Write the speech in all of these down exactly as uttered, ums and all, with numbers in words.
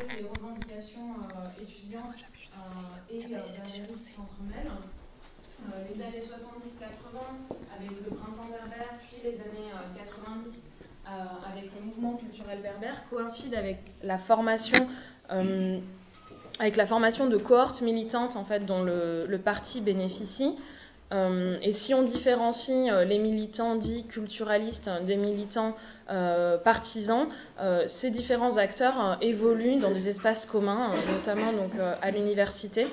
fait que les revendications euh, étudiantes euh, et euh, berbéristes s'entremêlent. Euh, les années soixante-dix quatre-vingts avec le printemps berbère, puis les années euh, quatre-vingt-dix euh, avec le mouvement culturel berbère coïncident avec la formation euh, avec la formation de cohortes militantes en fait dont le, le parti bénéficie. Euh, et si on différencie euh, les militants dits culturalistes des militants euh, partisans, euh, ces différents acteurs euh, évoluent dans des espaces communs, euh, notamment donc euh, à l'université.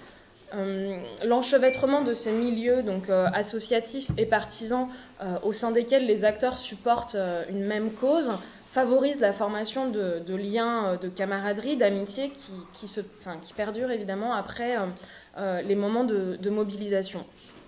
Euh, l'enchevêtrement de ces milieux donc euh, associatifs et partisans euh, au sein desquels les acteurs supportent euh, une même cause favorise la formation de, de liens euh, de camaraderie, d'amitié qui, qui, se, enfin, qui perdurent évidemment après euh, euh, les moments de, de mobilisation.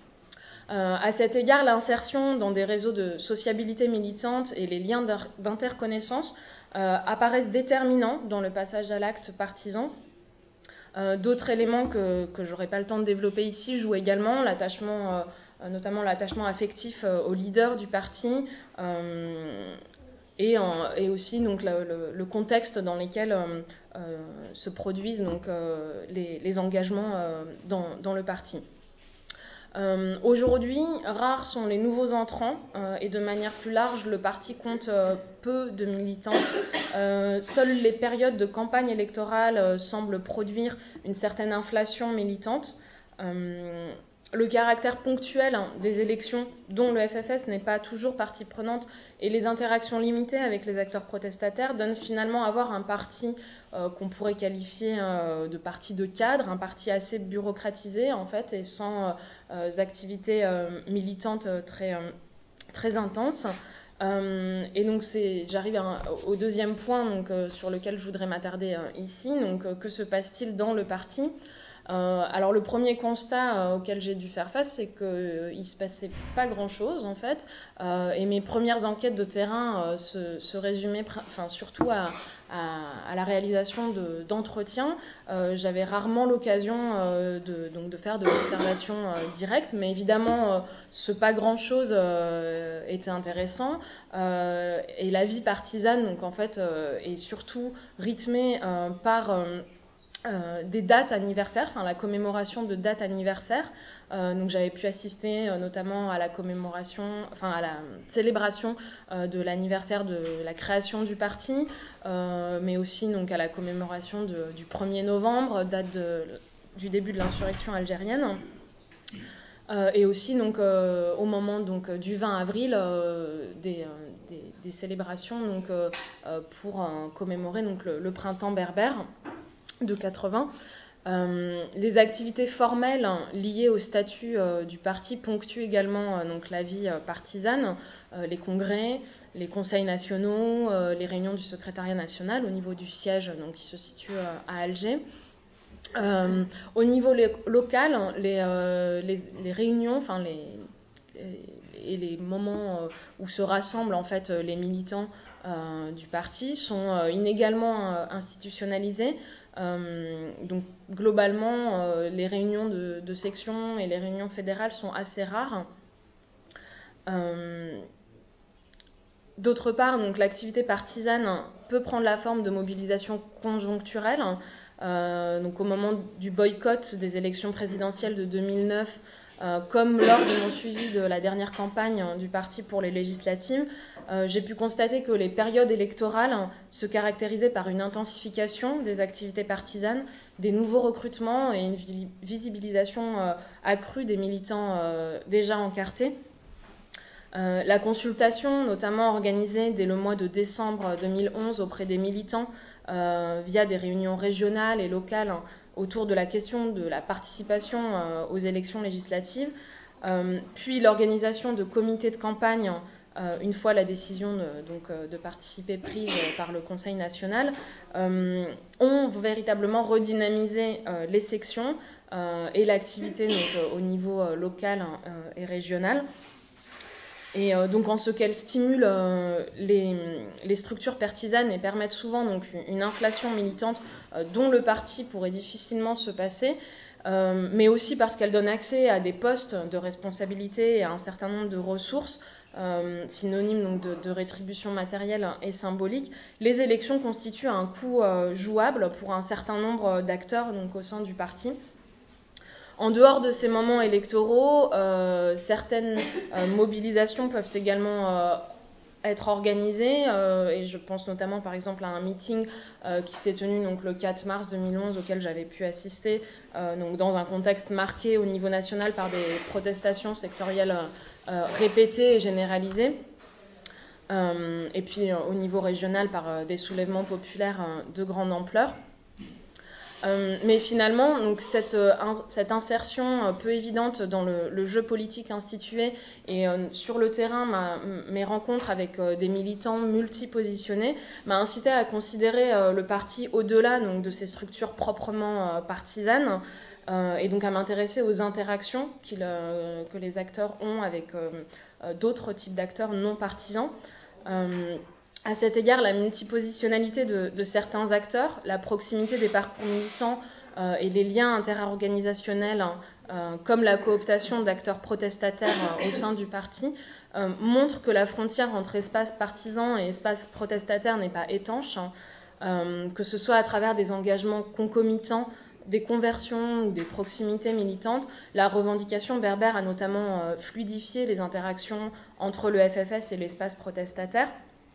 Euh, à cet égard, l'insertion dans des réseaux de sociabilité militante et les liens d'interconnaissance euh, apparaissent déterminants dans le passage à l'acte partisan. Euh, d'autres éléments que, que je n'aurai pas le temps de développer ici jouent également, l'attachement, euh, notamment l'attachement affectif euh, au leader du parti euh, et, en, et aussi donc, le, le, le contexte dans lequel euh, euh, se produisent donc, euh, les, les engagements euh, dans, dans le parti. Euh, aujourd'hui, rares sont les nouveaux entrants euh, et de manière plus large, le parti compte euh, peu de militants. Euh, seules les périodes de campagne électorale euh, semblent produire une certaine inflation militante. Euh, le caractère ponctuel hein, des élections, dont le F F S n'est pas toujours partie prenante, et les interactions limitées avec les acteurs protestataires donnent finalement à avoir un parti euh, qu'on pourrait qualifier euh, de parti de cadre, un parti assez bureaucratisé en fait, et sans euh, activités euh, militantes très, euh, très intenses. Euh, et donc c'est, j'arrive à, au deuxième point donc, euh, sur lequel je voudrais m'attarder euh, ici. Donc, euh, que se passe-t-il dans le parti ? Euh, alors le premier constat euh, auquel j'ai dû faire face, c'est qu'il euh, ne se passait pas grand-chose en fait, euh, et mes premières enquêtes de terrain euh, se, se résumaient enfin, surtout à, à, à la réalisation de, d'entretiens. Euh, j'avais rarement l'occasion euh, de, donc, de faire de l'observation euh, directe, mais évidemment euh, ce pas grand-chose euh, était intéressant, euh, et la vie partisane donc, en fait, euh, est surtout rythmée euh, par... Euh, Euh, des dates anniversaires, enfin la commémoration de dates anniversaires. Euh, donc j'avais pu assister euh, notamment à la commémoration, enfin à la célébration euh, de l'anniversaire de la création du parti, euh, mais aussi donc à la commémoration de, du premier novembre, date de, du début de l'insurrection algérienne. Euh, et aussi donc euh, au moment donc du vingt avril euh, des, euh, des, des célébrations donc euh, pour euh, commémorer donc le, le printemps berbère de quatre-vingts. Euh, les activités formelles hein, liées au statut euh, du parti ponctuent également euh, donc, la vie euh, partisane, euh, les congrès, les conseils nationaux, euh, les réunions du secrétariat national au niveau du siège donc, qui se situe euh, à Alger. Euh, au niveau les, local, les, euh, les, les réunions, enfin les, les, les moments euh, où se rassemblent en fait les militants euh, du parti sont euh, inégalement euh, institutionnalisés. Euh, donc globalement, euh, les réunions de, de section et les réunions fédérales sont assez rares. Euh, d'autre part, donc l'activité partisane peut prendre la forme de mobilisation conjoncturelle. Euh, donc au moment du boycott des élections présidentielles de deux mille neuf, euh, comme lors de mon suivi de la dernière campagne du parti pour les législatives, euh, j'ai pu constater que les périodes électorales se caractérisaient par une intensification des activités partisanes, des nouveaux recrutements et une visibilisation euh, accrue des militants euh, déjà encartés. Euh, la consultation, notamment organisée dès le mois de décembre deux mille onze auprès des militants euh, via des réunions régionales et locales hein, autour de la question de la participation euh, aux élections législatives, euh, puis l'organisation de comités de campagne euh, une fois la décision de, donc, euh, de participer prise par le Conseil national, euh, ont véritablement redynamisé euh, les sections euh, et l'activité donc, euh, au niveau euh, local euh, et régional. Et euh, donc en ce qu'elles stimulent euh, les, les structures partisanes et permettent souvent donc, une inflation militante euh, dont le parti pourrait difficilement se passer, euh, mais aussi parce qu'elles donnent accès à des postes de responsabilité et à un certain nombre de ressources, euh, synonyme donc, de, de rétribution matérielle et symbolique, les élections constituent un coût euh, jouable pour un certain nombre d'acteurs donc, au sein du parti. En dehors de ces moments électoraux, euh, certaines euh, mobilisations peuvent également euh, être organisées, euh, et je pense notamment par exemple à un meeting euh, qui s'est tenu donc, le quatre mars deux mille onze auquel j'avais pu assister, euh, donc, dans un contexte marqué au niveau national par des protestations sectorielles euh, répétées et généralisées, euh, et puis euh, au niveau régional par euh, des soulèvements populaires euh, de grande ampleur. Euh, mais finalement, donc cette, euh, in, cette insertion euh, peu évidente dans le, le jeu politique institué et euh, sur le terrain, ma, mes rencontres avec euh, des militants multipositionnés m'a incité à considérer euh, le parti au-delà donc, de ces structures proprement euh, partisanes euh, et donc à m'intéresser aux interactions euh, que les acteurs ont avec euh, euh, d'autres types d'acteurs non partisans. Euh, À cet égard, la multipositionnalité de, de certains acteurs, la proximité des parcours militants euh, et les liens interorganisationnels, hein, euh, comme la cooptation d'acteurs protestataires euh, au sein du parti, euh, montrent que la frontière entre espace partisan et espace protestataire n'est pas étanche, hein, euh, que ce soit à travers des engagements concomitants, des conversions ou des proximités militantes. La revendication berbère a notamment euh, fluidifié les interactions entre le F F S et l'espace protestataire.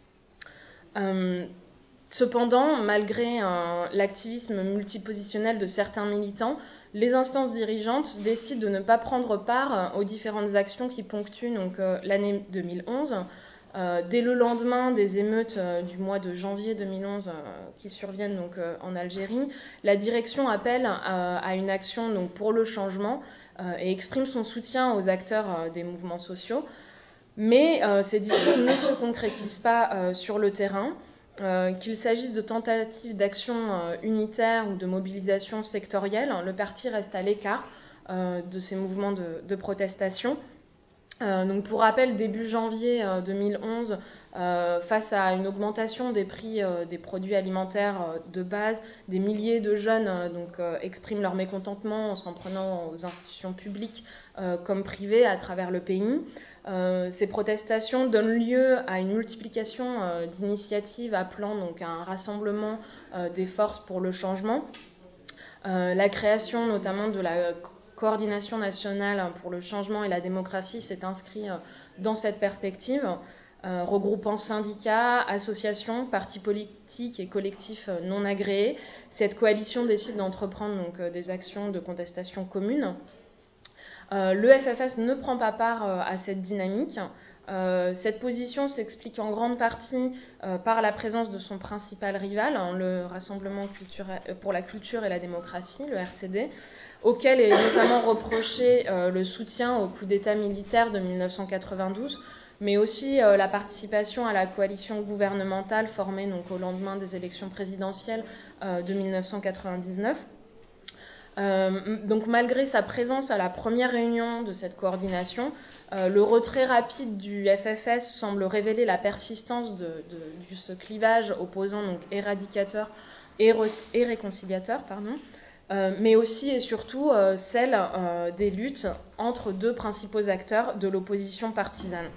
Euh, cependant, malgré euh, l'activisme multipositionnel de certains militants, les instances dirigeantes décident de ne pas prendre part euh, aux différentes actions qui ponctuent donc, euh, l'année deux mille onze. Euh, dès le lendemain des émeutes euh, du mois de janvier deux mille onze euh, qui surviennent donc, euh, en Algérie, la direction appelle euh, à une action donc, pour le changement euh, et exprime son soutien aux acteurs euh, des mouvements sociaux. Mais euh, ces discours ne se concrétisent pas euh, sur le terrain, euh, qu'il s'agisse de tentatives d'action euh, unitaire ou de mobilisation sectorielle. Le parti reste à l'écart euh, de ces mouvements de, de protestation. Euh, donc pour rappel, début janvier euh, deux mille onze, euh, face à une augmentation des prix euh, des produits alimentaires euh, de base, des milliers de jeunes euh, donc, euh, expriment leur mécontentement en s'en prenant aux institutions publiques euh, comme privées à travers le pays. Euh, ces protestations donnent lieu à une multiplication euh, d'initiatives appelant donc, à un rassemblement euh, des forces pour le changement. Euh, la création notamment de la coordination nationale pour le changement et la démocratie s'est inscrite euh, dans cette perspective, euh, regroupant syndicats, associations, partis politiques et collectifs euh, non agréés. Cette coalition décide d'entreprendre donc, euh, des actions de contestation communes. Euh, le F F S ne prend pas part euh, à cette dynamique. Euh, cette position s'explique en grande partie euh, par la présence de son principal rival, hein, le Rassemblement culturel, euh, pour la culture et la démocratie, le R C D, auquel est notamment reproché euh, le soutien au coup d'État militaire de mille neuf cent quatre-vingt-douze, mais aussi euh, la participation à la coalition gouvernementale formée donc, au lendemain des élections présidentielles euh, de mille neuf cent quatre-vingt-dix-neuf. Euh, donc malgré sa présence à la première réunion de cette coordination, euh, le retrait rapide du F F S semble révéler la persistance de, de, de ce clivage opposant donc éradicateur et, re, et réconciliateur, pardon, euh, mais aussi et surtout euh, celle euh, des luttes entre deux principaux acteurs de l'opposition partisane.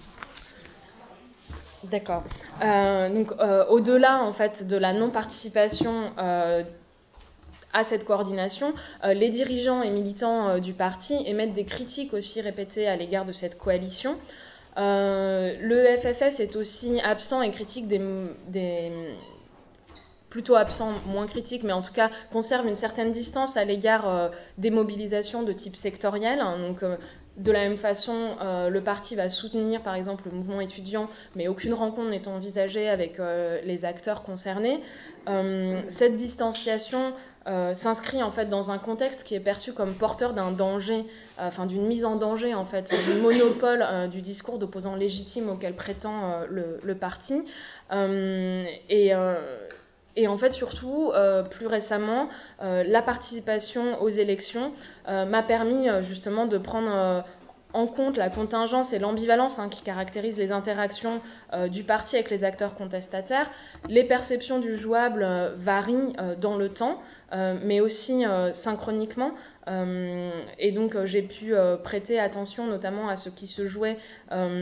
D'accord. Euh, donc euh, au-delà en fait de la non-participation euh, à cette coordination, euh, les dirigeants et militants euh, du parti émettent des critiques aussi répétées à l'égard de cette coalition. Euh, le F F S est aussi absent et critique des, des plutôt absent, moins critique, mais en tout cas conserve une certaine distance à l'égard euh, des mobilisations de type sectoriel. Hein, donc, euh, de la même façon, euh, le parti va soutenir par exemple le mouvement étudiant, mais aucune rencontre n'est envisagée avec euh, les acteurs concernés. Euh, cette distanciation euh, s'inscrit en fait dans un contexte qui est perçu comme porteur d'un danger, euh, enfin d'une mise en danger en fait du monopole euh, du discours d'opposants légitimes auquel prétend euh, le, le parti. Euh, et euh, Et en fait, surtout, euh, plus récemment, euh, la participation aux élections euh, m'a permis euh, justement de prendre euh, en compte la contingence et l'ambivalence hein, qui caractérisent les interactions euh, du parti avec les acteurs contestataires. Les perceptions du jouable euh, varient euh, dans le temps, euh, mais aussi euh, synchroniquement. Euh, et donc, euh, j'ai pu euh, prêter attention notamment à ce qui se jouait euh,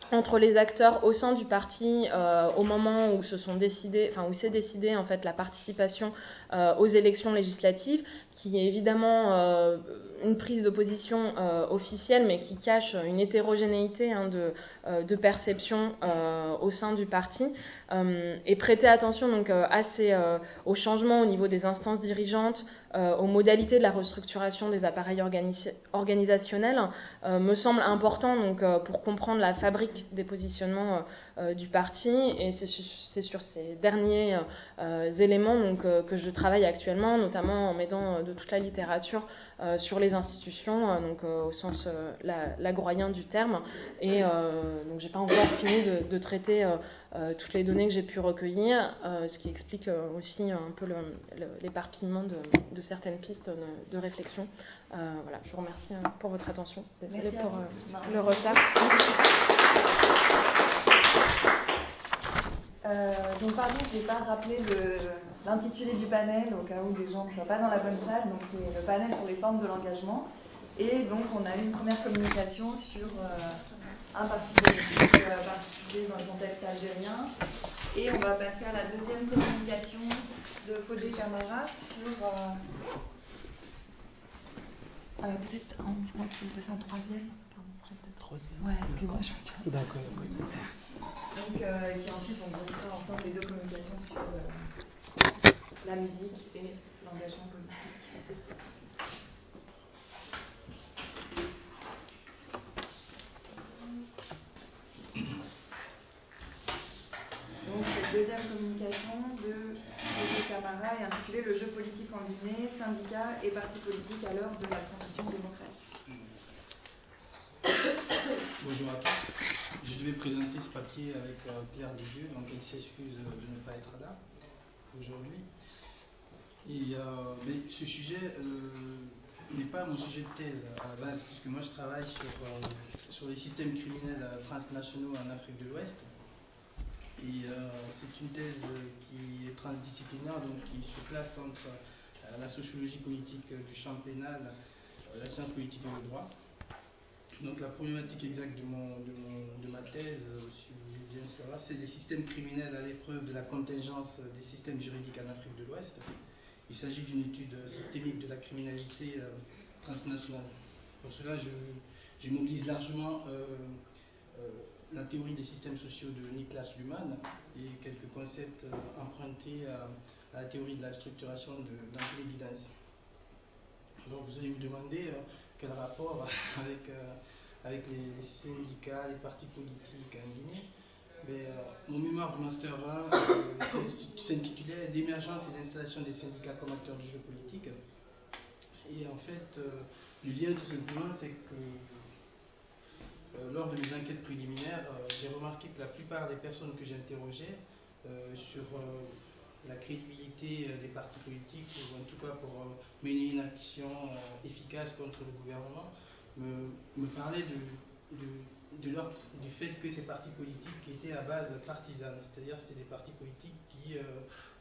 entre les acteurs au sein du parti euh, au moment où se sont décidés, enfin où s'est décidé en fait la participation euh, aux élections législatives, qui est évidemment euh, une prise de position euh, officielle, mais qui cache une hétérogénéité hein, de, euh, de perception euh, au sein du parti, euh, et prêter attention donc euh, à ces, euh, aux changements au niveau des instances dirigeantes, euh, aux modalités de la restructuration des appareils organi- organisationnels, euh, me semble important donc euh, pour comprendre la fabrique des positionnements euh, du parti, et c'est sur, c'est sur ces derniers euh, éléments donc, euh, que je travaille actuellement, notamment en m'aidant euh, de toute la littérature euh, sur les institutions, euh, donc euh, au sens euh, la, lagroyen du terme, et euh, donc j'ai pas encore fini de, de traiter euh, euh, toutes les données que j'ai pu recueillir, euh, ce qui explique euh, aussi un peu le, le, l'éparpillement de, de certaines pistes de, de réflexion. Euh, voilà, je vous remercie euh, pour votre attention. Désolée pour euh, le retard. Euh, donc pardon, je n'ai pas rappelé le, l'intitulé du panel au cas où les gens ne soient pas dans la bonne salle. Donc c'est le panel sur les formes de l'engagement. Et donc on a eu une première communication sur euh, un parti politique euh, particulier dans le contexte algérien. Et on va passer à la deuxième communication de Fodé Camara sur... Euh, euh, peut-être, on va passer en troisième. Troisième. Ouais, excuse-moi, je me tiens. D'accord, d'accord. Donc, euh, et puis ensuite, on groupera ensemble les deux communications sur euh, la musique et l'engagement politique. Donc, cette deuxième communication de Fodé Camara est intitulée Le jeu politique en Guinée, syndicats et partis politiques à l'heure de la transition démocratique. Bonjour à tous. Je devais présenter ce papier avec euh, Claire Desdieux, donc elle s'excuse de ne pas être là aujourd'hui. Et euh, mais ce sujet euh, n'est pas mon sujet de thèse à la base, puisque moi je travaille sur, euh, sur les systèmes criminels transnationaux en Afrique de l'Ouest. Et euh, c'est une thèse qui est transdisciplinaire, donc qui se place entre euh, la sociologie politique du champ pénal, euh, la science politique et le droit. Donc la problématique exacte de, mon, de, mon, de ma thèse, euh, si vous voulez bien savoir, c'est les systèmes criminels à l'épreuve de la contingence des systèmes juridiques en Afrique de l'Ouest. Il s'agit d'une étude systémique de la criminalité euh, transnationale. Pour cela, je, je mobilise largement euh, euh, la théorie des systèmes sociaux de Niklas Luhmann et quelques concepts euh, empruntés à, à la théorie de la structuration d'Anthony Giddens. Alors vous allez me demander euh, quel rapport avec, euh, avec les syndicats, les partis politiques en Guinée. Mais, euh, mon mémoire de Master un euh, s'intitulait L'émergence et l'installation des syndicats comme acteurs du jeu politique. Et en fait, euh, le lien tout simplement, c'est que euh, lors de mes enquêtes préliminaires, euh, j'ai remarqué que la plupart des personnes que j'interrogeais euh, sur euh, la crédibilité des partis politiques, ou en tout cas pour euh, mener une action euh, efficace contre le gouvernement, me, me parlaient de, de, de leur, du fait que ces partis politiques étaient à base partisane, c'est-à-dire que c'était des partis politiques qui euh,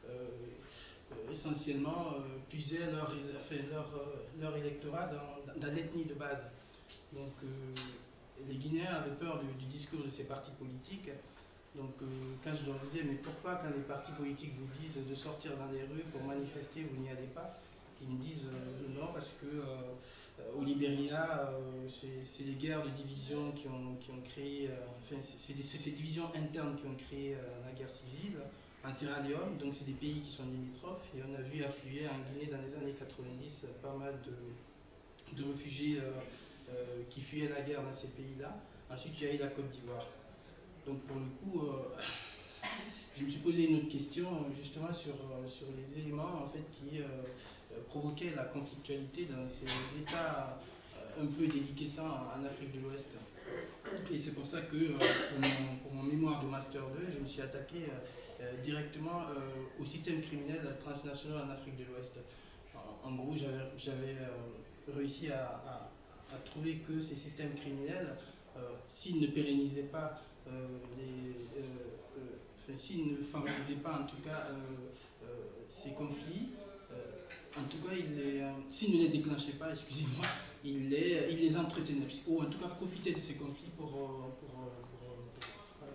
euh, essentiellement euh, puisaient leur, enfin, leur, leur électorat dans, dans l'ethnie de base. Donc euh, les Guinéens avaient peur du, du discours de ces partis politiques. Donc euh, quand je leur disais, mais pourquoi quand les partis politiques vous disent de sortir dans les rues pour manifester, vous n'y allez pas? Ils me disent euh, non, parce que euh, au Libéria, euh, c'est les guerres de division qui ont, qui ont créé, euh, enfin c'est ces divisions internes qui ont créé euh, la guerre civile. En Sierra Leone, donc c'est des pays qui sont limitrophes, et on a vu affluer en Guinée dans les années quatre-vingt-dix pas mal de, de réfugiés euh, euh, qui fuyaient la guerre dans ces pays-là. Ensuite, il y a eu la Côte d'Ivoire. Donc pour le coup, euh, je me suis posé une autre question justement sur, euh, sur les éléments en fait, qui euh, provoquaient la conflictualité dans ces États euh, un peu déliquescents en Afrique de l'Ouest. Et c'est pour ça que euh, pour, mon, pour mon mémoire de Master deux, je me suis attaqué euh, directement euh, au système criminel transnational en Afrique de l'Ouest. En, en gros, j'avais euh, réussi à, à, à trouver que ces systèmes criminels, euh, s'ils ne pérennisaient pas Euh, les, euh, euh, enfin, s'ils ne favorisaient pas en tout cas euh, euh, ces conflits, euh, en tout cas euh, s'ils ne les déclenchaient pas, excusez-moi, ils les, il les entretenaient, ou en tout cas profitaient de ces conflits pour, pour, pour, pour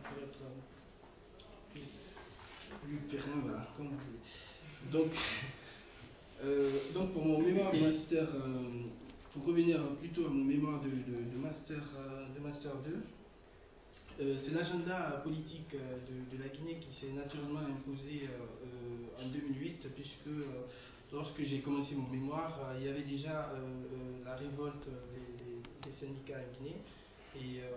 pour être plus, plus périn, voilà, comme vous voulez. Donc, euh, donc pour mon mémoire de master, euh, pour revenir plutôt à mon mémoire de, de, de master, euh, de master deux, euh, c'est l'agenda politique euh, de, de la Guinée qui s'est naturellement imposé euh, euh, en deux mille huit, puisque euh, lorsque j'ai commencé mon mémoire, euh, il y avait déjà euh, euh, la révolte des, des, des syndicats en Guinée, et euh,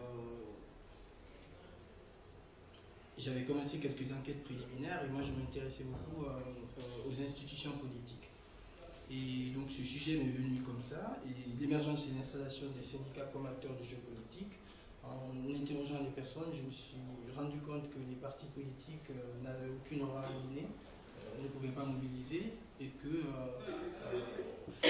j'avais commencé quelques enquêtes préliminaires, et moi je m'intéressais beaucoup euh, euh, aux institutions politiques. Et donc ce sujet m'est venu comme ça, et l'émergence et l'installation des syndicats comme acteurs du jeu politique. En interrogeant les personnes, je me suis rendu compte que les partis politiques euh, n'avaient aucune aura en Guinée, euh, ne pouvaient pas mobiliser, et que euh, euh,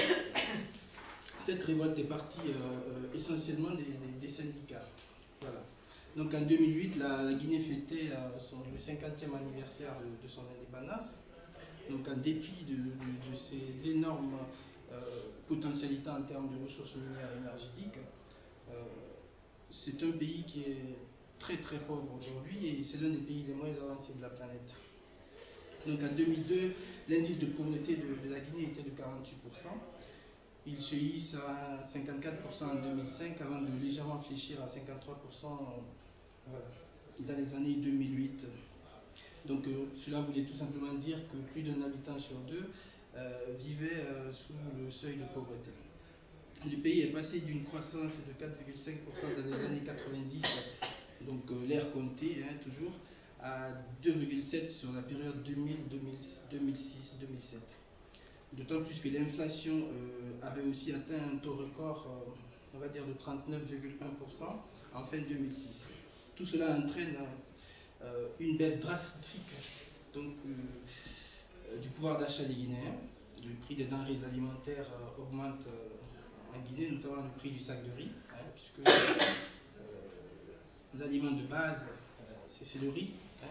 cette révolte est partie euh, euh, essentiellement des, des, des syndicats. Voilà. Donc en deux mille huit, la, la Guinée fêtait euh, son, le cinquantième anniversaire de, de son indépendance. Donc en dépit de, de, de ces énormes euh, potentialités en termes de ressources minières et énergétiques, euh, c'est un pays qui est très très pauvre aujourd'hui et c'est l'un des pays les moins avancés de la planète. Donc en deux mille deux, l'indice de pauvreté de, de la Guinée était de quarante-huit pour cent. Il se hisse à cinquante-quatre pour cent en deux mille cinq avant de légèrement fléchir à cinquante-trois pour cent voilà, dans les années deux mille huit. Donc euh, cela voulait tout simplement dire que plus d'un habitant sur deux euh, vivait euh, sous le seuil de pauvreté. Le pays est passé d'une croissance de quatre virgule cinq pour cent dans les années quatre-vingt-dix, donc euh, l'ère Conté, hein, toujours, à deux virgule sept pour cent sur la période deux mille, deux mille six, deux mille sept. D'autant plus que l'inflation euh, avait aussi atteint un taux record, euh, on va dire, de trente-neuf virgule un pour cent en fin deux mille six. Tout cela entraîne euh, une baisse drastique donc, euh, du pouvoir d'achat des Guinéens. Le prix des denrées alimentaires euh, augmente euh, en Guinée, notamment le prix du sac de riz, hein, puisque euh, l'aliment de base, euh, c'est le riz. Hein,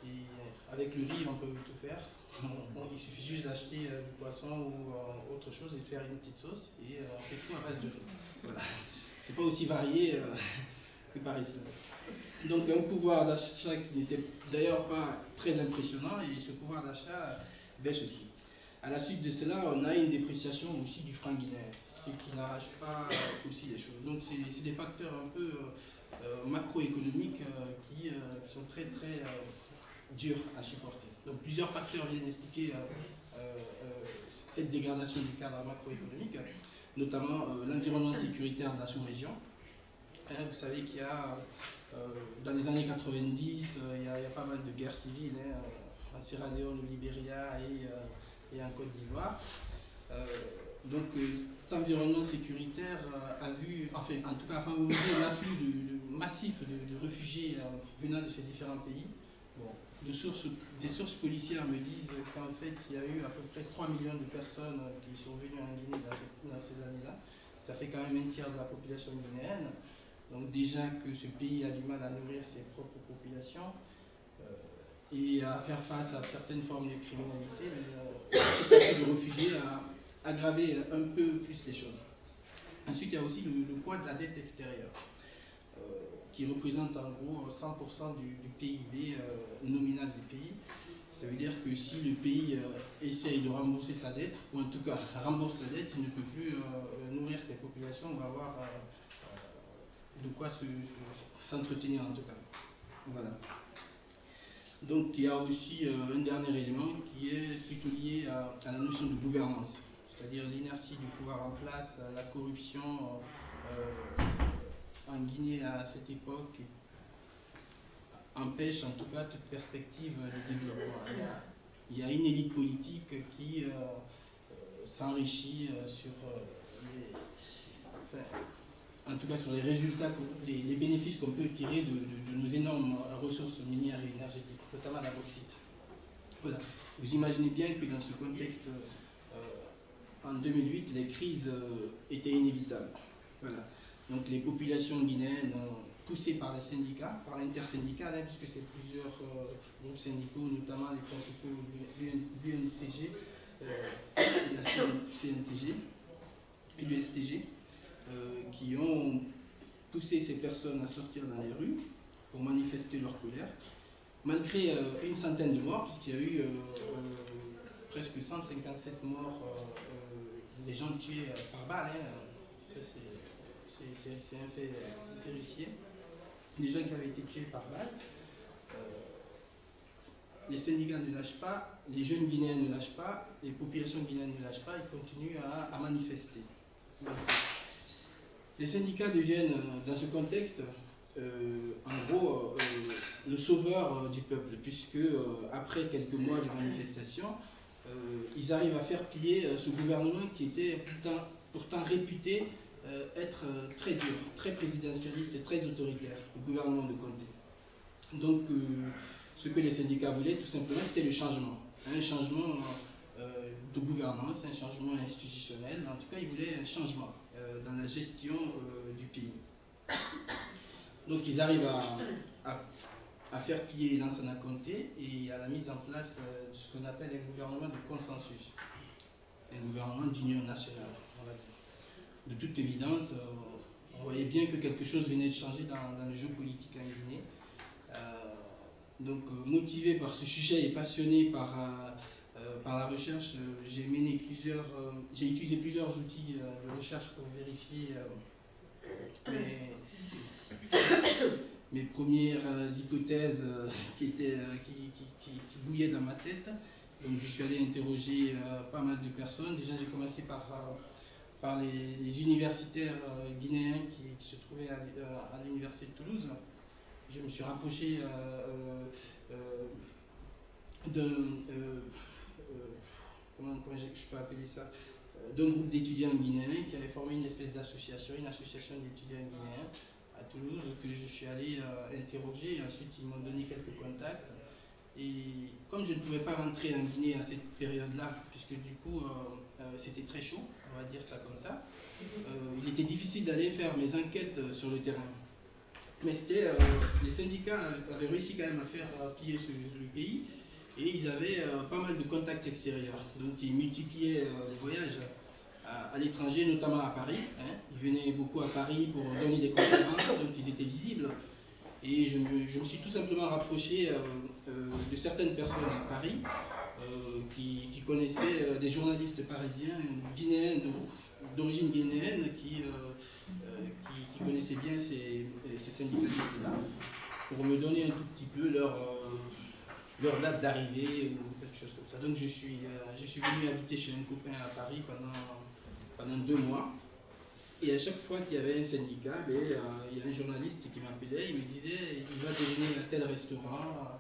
et avec le riz, on peut tout faire. Bon, il suffit juste d'acheter euh, du poisson ou euh, autre chose et de faire une petite sauce, et euh, on fait tout à base de riz. Voilà. C'est pas aussi varié euh, que par ici. Donc un pouvoir d'achat qui n'était d'ailleurs pas très impressionnant, et ce pouvoir d'achat baisse aussi. À la suite de cela, on a une dépréciation aussi du franc guinéen, ce qui n'arrache pas aussi les choses. Donc c'est des facteurs un peu euh, macroéconomiques euh, qui, euh, qui sont très très euh, durs à supporter. Donc plusieurs facteurs viennent expliquer euh, euh, cette dégradation du cadre macroéconomique, notamment euh, l'environnement sécuritaire de la sous-région. Hein, vous savez qu'il y a, euh, dans les années quatre-vingt-dix, euh, il, y a, il y a pas mal de guerres civiles hein, en Sierra Leone, au Libéria et, euh, et en Côte d'Ivoire. Euh, donc euh, cet environnement sécuritaire euh, a vu, enfin en tout cas a favorisé l'afflux de, de, massif de, de réfugiés euh, venant de ces différents pays. Bon, de sources, des sources policières me disent qu'en fait il y a eu à peu près trois millions de personnes qui sont venues en Guinée dans, cette, dans ces années-là. Ça fait quand même un tiers de la population guinéenne. Donc déjà que ce pays a du mal à nourrir ses propres populations euh, et à faire face à certaines formes de criminalité, mais euh, cette afflux de réfugiés a aggravé un peu plus les choses. Ensuite, il y a aussi le, le poids de la dette extérieure, euh, qui représente en gros cent pour cent du, du P I B euh, nominal du pays. Ça veut dire que si le pays euh, essaye de rembourser sa dette, ou en tout cas rembourse sa dette, il ne peut plus euh, nourrir ses populations ou avoir euh, de quoi s'entretenir en tout cas. Voilà. Donc il y a aussi euh, un dernier élément qui est plutôt lié à, à la notion de gouvernance, c'est-à-dire l'inertie du pouvoir en place, la corruption euh, en Guinée à cette époque empêche en tout cas toute perspective de développement. Il y a, il y a une élite politique qui euh, euh, s'enrichit euh, sur euh, les, enfin, en tout cas sur les résultats, les, les bénéfices qu'on peut tirer de, de, de nos énormes ressources minières et énergétiques, notamment la bauxite. Voilà. Vous imaginez bien que dans ce contexte, euh, en deux mille huit, les crises euh, étaient inévitables. Voilà. Donc les populations guinéennes, euh, poussées par les syndicats, par l'intersyndicale, hein, puisque c'est plusieurs euh, groupes syndicaux, notamment les principaux l'U N T G, euh, la C N T G et l'U S T G, Euh, qui ont poussé ces personnes à sortir dans les rues pour manifester leur colère. Malgré euh, une centaine de morts, puisqu'il y a eu euh, euh, presque cent cinquante-sept morts, euh, euh, des gens tués euh, par balle, hein, ça c'est un fait euh, vérifié, des gens qui avaient été tués par balle. Euh, les syndicats ne lâchent pas, les jeunes Guinéens ne lâchent pas, les populations guinéennes ne lâchent pas, ils continuent à, à manifester. Donc, les syndicats deviennent, dans ce contexte, euh, en gros, euh, le sauveur euh, du peuple, puisque euh, après quelques mois de manifestations, euh, ils arrivent à faire plier euh, ce gouvernement qui était pourtant, pourtant réputé euh, être euh, très dur, très présidentialiste et très autoritaire, le gouvernement de Conté. Donc, euh, ce que les syndicats voulaient, tout simplement, c'était le changement. Un changement euh, de gouvernance, un changement institutionnel. En tout cas, ils voulaient un changement euh, dans la gestion euh, du pays. Donc, ils arrivent à, à, à faire plier Lansana Conté et à la mise en place euh, de ce qu'on appelle un gouvernement de consensus. Un gouvernement d'union nationale, on va dire. De toute évidence, euh, on voyait bien que quelque chose venait de changer dans, dans le jeu politique en Guinée. Euh, donc euh, motivé par ce sujet et passionné par, euh, euh, par la recherche, euh, j'ai mené plusieurs, euh, j'ai utilisé plusieurs outils euh, de recherche pour vérifier euh, mes, mes premières euh, hypothèses euh, qui, étaient, euh, qui, qui, qui, qui bouillaient dans ma tête. Donc je suis allé interroger euh, pas mal de personnes. Déjà j'ai commencé par, euh, par les, les universitaires euh, guinéens qui, qui se trouvaient à, à l'université de Toulouse. Je me suis rapproché euh, euh, d'un euh, euh, comment, comment je, je peux appeler ça euh, d'un groupe d'étudiants guinéens qui avait formé une espèce d'association, une association d'étudiants guinéens à Toulouse que je suis allé euh, interroger et ensuite ils m'ont donné quelques contacts. Et comme je ne pouvais pas rentrer en Guinée à cette période-là, puisque du coup euh, euh, c'était très chaud, on va dire ça comme ça, euh, il était difficile d'aller faire mes enquêtes euh, sur le terrain. Mais c'était, euh, les syndicats avaient réussi quand même à faire euh, plier ce, le pays et ils avaient euh, pas mal de contacts extérieurs. Donc ils multipliaient euh, les voyages à, à l'étranger, notamment à Paris. Hein. Ils venaient beaucoup à Paris pour donner des conférences, donc ils étaient visibles. Et je me, je me suis tout simplement rapproché euh, euh, de certaines personnes à Paris euh, qui, qui connaissaient euh, des journalistes parisiens, guinéens, d'origine guinéenne, qui, euh, euh, qui, qui connaissaient bien ces, ces syndicalistes-là, pour me donner un tout petit peu leur, euh, leur date d'arrivée ou quelque chose comme ça. Donc je suis, euh, je suis venu habiter chez un copain à Paris pendant, pendant deux mois. Et à chaque fois qu'il y avait un syndicat, ben, euh, il y a un journaliste qui m'appelait, il me disait il va déjeuner à tel restaurant.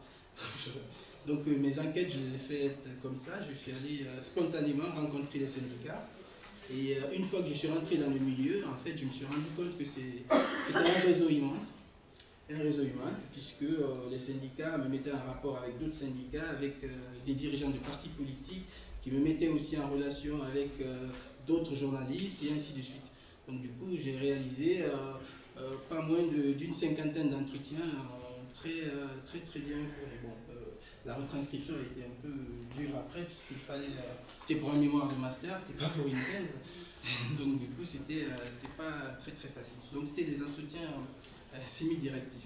Donc euh, mes enquêtes, je les ai faites comme ça. Je suis allé euh, spontanément rencontrer les syndicats. Et euh, une fois que je suis rentré dans le milieu, en fait, je me suis rendu compte que c'était un réseau immense. Un réseau immense, puisque euh, les syndicats me mettaient en rapport avec d'autres syndicats, avec euh, des dirigeants de partis politiques, qui me mettaient aussi en relation avec euh, d'autres journalistes, et ainsi de suite. Donc du coup, j'ai réalisé euh, euh, pas moins d'une cinquantaine d'entretiens euh, très, euh, très très bien faits. Bon, euh, la retranscription a été un peu dure après, puisqu'il fallait, euh, c'était pour un mémoire de master, c'était pas pour une thèse. Donc du coup, c'était euh, c'était pas très très facile. Donc c'était des entretiens euh, semi-directifs.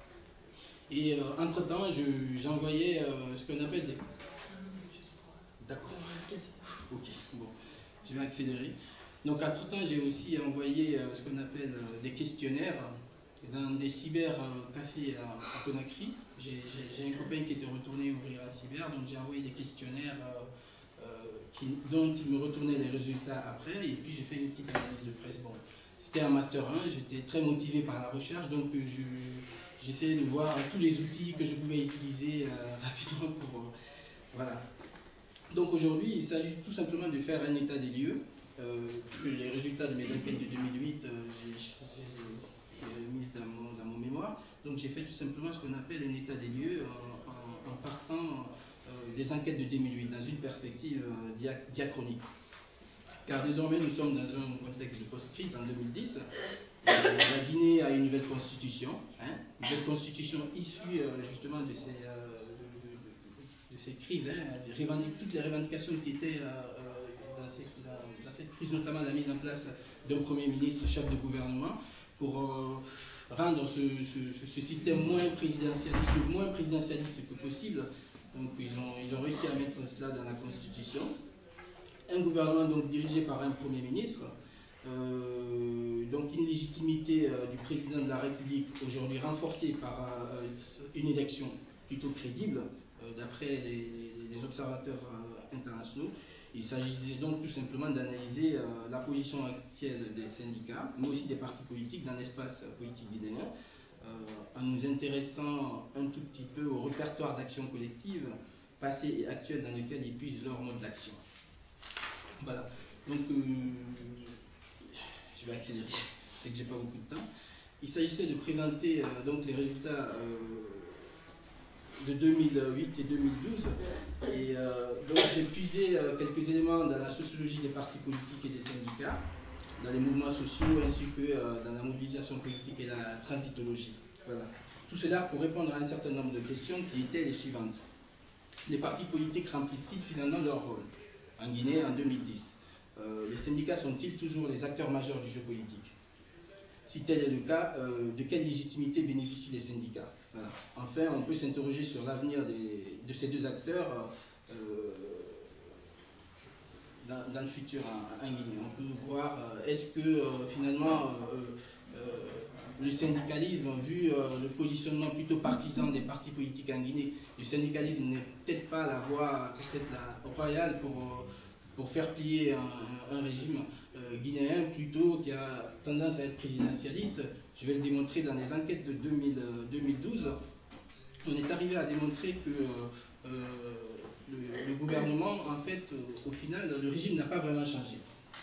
Et euh, entre-temps, j'envoyais euh, ce qu'on appelle des... D'accord. Ok, bon, je vais accélérer. Donc, entre-temps, j'ai aussi envoyé euh, ce qu'on appelle euh, des questionnaires dans des cyber-cafés à, à Conakry. J'ai un copain qui était retourné ouvrir un cyber, donc j'ai envoyé des questionnaires euh, euh, qui, dont il me retournait les résultats après, et puis j'ai fait une petite analyse de presse. Bon, c'était un master un, j'étais très motivé par la recherche, donc euh, j'essayais de voir tous les outils que je pouvais utiliser euh, rapidement pour... Euh, voilà. Donc aujourd'hui, il s'agit tout simplement de faire un état des lieux. Euh, les résultats de mes enquêtes de deux mille huit, euh, j'ai mis dans mon, dans mon mémoire. Donc j'ai fait tout simplement ce qu'on appelle un état des lieux en, en, en partant euh, des enquêtes de deux mille huit dans une perspective euh, dia diachronique. Car désormais nous sommes dans un contexte de post-crise en deux mille dix. Euh, la Guinée a une nouvelle constitution, hein, une nouvelle constitution issue euh, justement de ces, euh, de, de, de, de ces crises, hein, les toutes les revendications qui étaient euh, dans, ces, dans, dans cette crise, notamment la mise en place d'un Premier ministre chef de gouvernement pour, euh, rendre ce, ce, ce système moins présidentialiste, le moins présidentialiste que possible. Donc ils ont, ils ont réussi à mettre cela dans la Constitution. Un gouvernement donc dirigé par un Premier ministre, euh, donc une légitimité euh, du président de la République aujourd'hui renforcée par euh, une élection plutôt crédible, euh, d'après les, les observateurs euh, internationaux. Il s'agissait donc tout simplement d'analyser euh, la position actuelle des syndicats, mais aussi des partis politiques dans l'espace politique guinéen, euh, en nous intéressant un tout petit peu au répertoire d'action collective passées et actuelles dans lesquelles ils puisent leur mode d'action. Voilà. Donc, euh, je vais accélérer, c'est que j'ai pas beaucoup de temps. Il s'agissait de présenter euh, donc les résultats euh, de deux mille huit et deux mille douze. Et euh, donc j'ai puisé euh, quelques éléments dans la sociologie des partis politiques et des syndicats, dans les mouvements sociaux, ainsi que euh, dans la mobilisation politique et la transitologie. Voilà. Tout cela pour répondre à un certain nombre de questions qui étaient les suivantes. Les partis politiques remplissent-ils finalement leur rôle en Guinée en deux mille dix? euh, Les syndicats sont-ils toujours les acteurs majeurs du jeu politique? Si tel est le cas, euh, de quelle légitimité bénéficient les syndicats? Voilà. Enfin, on peut s'interroger sur l'avenir de ces deux acteurs euh, dans, dans le futur en, en Guinée. On peut voir, euh, est-ce que euh, finalement euh, euh, le syndicalisme, vu euh, le positionnement plutôt partisan des partis politiques en Guinée, le syndicalisme n'est peut-être pas la voie peut-être la royale pour... Euh, pour faire plier un, un régime euh, guinéen plutôt qui a tendance à être présidentialiste. Je vais le démontrer dans les enquêtes de deux mille, deux mille douze. On est arrivé à démontrer que euh, le, le gouvernement, en fait, euh, au final, le régime n'a pas vraiment changé.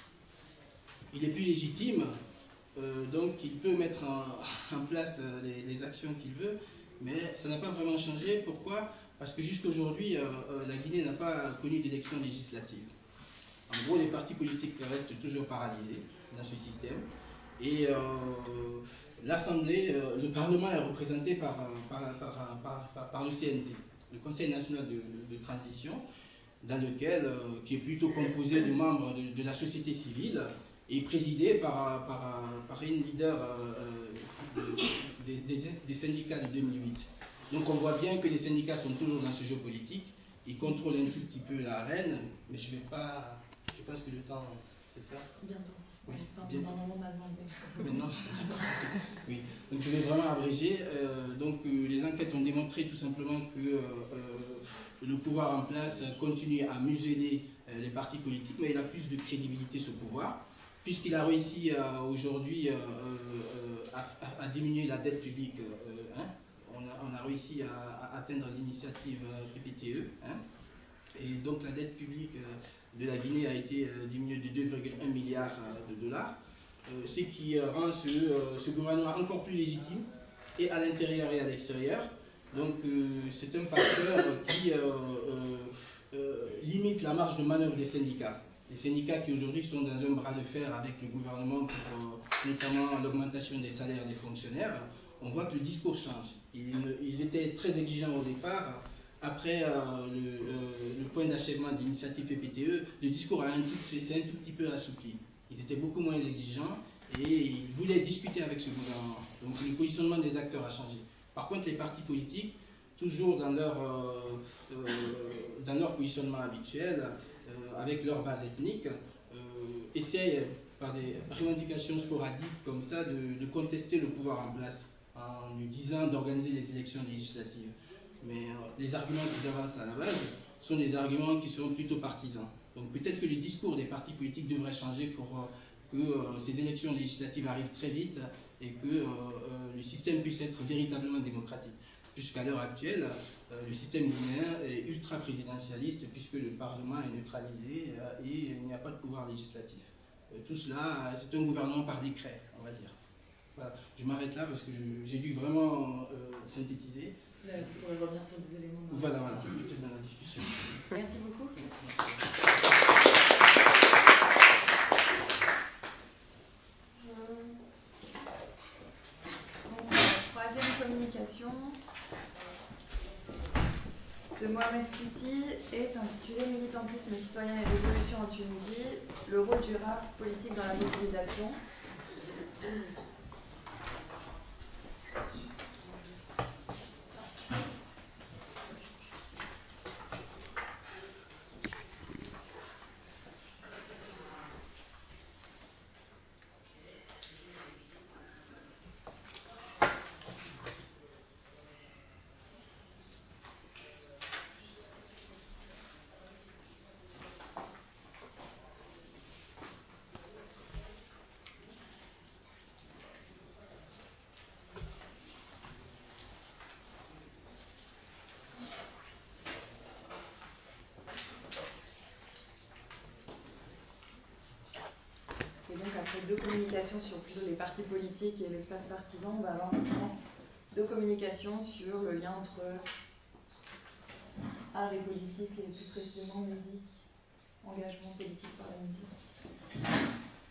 Il est plus légitime, euh, donc il peut mettre en, en place les, les actions qu'il veut, mais ça n'a pas vraiment changé. Pourquoi? Parce que jusqu'aujourd'hui, euh, euh, la Guinée n'a pas connu d'élections législatives. En gros, les partis politiques restent toujours paralysés dans ce système. Et euh, l'Assemblée, euh, le Parlement est représenté par, par, par, par, par, par le C N T, le Conseil national de, de, de transition, dans lequel, euh, qui est plutôt composé de membres de, de la société civile et présidé par, par, par une leader euh, de, des, des, des syndicats de deux mille huit. Donc on voit bien que les syndicats sont toujours dans ce jeu politique. Ils contrôlent un tout petit peu l'arène, mais je ne vais pas... Je pense que le temps, c'est ça? Bientôt. Oui, enfin, bientôt. Normalement, on m'a demandé. Maintenant, oui. Donc je vais vraiment abréger. Euh, donc euh, les enquêtes ont démontré tout simplement que euh, euh, le pouvoir en place continue à museler euh, les partis politiques, mais il a plus de crédibilité ce pouvoir, puisqu'il a réussi euh, aujourd'hui euh, euh, à, à diminuer la dette publique. Euh, hein. on, a, on a réussi à, à atteindre l'initiative P P T E. Hein. Et donc la dette publique euh, de la Guinée a été euh, diminuée de deux virgule un milliard euh, de dollars, euh, ce qui euh, rend ce, euh, ce gouvernement encore plus légitime, et à l'intérieur et à l'extérieur. Donc euh, c'est un facteur qui euh, euh, euh, limite la marge de manœuvre des syndicats. Les syndicats qui aujourd'hui sont dans un bras de fer avec le gouvernement pour euh, notamment l'augmentation des salaires des fonctionnaires, on voit que le discours change. Ils, ils étaient très exigeants au départ. Après euh, le, euh, le point d'achèvement de l'initiative P P T E, le discours s'est un, un tout petit peu assoupli. Ils étaient beaucoup moins exigeants et ils voulaient discuter avec ce gouvernement. Donc le positionnement des acteurs a changé. Par contre, les partis politiques, toujours dans leur, euh, euh, dans leur positionnement habituel, euh, avec leur base ethnique, euh, essayent par des revendications sporadiques comme ça de, de contester le pouvoir en place en lui disant d'organiser les élections législatives. Mais euh, les arguments qu'ils avancent à la base sont des arguments qui sont plutôt partisans. Donc peut-être que le discours des partis politiques devrait changer pour euh, que euh, ces élections législatives arrivent très vite et que euh, euh, le système puisse être véritablement démocratique. Puisqu'à l'heure actuelle, euh, le système guinéen est ultra-présidentialiste puisque le Parlement est neutralisé euh, et il n'y a pas de pouvoir législatif. Euh, tout cela, c'est un gouvernement par décret, on va dire. Voilà. Je m'arrête là parce que j'ai dû vraiment euh, synthétiser. Là, vous pourrez revenir sur des éléments. Dans voilà, voilà, peut-être dans la discussion. Merci beaucoup. Donc, la troisième communication de Mohamed Fouti est intitulée Militantisme citoyen et révolution en Tunisie, le rôle du rap politique dans la mobilisation. après deux communications sur plutôt les partis politiques et l'espace partisan, on va avoir maintenant deux communications sur le lien entre art et politique, et plus précisément musique, engagement politique par la musique.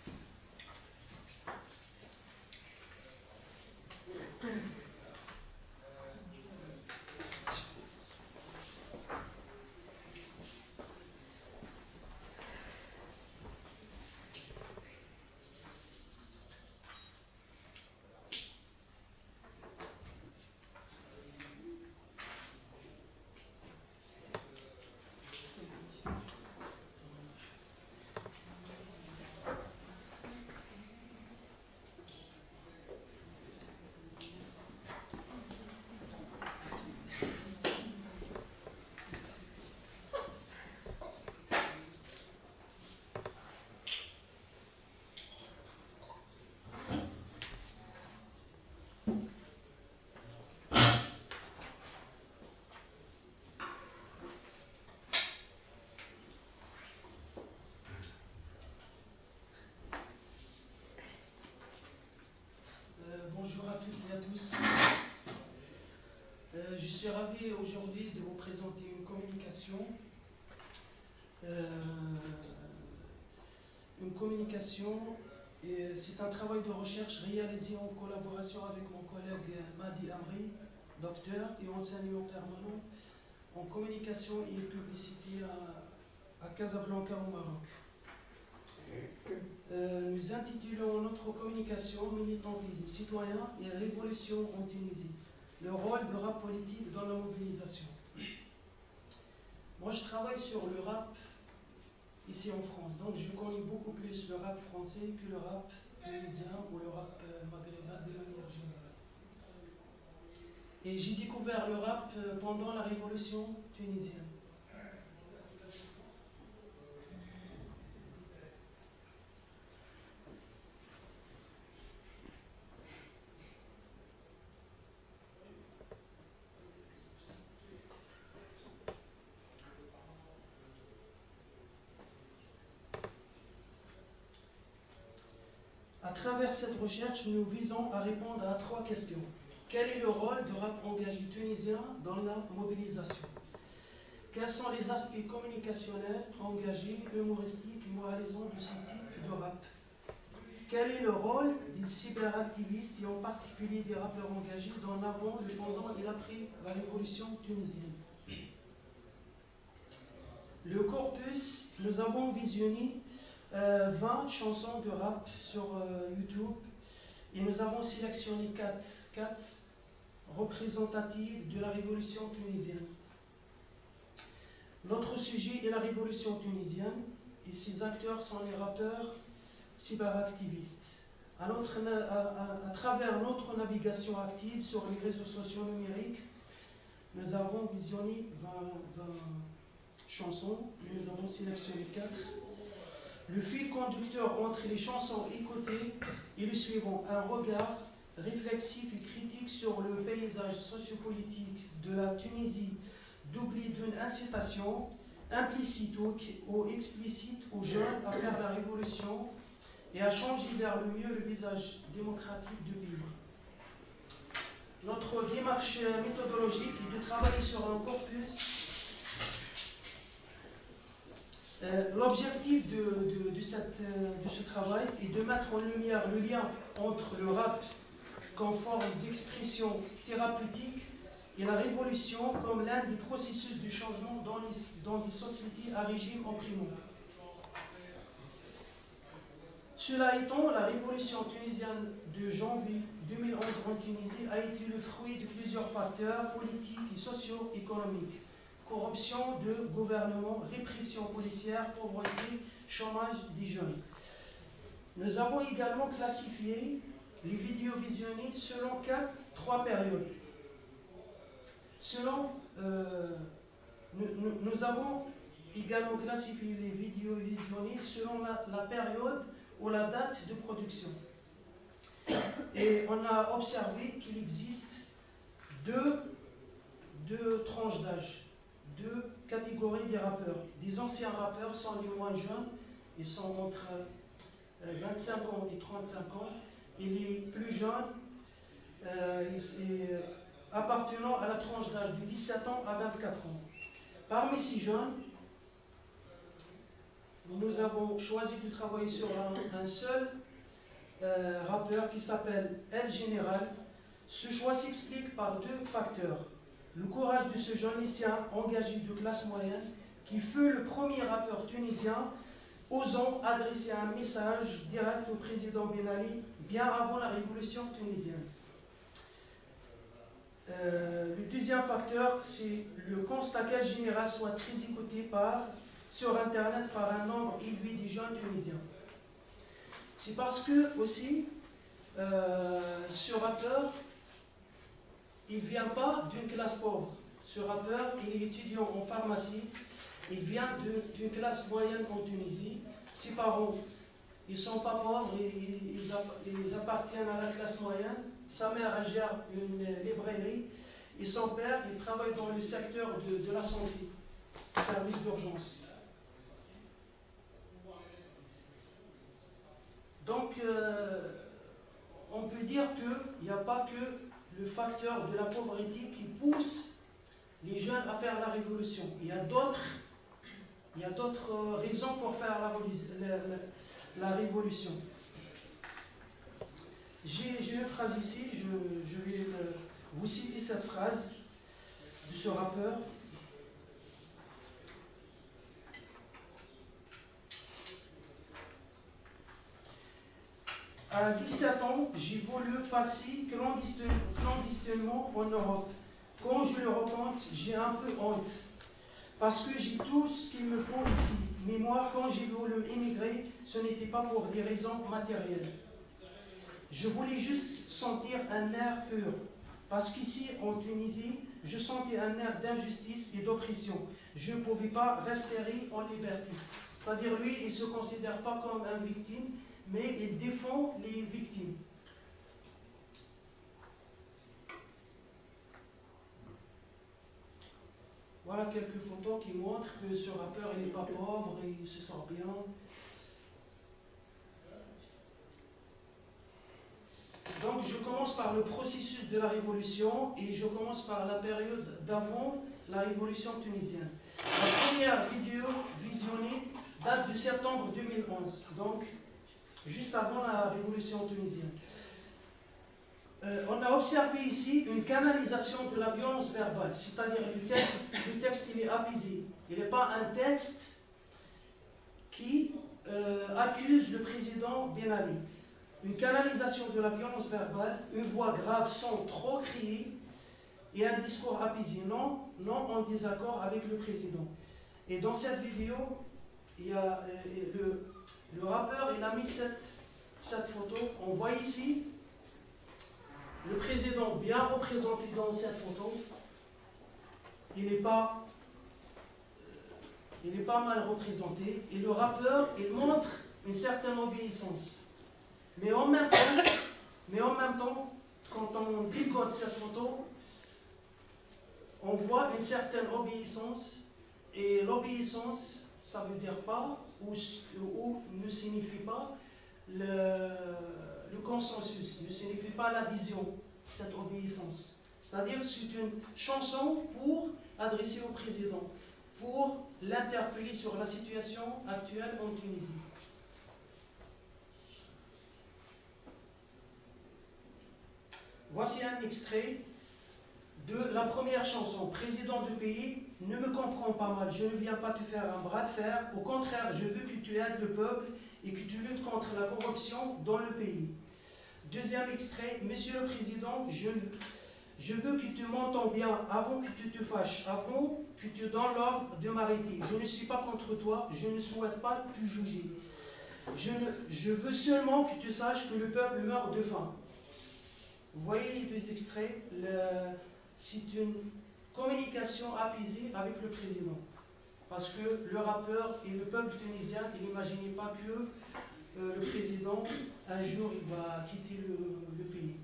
Bonjour à toutes et à tous. Euh, je suis ravi aujourd'hui de vous présenter une communication. Euh, une communication, et c'est un travail de recherche réalisé en collaboration avec mon collègue Madi Amri, docteur et enseignant permanent en communication et publicité à, à Casablanca au Maroc. Euh, nous intitulons notre communication Militantisme citoyen et révolution en Tunisie, le rôle de rap politique dans la mobilisation. Moi je travaille sur le rap ici en France, donc je connais beaucoup plus le rap français que le rap tunisien ou le rap maghrébin de manière générale. Et j'ai découvert le rap pendant la révolution tunisienne. À travers cette recherche, nous visons à répondre à trois questions. Quel est le rôle du rap engagé tunisien dans la mobilisation? Quels sont les aspects communicationnels, engagés, humoristiques et moralisants de ce type de rap? Quel est le rôle des cyberactivistes et en particulier des rappeurs engagés dans l'avant, le pendant et l'après la révolution tunisienne? Le corpus, nous avons visionné euh, vingt chansons de rap sur euh, YouTube et nous avons sélectionné quatre représentatives de la révolution tunisienne. Notre sujet est la révolution tunisienne et ses acteurs sont les rappeurs cyberactivistes. À, notre, à, à, à travers notre navigation active sur les réseaux sociaux numériques, nous avons visionné vingt chansons, nous avons sélectionné quatre. Le fil conducteur entre les chansons écoutées est le suivant: un regard réflexif et critique sur le paysage sociopolitique de la Tunisie, doublé d'une incitation implicite ou explicite aux jeunes à faire la révolution et à changer vers le mieux le visage démocratique de vivre. Notre démarche méthodologique est de travailler sur un corpus. Euh, L'objectif de, de, de, cette, de ce travail est de mettre en lumière le lien entre le rap comme forme d'expression thérapeutique et la révolution comme l'un des processus de changement dans, les, dans des sociétés à régime opprimant. Cela étant, la révolution tunisienne de janvier deux mille onze en Tunisie a été le fruit de plusieurs facteurs politiques et socio-économiques: corruption de gouvernement, répression policière, pauvreté, chômage des jeunes. Nous avons également classifié les vidéos visionnées selon quatre, trois périodes. Selon, euh, nous, nous, nous avons également classifié les vidéos visionnées selon la, la période ou la date de production. Et on a observé qu'il existe deux, deux tranches d'âge, deux catégories des rappeurs. Des anciens rappeurs sont les moins jeunes, ils sont entre euh, vingt-cinq ans et trente-cinq ans, et les plus jeunes euh, et, et, appartenant à la tranche d'âge de dix-sept ans à vingt-quatre ans. Parmi ces jeunes, nous avons choisi de travailler sur un, un seul euh, rappeur qui s'appelle El Général. Ce choix s'explique par deux facteurs. Le courage de ce jeune lycéen engagé de classe moyenne qui fut le premier rappeur tunisien osant adresser un message direct au président Ben Ali bien avant la révolution tunisienne. Euh, le deuxième facteur, c'est le constat qu'El Général soit très écouté par, sur Internet par un nombre élevé de jeunes tunisiens. C'est parce que aussi, euh, ce rappeur, il ne vient pas d'une classe pauvre. Ce rappeur, il est étudiant en pharmacie, il vient d'une classe moyenne en Tunisie. Ses parents, ils ne sont pas pauvres, ils, ils, ils appartiennent à la classe moyenne. Sa mère elle gère une librairie et son père, il travaille dans le secteur de, de la santé, service d'urgence. Donc, euh, on peut dire qu'il n'y a pas que le facteur de la pauvreté qui pousse les jeunes à faire la révolution. Il y a d'autres, il y a d'autres raisons pour faire la, la, la, la révolution. J'ai, j'ai une phrase ici, je, je vais euh, vous citer cette phrase de ce rappeur. À dix-sept ans, j'ai voulu passer clandestinement en Europe. Quand je le raconte, j'ai un peu honte. Parce que j'ai tout ce qu'il me faut ici. Mais moi, quand j'ai voulu émigrer, ce n'était pas pour des raisons matérielles. Je voulais juste sentir un air pur. Parce qu'ici, en Tunisie, je sentais un air d'injustice et d'oppression. Je ne pouvais pas respirer en liberté. C'est-à-dire, lui, il ne se considère pas comme une victime, mais il défend les victimes. Voilà quelques photos qui montrent que ce rappeur, il n'est pas pauvre, et il se sort bien. Donc je commence par le processus de la révolution et je commence par la période d'avant la révolution tunisienne. La première vidéo visionnée date de septembre deux mille onze, donc juste avant la révolution tunisienne. Euh, on a observé ici une canalisation de la violence verbale, c'est-à-dire le texte, le texte il est apaisé. Il n'est pas un texte qui euh, accuse le président Ben Ali. Une canalisation de la violence verbale, une voix grave sans trop crier et un discours apaisé, non, non en désaccord avec le président. Et dans cette vidéo, il y a, euh, le, le rappeur il a mis cette, cette photo. On voit ici le président bien représenté dans cette photo. Il n'est pas, il n'est pas mal représenté. Et le rappeur, il montre une certaine obéissance. Mais en même temps, mais en même temps, quand on décode cette photo, on voit une certaine obéissance. Et l'obéissance, ça ne veut dire pas, ou, ou ne signifie pas le, le consensus, ne signifie pas l'adhésion, cette obéissance. C'est-à-dire c'est une chanson pour adresser au président, pour l'interpeller sur la situation actuelle en Tunisie. Voici un extrait de la première chanson. Président du pays, ne me comprends pas mal, je ne viens pas te faire un bras de fer. Au contraire, je veux que tu aides le peuple et que tu luttes contre la corruption dans le pays. Deuxième extrait, Monsieur le Président, je, je veux que tu m'entends bien avant que tu te fâches, avant que tu donnes l'ordre de m'arrêter. Je ne suis pas contre toi, je ne souhaite pas te juger. Je, je veux seulement que tu saches que le peuple meurt de faim. Vous voyez les deux extraits, le, c'est une communication apaisée avec le président. Parce que le rappeur et le peuple tunisien, ils n'imaginaient pas que euh, le président, un jour, il va quitter le, le pays.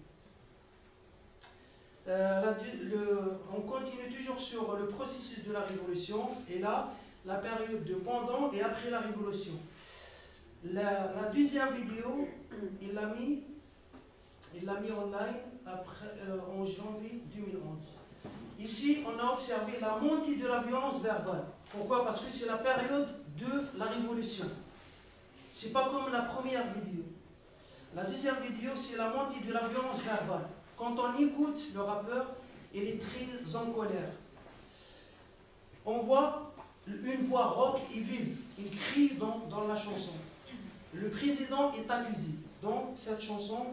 Euh, la, le, on continue toujours sur le processus de la révolution, et là, la période de pendant et après la révolution. La, la deuxième vidéo, il l'a mis, il l'a mis online après, euh, en janvier deux mille onze. Ici, on a observé la montée de la violence verbale. Pourquoi? Parce que c'est la période de la révolution. C'est pas comme la première vidéo. La deuxième vidéo, c'est la montée de la violence verbale. Quand on écoute le rappeur, il est très en colère. On voit une voix rauque et vive. Il crie dans, dans la chanson. Le président est accusé. Dans cette chanson,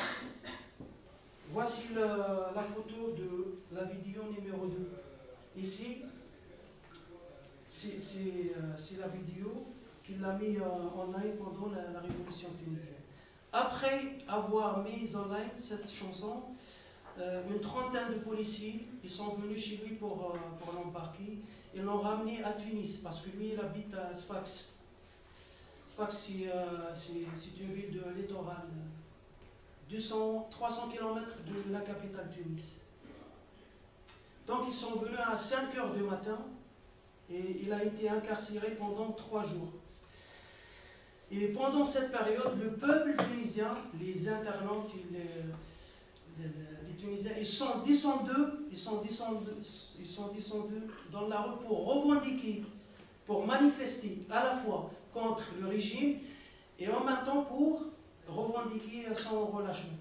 voici le, la photo de la vidéo numéro deux. Ici, c'est euh, la vidéo qu'il a mis euh, en ligne pendant la, la révolution tunisienne. Après avoir mis en ligne cette chanson, euh, une trentaine de policiers ils sont venus chez lui pour, euh, pour l'embarquer. Ils l'ont ramené à Tunis parce que lui il habite à Sfax. Sfax c'est euh, une ville de littoral, deux cents, trois cents kilomètres de la capitale Tunis. Donc ils sont venus à cinq heures du matin et il a été incarcéré pendant trois jours. Et pendant cette période, le peuple tunisien, les internautes, les, les, les Tunisiens, ils sont descendus, ils sont descendus, ils sont descendus dans la rue pour revendiquer, pour manifester à la fois contre le régime et en même temps pour revendiquer son relâchement.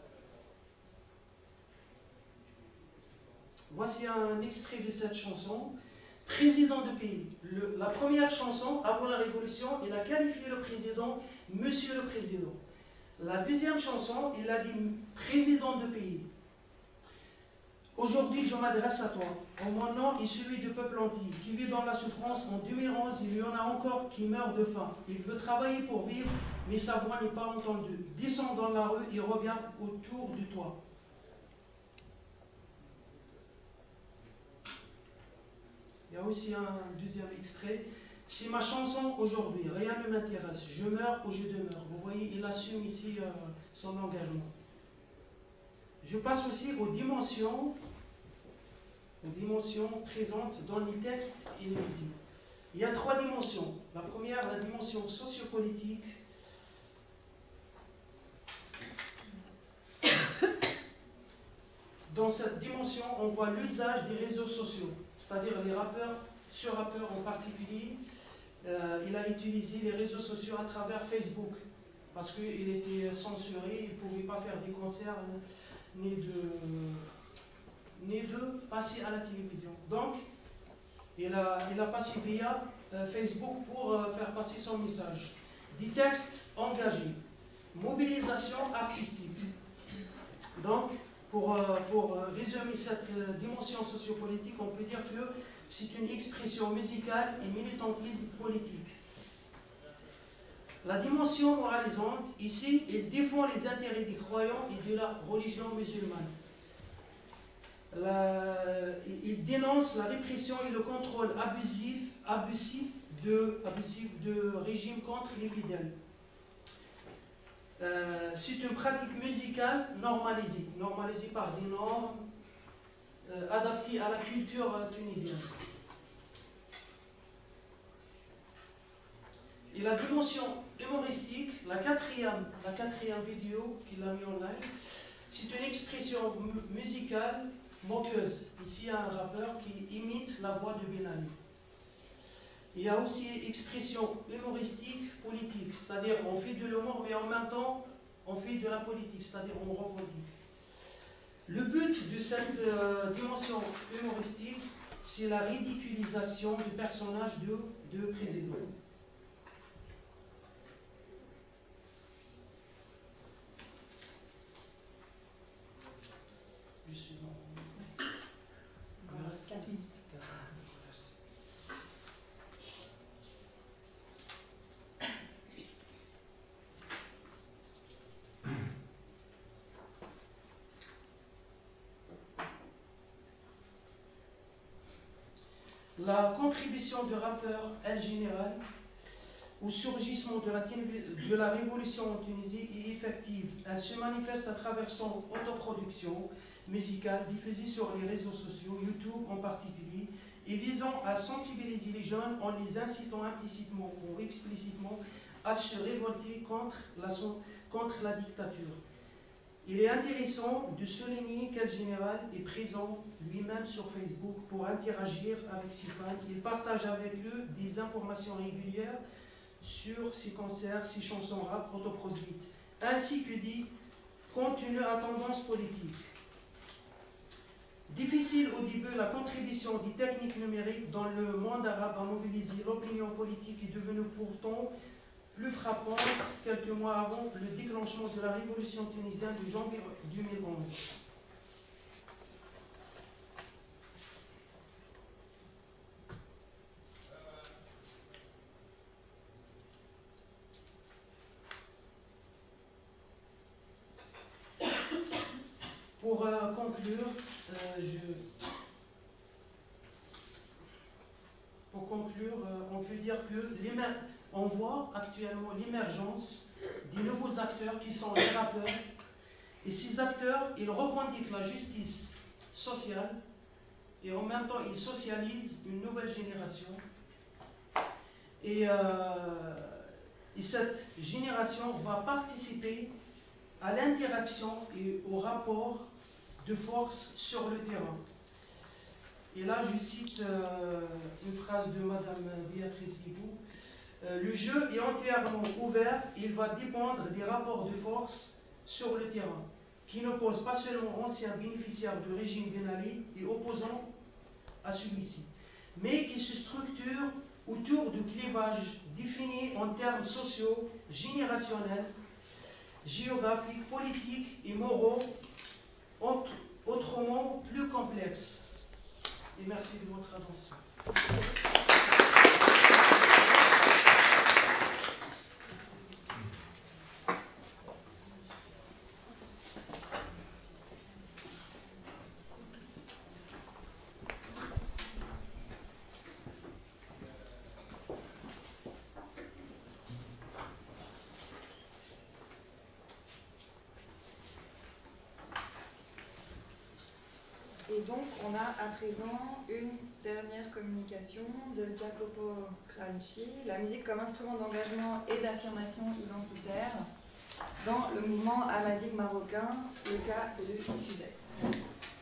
Voici un extrait de cette chanson. Président de pays. Le, la première chanson, avant la Révolution, il a qualifié le président Monsieur le Président. La deuxième chanson, il a dit Président de pays. Aujourd'hui, je m'adresse à toi, en mon nom et celui du peuple entier, qui vit dans la souffrance. En deux mille onze, il y en a encore qui meurent de faim. Il veut travailler pour vivre, mais sa voix n'est pas entendue. Descend dans la rue et regarde autour de toi. Il y a aussi un deuxième extrait. C'est ma chanson aujourd'hui, rien ne m'intéresse. Je meurs ou je demeure. Vous voyez, il assume ici euh, son engagement. Je passe aussi aux dimensions, aux dimensions présentes dans les textes et les vidéos. Il y a trois dimensions. La première, la dimension sociopolitique. Dans cette dimension, on voit l'usage des réseaux sociaux, c'est-à-dire les rappeurs, ce rappeur en particulier, euh, il a utilisé les réseaux sociaux à travers Facebook, parce qu'il était censuré, il ne pouvait pas faire des concerts, ni de, ni de passer à la télévision. Donc, il a, il a passé via euh, Facebook pour euh, faire passer son message. Des textes engagés, mobilisation artistique. Donc, Pour, euh, pour euh, résumer cette euh, dimension sociopolitique, on peut dire que c'est une expression musicale et militantisme politique. La dimension moralisante, ici, il défend les intérêts des croyants et de la religion musulmane. La, il dénonce la répression et le contrôle abusif, abusif, de, abusif de régime contre les fidèles. Euh, c'est une pratique musicale normalisée, normalisée par des normes euh, adaptées à la culture euh, tunisienne. Et la dimension humoristique, la quatrième, la quatrième vidéo qu'il a mis en live, c'est une expression musicale moqueuse. Ici, il y a un rappeur qui imite la voix de Ben Ali. Il y a aussi expression humoristique politique, c'est-à-dire on fait de l'humour, mais en même temps on fait de la politique, c'est-à-dire on revendique. Le but de cette euh, dimension humoristique, c'est la ridiculisation du personnage de, de président. Je suis dans... Il me reste quatre minutes. La contribution du rappeur El Général au surgissement de la, de la révolution en Tunisie est effective. Elle se manifeste à travers son autoproduction musicale diffusée sur les réseaux sociaux, YouTube en particulier, et visant à sensibiliser les jeunes en les incitant implicitement ou explicitement à se révolter contre la, contre la dictature. Il est intéressant de souligner quel général est présent lui-même sur Facebook pour interagir avec ses fans. Il partage avec eux des informations régulières sur ses concerts, ses chansons rap autoproduites, ainsi que des contenus à tendance politique. Difficile au début, la contribution des techniques numériques dans le monde arabe à mobiliser l'opinion politique est devenue pourtant plus frappante quelques mois avant le déclenchement de la révolution tunisienne de janvier deux mille onze. Pour euh, conclure, euh, je... Pour conclure, euh, on peut dire que on voit actuellement l'émergence des nouveaux acteurs qui sont les rappeurs. Et ces acteurs, ils revendiquent la justice sociale et en même temps, ils socialisent une nouvelle génération. Et, euh, et cette génération va participer à l'interaction et au rapport de force sur le terrain. Et là, je cite euh, une phrase de Madame Béatrice Guibou. Euh, le jeu est entièrement ouvert et il va dépendre des rapports de force sur le terrain, qui n'opposent pas seulement anciens bénéficiaires du régime Ben Ali et opposants à celui-ci, mais qui se structurent autour de clivages définis en termes sociaux, générationnels, géographiques, politiques et moraux, autrement plus complexes. Et merci de votre attention. Et donc, on a à présent une dernière communication de Jacopo Cranchi, la musique comme instrument d'engagement et d'affirmation identitaire dans le mouvement amazigh marocain, le cas du Sud-Est.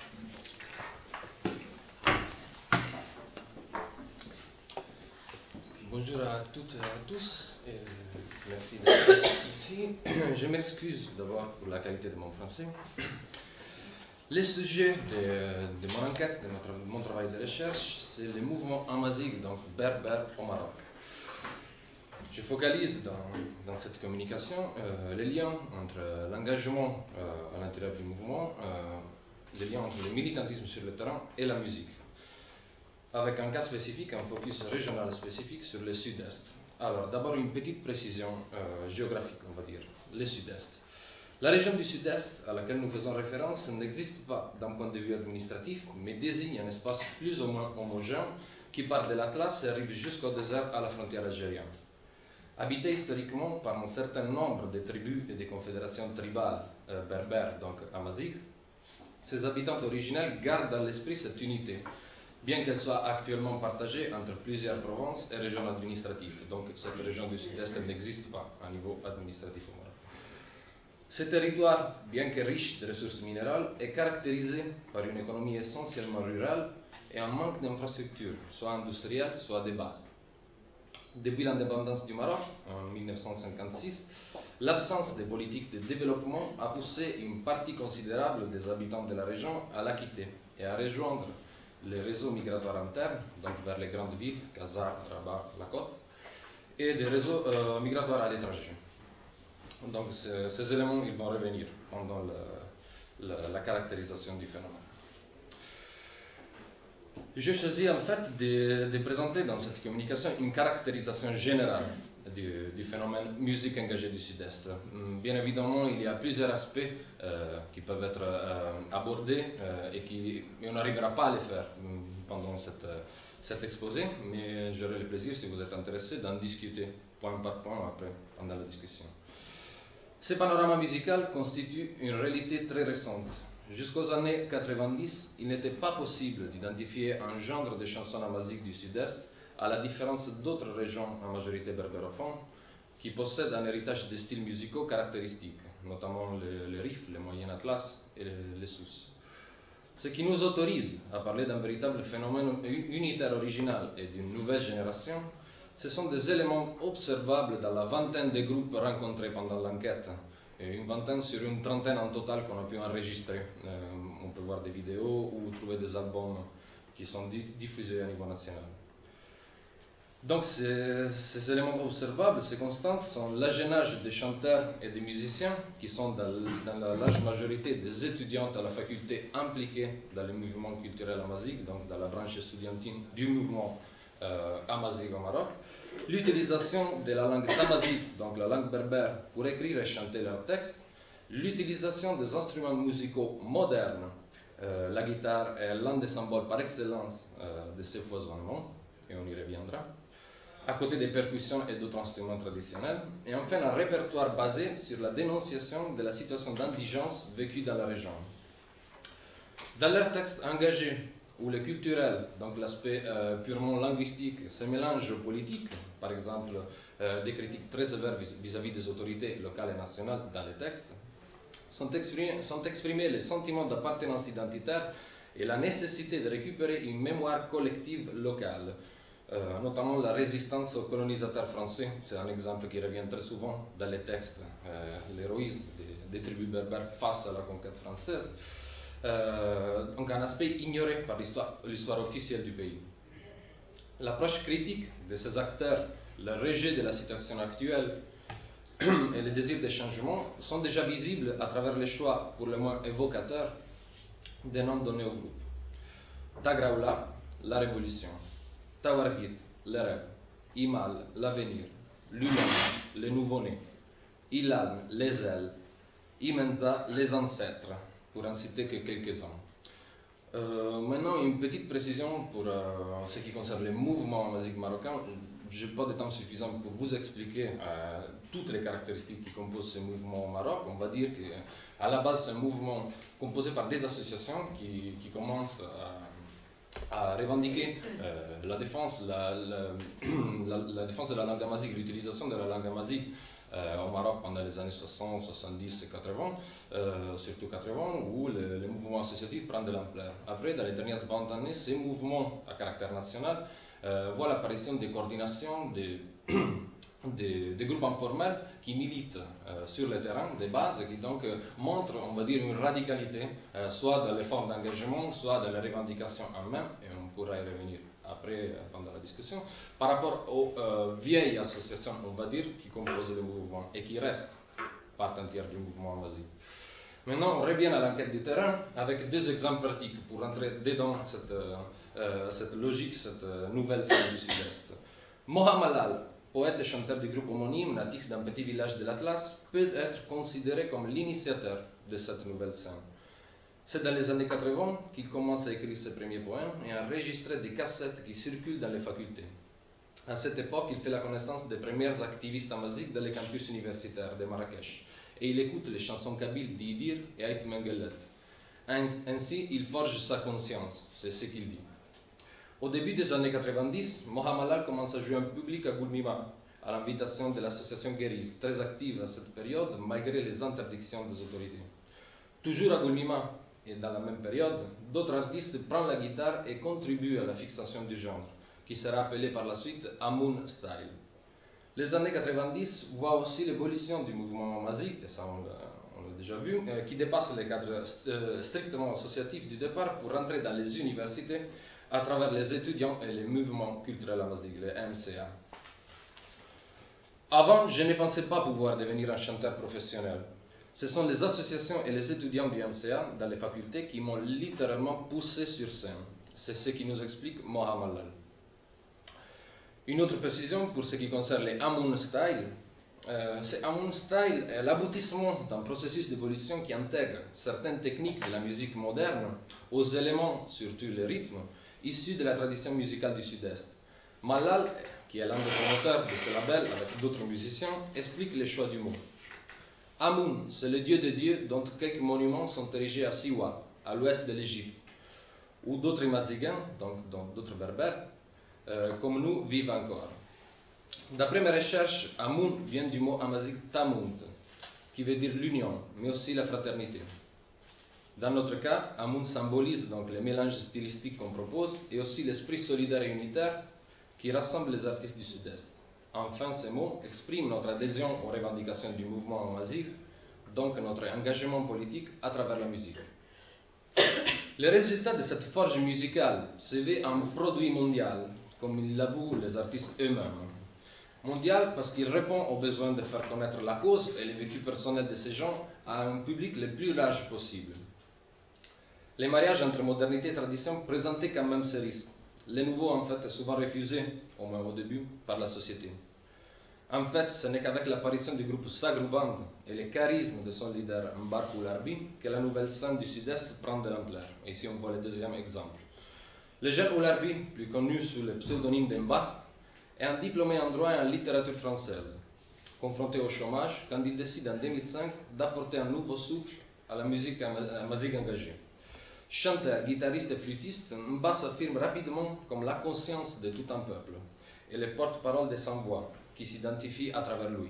Bonjour à toutes et à tous, et merci d'être ici. Je m'excuse d'abord pour la qualité de mon français. Le sujet de, de mon enquête, de notre, mon travail de recherche, c'est le mouvement amazigh, donc berbère au Maroc. Je focalise dans, dans cette communication euh, les liens entre l'engagement euh, à l'intérieur du mouvement, euh, les liens entre le militantisme sur le terrain et la musique, avec un cas spécifique, un focus régional spécifique sur le Sud-Est. Alors, d'abord une petite précision euh, géographique, on va dire, le Sud-Est. La région du Sud-Est à laquelle nous faisons référence n'existe pas d'un point de vue administratif, mais désigne un espace plus ou moins homogène qui part de l'Atlas et arrive jusqu'au désert à la frontière algérienne. Habité historiquement par un certain nombre de tribus et de confédérations tribales euh, berbères, donc amazigh, ses habitants originels gardent dans l'esprit cette unité, bien qu'elle soit actuellement partagée entre plusieurs provinces et régions administratives. Donc cette région du Sud-Est n'existe pas à niveau administratif au Maroc. Ce territoire, bien que riche de ressources minérales, est caractérisé par une économie essentiellement rurale et un manque d'infrastructures, soit industrielles, soit de base. Depuis l'indépendance du Maroc, en mille neuf cent cinquante-six, l'absence de politique de développement a poussé une partie considérable des habitants de la région à la quitter et à rejoindre les réseaux migratoires internes, donc vers les grandes villes, Casa, Rabat, la Côte, et des réseaux euh, migratoires à l'étranger. Donc ces, ces éléments, ils vont revenir pendant le, le, la caractérisation du phénomène. J'ai choisi en fait de, de présenter dans cette communication une caractérisation générale du, du phénomène musique engagée du Sud-Est. Bien évidemment, il y a plusieurs aspects euh, qui peuvent être euh, abordés euh, et, qui, et on n'arrivera pas à les faire pendant cette, cet exposé, mais j'aurai le plaisir, si vous êtes intéressés, d'en discuter point par point après, pendant la discussion. Ce panorama musical constitue une réalité très récente. Jusqu'aux années quatre-vingt-dix, il n'était pas possible d'identifier un genre de chansons amazigh du Sud-Est, à la différence d'autres régions en majorité berbérophones, qui qui possède un héritage de styles musicaux caractéristiques, notamment le, le riff, le moyen atlas et le, le sus. Ce qui nous autorise à parler d'un véritable phénomène unitaire original et d'une nouvelle génération, ce sont des éléments observables dans la vingtaine de groupes rencontrés pendant l'enquête, et une vingtaine sur une trentaine en total qu'on a pu enregistrer. Euh, on peut voir des vidéos ou trouver des albums qui sont diffusés à niveau national. Donc ces, ces éléments observables, ces constantes, sont l'agénage des chanteurs et des musiciens qui sont dans, dans la large majorité des étudiantes à la faculté impliquées dans le mouvement culturel amazigue, donc dans la branche estudiantine du mouvement euh, amazigue au Maroc, l'utilisation de la langue tamazigue, donc la langue berbère, pour écrire et chanter leurs textes, l'utilisation des instruments musicaux modernes, euh, la guitare est l'un des symboles par excellence euh, de ces foisonnements, et on y reviendra, à côté des percussions et d'autres instruments traditionnels, et enfin un répertoire basé sur la dénonciation de la situation d'indigence vécue dans la région. Dans leurs textes engagés, où le culturel, donc l'aspect euh, purement linguistique, se mélange au politique, par exemple euh, des critiques très sévères vis-à-vis des autorités locales et nationales dans les textes, sont exprimés, sont exprimés les sentiments d'appartenance identitaire et la nécessité de récupérer une mémoire collective locale. Euh, notamment la résistance aux colonisateurs français, c'est un exemple qui revient très souvent dans les textes, euh, l'héroïsme des, des tribus berbères face à la conquête française, euh, donc un aspect ignoré par l'histoire officielle du pays. L'approche critique de ces acteurs, le rejet de la situation actuelle et le désir de changement sont déjà visibles à travers les choix pour le moins évocateurs des noms donnés au groupe. Tagraoula, la révolution. Tawargit, le rêve. Imal, l'avenir. Lulam, le nouveau-né. Ilalm, les ailes. Imenza, les ancêtres, pour en citer que quelques-uns. Euh, maintenant, une petite précision pour euh, ce qui concerne les mouvements amaziques marocains. Je n'ai pas de temps suffisant pour vous expliquer euh, toutes les caractéristiques qui composent ce mouvement au Maroc. On va dire qu'à la base, c'est un mouvement composé par des associations qui, qui commencent à à revendiquer euh, la, défense, la, la, la, la défense de la langue amazique, l'utilisation de la langue amazique euh, au Maroc pendant les années soixante, soixante-dix et quatre-vingts, euh, surtout quatre-vingts, où le, le mouvement associatif prend de l'ampleur. Après, dans les dernières bandes d'années, ces mouvements à caractère national euh, voient l'apparition des coordinations, des, des, des groupes informels qui militent euh, sur le terrain, des bases, qui donc euh, montrent, on va dire, une radicalité, euh, soit dans l'effort d'engagement, soit dans les revendications en main, et on pourra y revenir après, euh, pendant la discussion, par rapport aux euh, vieilles associations, on va dire, qui composent le mouvement et qui restent part entière du mouvement amazique. Maintenant, on revient à l'enquête du terrain avec deux exemples pratiques pour entrer dedans cette, euh, cette logique, cette euh, nouvelle scène du Sud-Est. Mohamalal, poète et chanteur du groupe homonyme, natif d'un petit village de l'Atlas, peut être considéré comme l'initiateur de cette nouvelle scène. C'est dans les années quatre-vingts qu'il commence à écrire ses premiers poèmes et à enregistrer des cassettes qui circulent dans les facultés. À cette époque, il fait la connaissance des premières activistes amaziques dans les campus universitaires de Marrakech et il écoute les chansons kabyles d'Idir et Ait Mengelet. Ainsi, il forge sa conscience, c'est ce qu'il dit. Au début des années quatre-vingt-dix, Mohamalal commence à jouer en public à Goulmima, à l'invitation de l'association Guériz, très active à cette période malgré les interdictions des autorités. Toujours à Goulmima, et dans la même période, d'autres artistes prennent la guitare et contribuent à la fixation du genre, qui sera appelé par la suite Amoun Style. Les années quatre-vingt-dix voient aussi l'évolution du mouvement amazique, et ça on l'a déjà vu, euh, qui dépasse les cadres st euh, strictement associatifs du départ pour rentrer dans les universités à travers les étudiants et les mouvements culturels amaziques, les M C A. Avant, je ne pensais pas pouvoir devenir un chanteur professionnel. Ce sont les associations et les étudiants du M C A dans les facultés qui m'ont littéralement poussé sur scène. C'est ce qui nous explique Mohamalal. Une autre précision pour ce qui concerne les Amoun Style. Euh, c'est Amoun Style est l'aboutissement d'un processus d'évolution qui intègre certaines techniques de la musique moderne aux éléments, surtout le rythme, issus de la tradition musicale du Sud-Est. Malal, qui est l'un des promoteurs de ce label avec d'autres musiciens, explique les choix du mot. Amoun, c'est le dieu des dieux dont quelques monuments sont érigés à Siwa, à l'ouest de l'Égypte, où d'autres Imazigans, donc d'autres berbères, Euh, comme nous, vivent encore. D'après mes recherches, Amoun vient du mot amazique Tamunt, qui veut dire l'union, mais aussi la fraternité. Dans notre cas, Amoun symbolise donc les mélanges stylistiques qu'on propose et aussi l'esprit solidaire et unitaire qui rassemble les artistes du Sud-Est. Enfin, ces mots expriment notre adhésion aux revendications du mouvement amazigh, donc notre engagement politique à travers la musique. Le résultat de cette forge musicale se veut un produit mondial, comme ils l'avouent les artistes eux-mêmes. Mondial parce qu'il répond au besoin de faire connaître la cause et le vécu personnel de ces gens à un public le plus large possible. Les mariages entre modernité et tradition présentaient quand même ces risques. Le nouveau, en fait, est souvent refusé, au moins au début, par la société. En fait, ce n'est qu'avec l'apparition du groupe Sagru Band et le charisme de son leader Mbark Oularbi que la nouvelle scène du Sud-Est prend de l'ampleur. Et ici, on voit le deuxième exemple. Le jeune Oularbi, plus connu sous le pseudonyme d'Emba, est un diplômé en droit et en littérature française. Confronté au chômage, quand il décide en deux mille cinq d'apporter un nouveau souffle à la musique amazigh engagée. Chanteur, guitariste et flûtiste, Mba s'affirme rapidement comme la conscience de tout un peuple et le porte-parole de sans voix qui s'identifie à travers lui.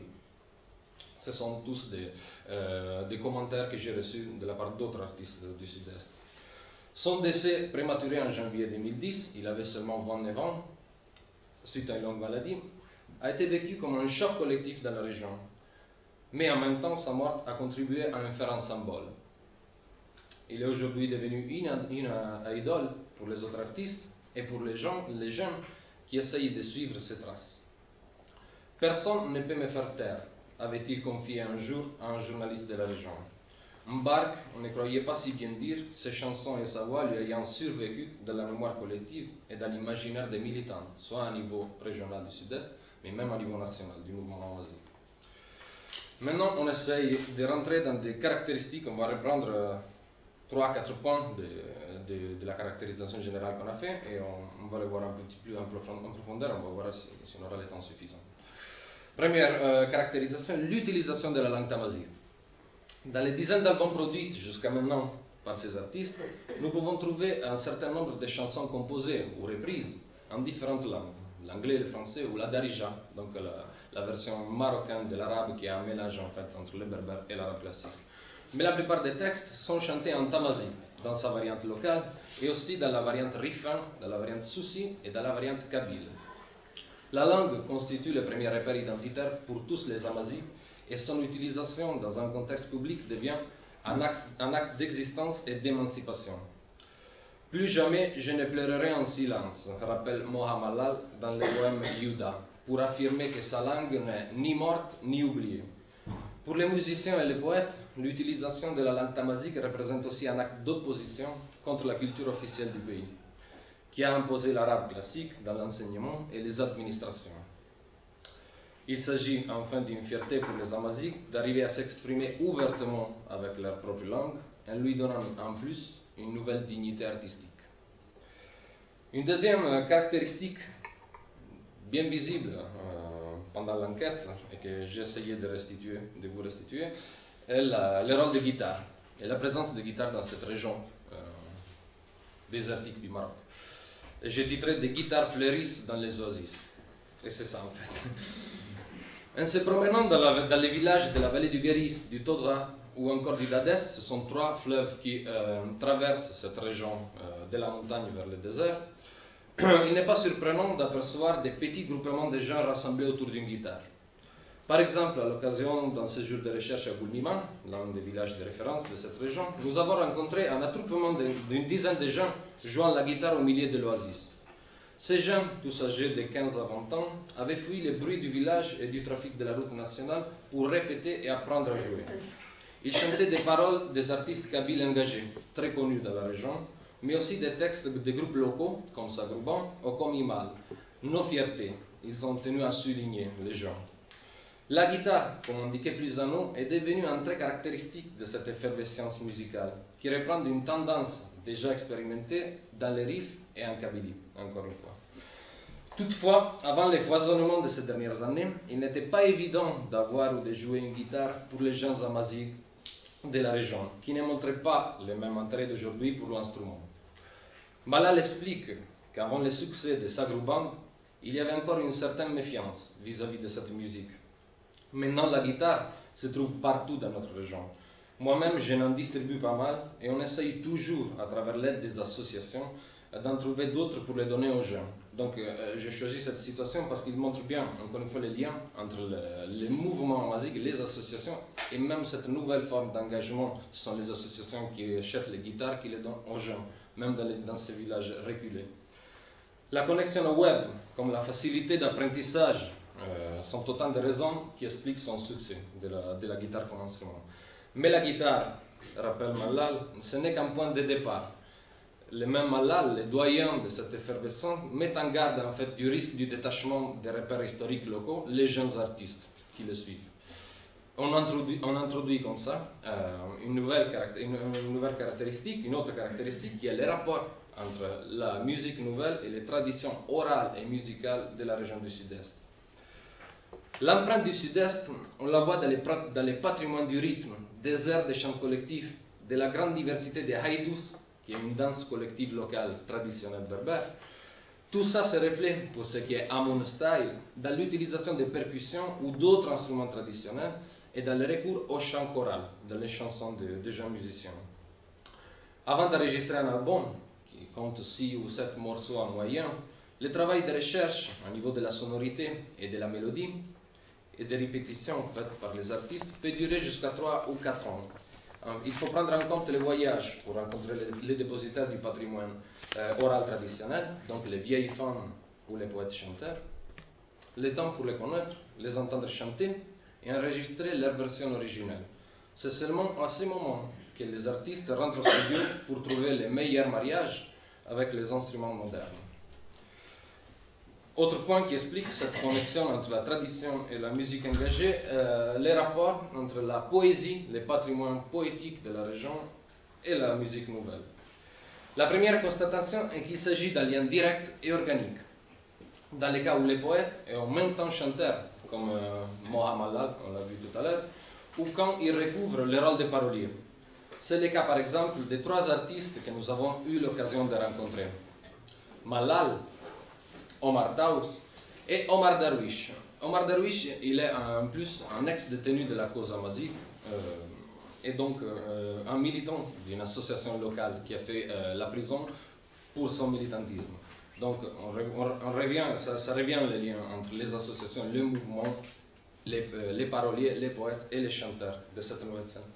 Ce sont tous des, euh, des commentaires que j'ai reçus de la part d'autres artistes du Sud-Est. Son décès prématuré en janvier deux mille dix, il avait seulement vingt-neuf ans, suite à une longue maladie, a été vécu comme un choc collectif dans la région. Mais en même temps, sa mort a contribué à en faire un symbole. Il est aujourd'hui devenu une, une, une idole pour les autres artistes et pour les, gens, les jeunes qui essayent de suivre ses traces. Personne ne peut me faire taire, avait-il confié un jour à un journaliste de la région. Mbark ne croyait pas si bien dire, ses chansons et sa voix lui ayant survécu dans la mémoire collective et dans l'imaginaire des militants, soit à niveau régional du Sud-Est, mais même à niveau national du mouvement amazigh. Maintenant, on essaye de rentrer dans des caractéristiques, on va reprendre trois à quatre points de, de, de la caractérisation générale qu'on a fait et on, on va le voir un petit peu plus en profondeur, on va voir si, si on aura le temps suffisant. Première euh, caractérisation, l'utilisation de la langue tamazight. Dans les dizaines d'albums produits jusqu'à maintenant par ces artistes, nous pouvons trouver un certain nombre de chansons composées ou reprises en différentes langues, l'anglais, le français ou la darija, donc la, la version marocaine de l'arabe qui est un mélange en fait entre le berbère et l'arabe classique. Mais la plupart des textes sont chantés en tamazight, dans sa variante locale, et aussi dans la variante rifin, dans la variante soussi et dans la variante kabyle. La langue constitue le premier repère identitaire pour tous les amazighs et son utilisation dans un contexte public devient un acte, un acte d'existence et d'émancipation. Plus jamais je ne pleurerai en silence, rappelle Mohamed Lal dans le poème Yuda, pour affirmer que sa langue n'est ni morte ni oubliée. Pour les musiciens et les poètes, l'utilisation de la langue tamazight représente aussi un acte d'opposition contre la culture officielle du pays, qui a imposé l'arabe classique dans l'enseignement et les administrations. Il s'agit enfin d'une fierté pour les amazighs d'arriver à s'exprimer ouvertement avec leur propre langue en lui donnant en plus une nouvelle dignité artistique. Une deuxième caractéristique bien visible euh, pendant l'enquête et que j'ai essayé de, restituer, de vous restituer est la, le rôle de guitare et la présence de guitare dans cette région euh, désertique du Maroc. Et j'ai titré « Des guitares fleurissent dans les oasis ». Et c'est ça en fait. En se promenant dans, la, dans les villages de la vallée du Guéris, du Todra ou encore du Dadès, ce sont trois fleuves qui euh, traversent cette région euh, de la montagne vers le désert, il n'est pas surprenant d'apercevoir des petits groupements de gens rassemblés autour d'une guitare. Par exemple, à l'occasion d'un séjour de recherche à Goulmiman, l'un des villages de référence de cette région, nous avons rencontré un attroupement d'une dizaine de gens jouant la guitare au milieu de l'oasis. Ces gens, tous âgés de quinze à vingt ans, avaient fui les bruits du village et du trafic de la route nationale pour répéter et apprendre à jouer. Ils chantaient des paroles des artistes kabyles engagés, très connus dans la région, mais aussi des textes des groupes locaux, comme Sagru Band ou comme Imal. Nos fiertés, ils ont tenu à souligner les gens. La guitare, comme indiqué plus en haut, est devenue un trait caractéristique de cette effervescence musicale, qui reprend une tendance déjà expérimentée dans les riffs et en Kabylie, encore une fois. Toutefois, avant les foisonnements de ces dernières années, il n'était pas évident d'avoir ou de jouer une guitare pour les gens amazighs de la région, qui ne montraient pas le même intérêt d'aujourd'hui pour l'instrument. Malal explique qu'avant le succès de Sagru Band, il y avait encore une certaine méfiance vis-à-vis de cette musique. Maintenant, la guitare se trouve partout dans notre région. Moi-même, je n'en distribue pas mal et on essaye toujours, à travers l'aide des associations, d'en trouver d'autres pour les donner aux jeunes. Donc, euh, j'ai choisi cette situation parce qu'il montre bien, encore une fois, les liens entre le, les mouvements amazigh, les associations et même cette nouvelle forme d'engagement. Ce sont les associations qui achètent les guitares, qui les donnent aux jeunes, même dans, les, dans ces villages reculés. La connexion au web, comme la facilité d'apprentissage, euh, sont autant de raisons qui expliquent son succès de la, de la guitare comme instrument. Mais la guitare, rappelle Malal, ce n'est qu'un point de départ. Le même Malal, le doyen de cette effervescence, met en garde en fait du risque du détachement des repères historiques locaux, les jeunes artistes qui le suivent. On introduit, on introduit comme ça euh, une, nouvelle une, une nouvelle caractéristique, une autre caractéristique qui est le rapport entre la musique nouvelle et les traditions orales et musicales de la région du Sud-Est. L'empreinte du Sud-Est, on la voit dans les, dans les patrimoines du rythme, des airs des chants collectifs, de la grande diversité des haïdous, qui est une danse collective locale traditionnelle berbère. Tout ça se reflète, pour ce qui est Amun Style, dans l'utilisation des percussions ou d'autres instruments traditionnels et dans le recours au chant choral, dans les chansons de, de jeunes musiciens. Avant d'enregistrer un album, qui compte six ou sept morceaux en moyenne, le travail de recherche au niveau de la sonorité et de la mélodie et des répétitions faites par les artistes peut durer jusqu'à trois ou quatre ans. Il faut prendre en compte les voyages pour rencontrer les, les dépositaires du patrimoine euh, oral traditionnel, donc les vieilles femmes ou les poètes chanteurs, le temps pour les connaître, les entendre chanter et enregistrer leur version originelle. C'est seulement à ce moment que les artistes rentrent au studio pour trouver les meilleurs mariages avec les instruments modernes. Autre point qui explique cette connexion entre la tradition et la musique engagée, euh, les rapports entre la poésie, le patrimoine poétique de la région et la musique nouvelle. La première constatation est qu'il s'agit d'un lien direct et organique. Dans les cas où les poètes est en même temps chanteurs, comme euh, Mohamed Lal, on l'a vu tout à l'heure, ou quand ils recouvrent le rôle de parolier. C'est le cas par exemple des trois artistes que nous avons eu l'occasion de rencontrer. Malal, Omar Taous et Omar Darwish. Omar Darwish, il est en plus un ex-détenu de la cause amazigh euh, et donc euh, un militant d'une association locale qui a fait euh, la prison pour son militantisme. Donc on, on, on revient, ça, ça revient le lien entre les associations, le mouvement, les, euh, les paroliers, les poètes et les chanteurs de cette nouvelle scène.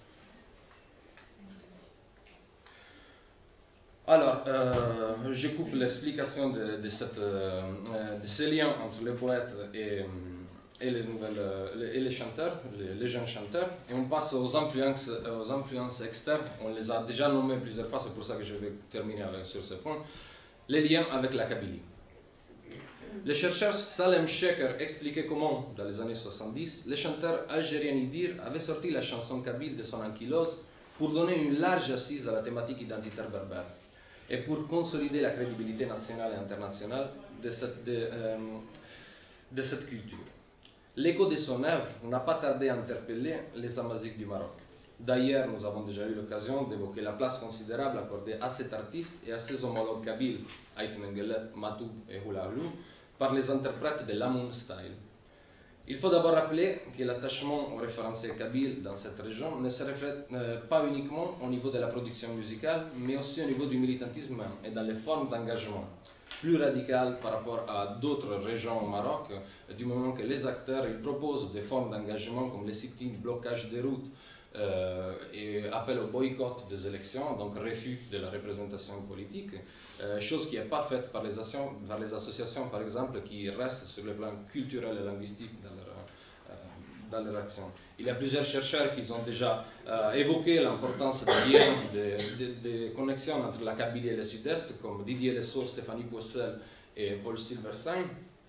Alors, euh, je coupe l'explication de, de, cette, euh, de ce lien entre les poètes et, et, les, nouvelles, et les chanteurs, les, les jeunes chanteurs, et on passe aux influences, aux influences externes. On les a déjà nommées plusieurs fois, c'est pour ça que je vais terminer avec, sur ce point. Les liens avec la Kabylie. Le chercheur Salem Sheker expliquait comment, dans les années soixante-dix, le chanteur algérien Idir avait sorti la chanson kabyle de son ankylose pour donner une large assise à la thématique identitaire berbère et pour consolider la crédibilité nationale et internationale de cette, de, euh, de cette culture. L'écho de son œuvre n'a pas tardé à interpeller les Amazighs du Maroc. D'ailleurs, nous avons déjà eu l'occasion d'évoquer la place considérable accordée à cet artiste et à ses homologues kabyles, Ait Mengelet, Matoub et Hulahlou, par les interprètes de l'Amun Style. Il faut d'abord rappeler que l'attachement aux référenciers kabyles dans cette région ne se reflète euh, pas uniquement au niveau de la production musicale, mais aussi au niveau du militantisme et dans les formes d'engagement, plus radicales par rapport à d'autres régions au Maroc, du moment que les acteurs ils proposent des formes d'engagement comme les sit-ins, blocage des routes, Euh, et appel au boycott des élections, donc refus de la représentation politique, euh, chose qui n'est pas faite par les, par les associations, par exemple, qui restent sur le plan culturel et linguistique dans leur, euh, dans leur action. Il y a plusieurs chercheurs qui ont déjà euh, évoqué l'importance des liens, des de, de connexions entre la Kabylie et le Sud-Est, comme Didier Lesseau, Stéphanie Poissel et Paul Silverstein.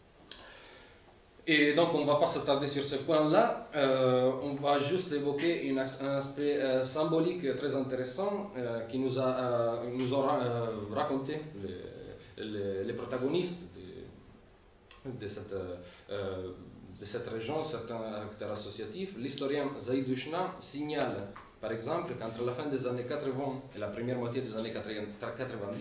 Et donc on ne va pas s'attarder sur ce point-là, euh, on va juste évoquer une, un aspect euh, symbolique très intéressant euh, qui nous, a, euh, nous ont euh, raconté les, les, les protagonistes de, de, cette, euh, de cette région, certains acteurs associatifs. L'historien Zaïd Douchna signale par exemple qu'entre la fin des années quatre-vingts et la première moitié des années quatre-vingt-dix,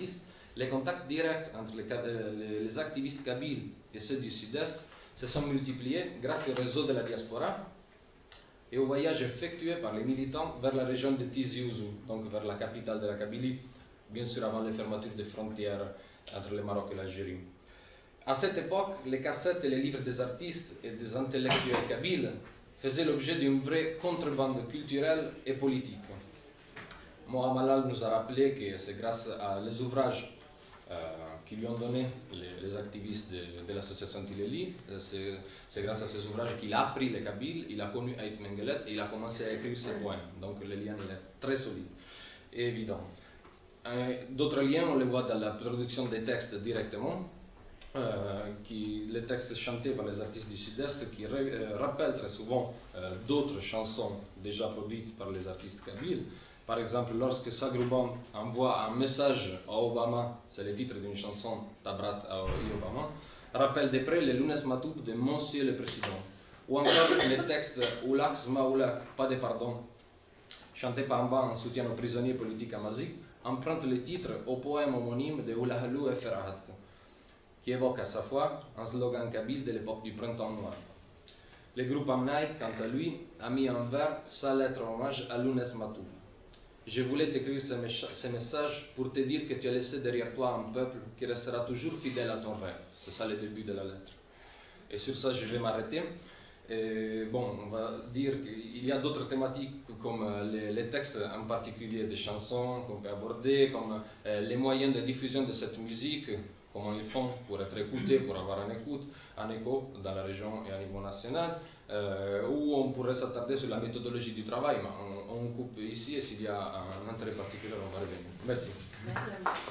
Les contacts directs entre les, les, les activistes kabyles et ceux du Sud-Est se sont multipliés grâce au réseau de la diaspora et aux voyages effectués par les militants vers la région de Tizi Ouzou, donc vers la capitale de la Kabylie, bien sûr avant les fermetures des frontières entre le Maroc et l'Algérie. À cette époque, les cassettes et les livres des artistes et des intellectuels kabyles faisaient l'objet d'une vraie contrebande culturelle et politique. Mohamed Malal nous a rappelé que c'est grâce à les ouvrages euh, qui lui ont donné les, les activistes de, de l'association Tileli, c'est grâce à ces ouvrages qu'il a appris le kabyle, il a connu Ait Mengelet et il a commencé à écrire ses poèmes. Donc le lien il est très solide et évident. D'autres liens, on les voit dans la production des textes directement. Euh, qui, les textes chantés par les artistes du Sud-Est qui euh, rappellent très souvent euh, d'autres chansons déjà produites par les artistes kabyles. Par exemple, lorsque Sagrouban envoie un message à Obama, c'est le titre d'une chanson Tabrat à Obama, rappelle de près les Lunes Matoub de Monsieur le Président. Ou encore les textes Oulak Zmaoulak, pas de pardon, chantés par Mba en soutien aux prisonniers politiques amaziques, empruntent le titre au poème homonyme de Oulahalou et Ferahad, qui évoque à sa fois un slogan kabyle de l'époque du printemps noir. Le groupe Amnaï, quant à lui, a mis en vers sa lettre hommage à Lounes Matoub. Je voulais t'écrire ce, ce message pour te dire que tu as laissé derrière toi un peuple qui restera toujours fidèle à ton rêve. C'est ça le début de la lettre. Et sur ça, je vais m'arrêter. Et bon, on va dire qu'il y a d'autres thématiques comme les, les textes en particulier des chansons qu'on peut aborder, comme euh, les moyens de diffusion de cette musique, comment ils font pour être écoutés, pour avoir un, écoute, un écho dans la région et à niveau national, euh, où on pourrait s'attarder sur la méthodologie du travail, mais on, on coupe ici et s'il y a un intérêt particulier, on va revenir. Merci. Merci à vous.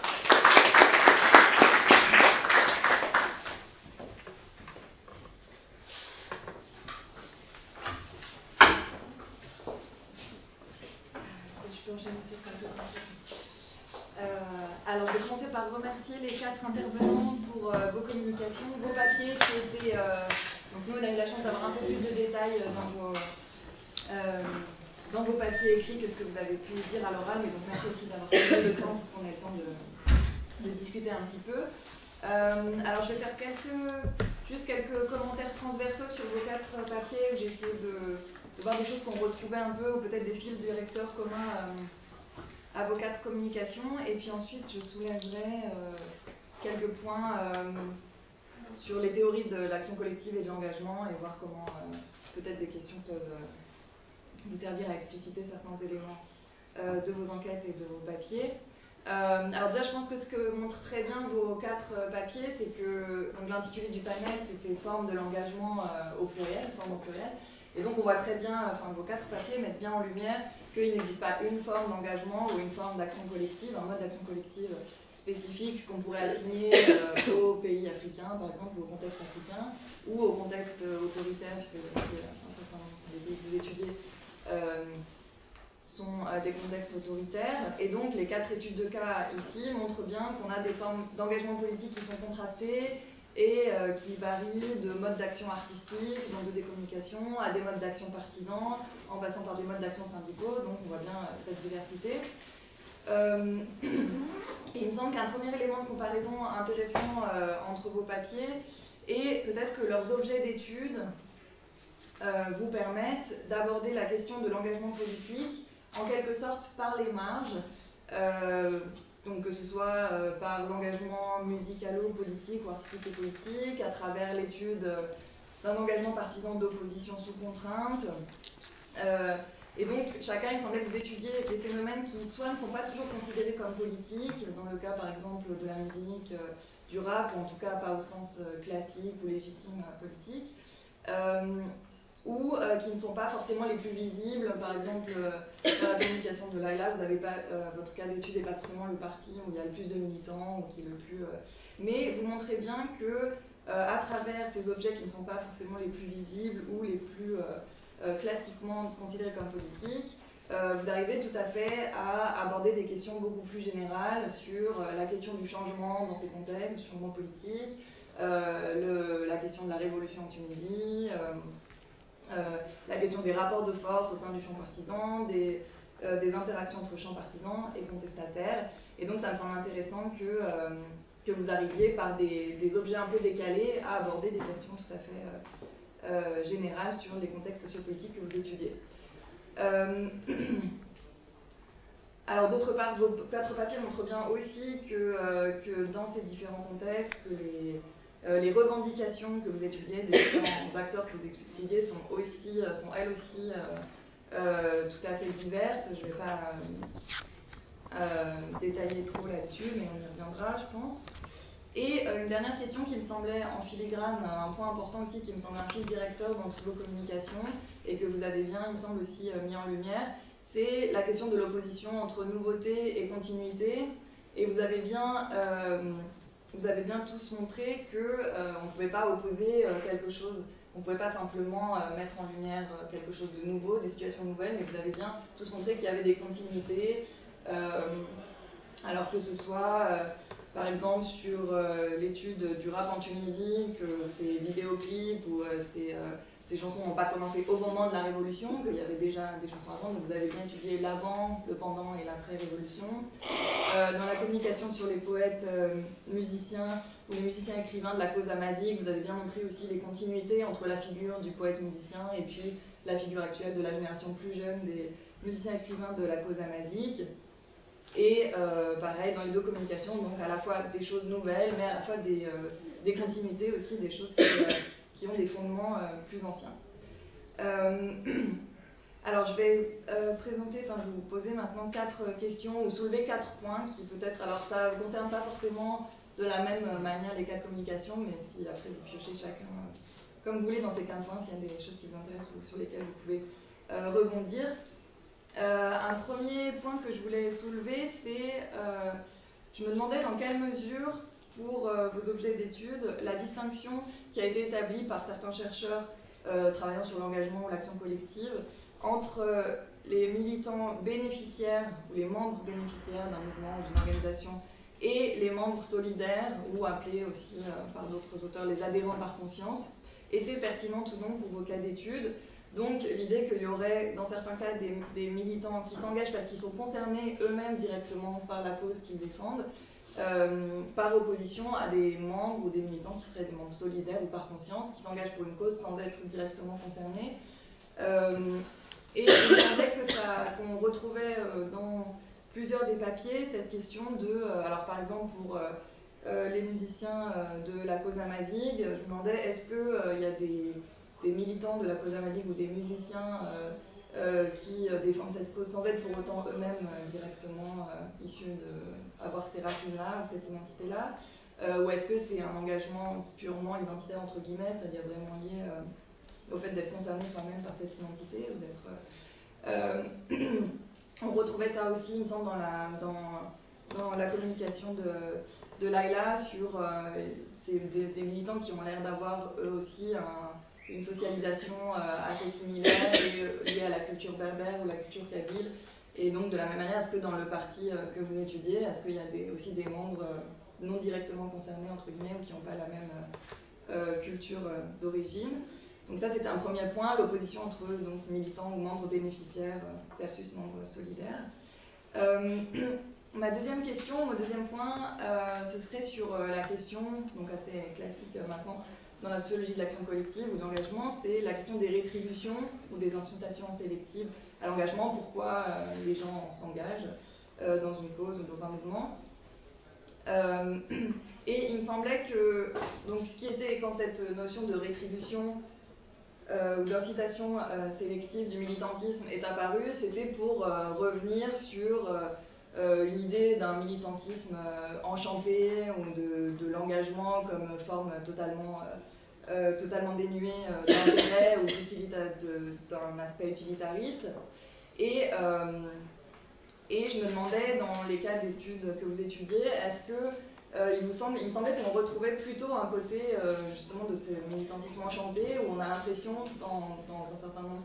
Je peux enchaîner sur quelques questions. Euh, alors, je vais commencer par remercier les quatre intervenants pour euh, vos communications, vos papiers qui étaient... Euh, donc nous, on a eu la chance d'avoir un peu plus de détails dans vos, euh, dans vos papiers écrits que ce que vous avez pu dire à l'oral, mais donc merci aussi d'avoir pris le temps pour qu'on ait le temps de, de discuter un petit peu. Euh, alors, je vais faire quelques, juste quelques commentaires transversaux sur vos quatre papiers où j'ai essayé de, de voir des choses qu'on retrouvait un peu, ou peut-être des fils directeurs communs euh, à vos quatre communications, et puis ensuite je soulèverai euh, quelques points euh, sur les théories de l'action collective et de l'engagement, et voir comment euh, peut-être des questions peuvent euh, vous servir à expliciter certains éléments euh, de vos enquêtes et de vos papiers. Euh, alors déjà, je pense que ce que montrent très bien vos quatre euh, papiers, c'est que l'intitulé du panel, c'était forme de l'engagement euh, au pluriel, forme au pluriel. Et donc on voit très bien, enfin vos quatre papiers mettent bien en lumière qu'il n'existe pas une forme d'engagement ou une forme d'action collective, un mode d'action collective spécifique qu'on pourrait assigner euh, aux pays africains, par exemple, ou au contexte africain, ou au contexte autoritaire, puisque un certain nombre des pays que vous étudiez euh, sont euh, des contextes autoritaires. Et donc les quatre études de cas ici montrent bien qu'on a des formes d'engagement politique qui sont contrastées, et euh, qui varient de modes d'action artistiques, donc de décommunication, à des modes d'action partisans, en passant par des modes d'action syndicaux, donc on voit bien euh, cette diversité. Euh, il me semble qu'un premier élément de comparaison intéressant euh, entre vos papiers est peut-être que leurs objets d'étude euh, vous permettent d'aborder la question de l'engagement politique en quelque sorte par les marges, euh, donc que ce soit euh, par l'engagement musicalo-politique ou artistique et politique, à travers l'étude euh, d'un engagement partisan d'opposition sous contrainte. Euh, et donc, chacun, il semblait que vous étudiez des phénomènes qui soit ne sont pas toujours considérés comme politiques, dans le cas par exemple de la musique, euh, du rap, ou en tout cas pas au sens euh, classique ou légitime euh, politique, euh, ou euh, qui ne sont pas forcément les plus visibles. Par exemple, euh, dans la communication de Laila, vous avez pas, euh, votre cas d'étude n'est pas forcément le parti où il y a le plus de militants, ou qui est le plus... Euh, mais vous montrez bien que, euh, à travers ces objets qui ne sont pas forcément les plus visibles ou les plus euh, euh, classiquement considérés comme politiques, euh, vous arrivez tout à fait à aborder des questions beaucoup plus générales sur euh, la question du changement dans ces contextes, du changement politique, euh, le, la question de la révolution en Tunisie, euh, Euh, la question des rapports de force au sein du champ partisan, des, euh, des interactions entre champs partisans et contestataires. Et donc ça me semble intéressant que, euh, que vous arriviez par des, des objets un peu décalés à aborder des questions tout à fait euh, euh, générales sur les contextes sociopolitiques que vous étudiez. Euh, Alors d'autre part, vos quatre papiers montrent bien aussi que, euh, que dans ces différents contextes, que les, euh, les revendications que vous étudiez, des différents acteurs que vous étudiez sont, aussi, sont elles aussi euh, euh, tout à fait diverses. Je ne vais pas euh, euh, détailler trop là-dessus, mais on y reviendra, je pense. Et euh, une dernière question qui me semblait en filigrane, un point important aussi qui me semble un fil directeur dans toutes vos communications, et que vous avez bien, il me semble, aussi euh, mis en lumière, c'est la question de l'opposition entre nouveauté et continuité. Et vous avez bien, euh, vous avez bien tous montré qu'on euh, ne pouvait pas opposer euh, quelque chose, on ne pouvait pas simplement euh, mettre en lumière euh, quelque chose de nouveau, des situations nouvelles, mais vous avez bien tous montré qu'il y avait des continuités, euh, alors que ce soit, euh, par exemple, sur euh, l'étude du rap en Tunisie, que ces vidéoclips ou euh, ces... Euh, Ces chansons n'ont pas commencé au moment de la Révolution, qu'il y avait déjà des chansons avant, donc vous avez bien étudié l'avant, le pendant et l'après-Révolution. Euh, dans la communication sur les poètes euh, musiciens ou les musiciens écrivains de la cause amadique, vous avez bien montré aussi les continuités entre la figure du poète musicien et puis la figure actuelle de la génération plus jeune des musiciens écrivains de la cause amadique. Et euh, pareil, dans les deux communications, donc à la fois des choses nouvelles, mais à la fois des, euh, des continuités aussi, des choses qui... Euh, qui ont des fondements euh, plus anciens. Euh, alors je vais euh, présenter, enfin je vais vous poser maintenant quatre questions ou soulever quatre points qui peut-être, alors ça ne concerne pas forcément de la même manière les quatre communications, mais si après vous piochez chacun euh, comme vous voulez dans ces quatre points, s'il y a des choses qui vous intéressent ou sur lesquelles vous pouvez euh, rebondir. Euh, un premier point que je voulais soulever, c'est, euh, je me demandais dans quelle mesure pour euh, vos objets d'étude, la distinction qui a été établie par certains chercheurs euh, travaillant sur l'engagement ou l'action collective entre euh, les militants bénéficiaires ou les membres bénéficiaires d'un mouvement ou d'une organisation et les membres solidaires ou appelés aussi euh, par d'autres auteurs les adhérents par conscience était pertinente ou non pour vos cas d'étude. Donc l'idée qu'il y aurait dans certains cas des, des militants qui s'engagent parce qu'ils sont concernés eux-mêmes directement par la cause qu'ils défendent, Euh, par opposition à des membres ou des militants qui seraient des membres solidaires ou par conscience, qui s'engagent pour une cause sans être directement concernés. Euh, et il me semblait que ça, qu'on retrouvait euh, dans plusieurs des papiers cette question de, euh, alors par exemple pour euh, euh, les musiciens euh, de la cause amadique, je me demandais est-ce qu'il euh, y a des, des militants de la cause amadique ou des musiciens euh, Euh, qui euh, défendent cette cause sans être pour autant eux-mêmes euh, directement euh, issus d'avoir ces racines-là ou cette identité-là, euh, ou est-ce que c'est un engagement purement identitaire entre guillemets, c'est-à-dire vraiment lié euh, au fait d'être concerné soi-même par cette identité ou d'être. Euh, on retrouvait ça aussi, il me semble, dans la, dans, dans la communication de, de Laila sur euh, ces, des, des militants qui ont l'air d'avoir eux aussi un une socialisation euh, assez similaire et euh, liée à la culture berbère ou la culture kabyle. Et donc de la même manière, est-ce que dans le parti euh, que vous étudiez, est-ce qu'il y a des, aussi des membres euh, non directement concernés, entre guillemets, ou qui n'ont pas la même euh, culture euh, d'origine? Donc ça, c'était un premier point, l'opposition entre donc, militants ou membres bénéficiaires versus membres solidaires. Euh, ma deuxième question, mon deuxième point, euh, ce serait sur euh, la question, donc assez classique euh, maintenant, dans la sociologie de l'action collective ou de l'engagement, c'est la question des rétributions ou des incitations sélectives à l'engagement, pourquoi euh, les gens s'engagent euh, dans une cause ou dans un mouvement. Euh, et il me semblait que, donc ce qui était, quand cette notion de rétribution euh, ou d'incitation euh, sélective du militantisme est apparue, c'était pour euh, revenir sur euh, euh, l'idée d'un militantisme euh, enchanté ou de, de l'engagement comme forme totalement euh, Euh, totalement dénué euh, d'intérêt ou d'un aspect utilitariste. Et, euh, et je me demandais, dans les cas d'études que vous étudiez, est-ce que euh, il, vous semble, il me semblait qu'on retrouvait plutôt un côté euh, justement de ce militantisme enchanté, où on a l'impression, dans, dans un certain nombre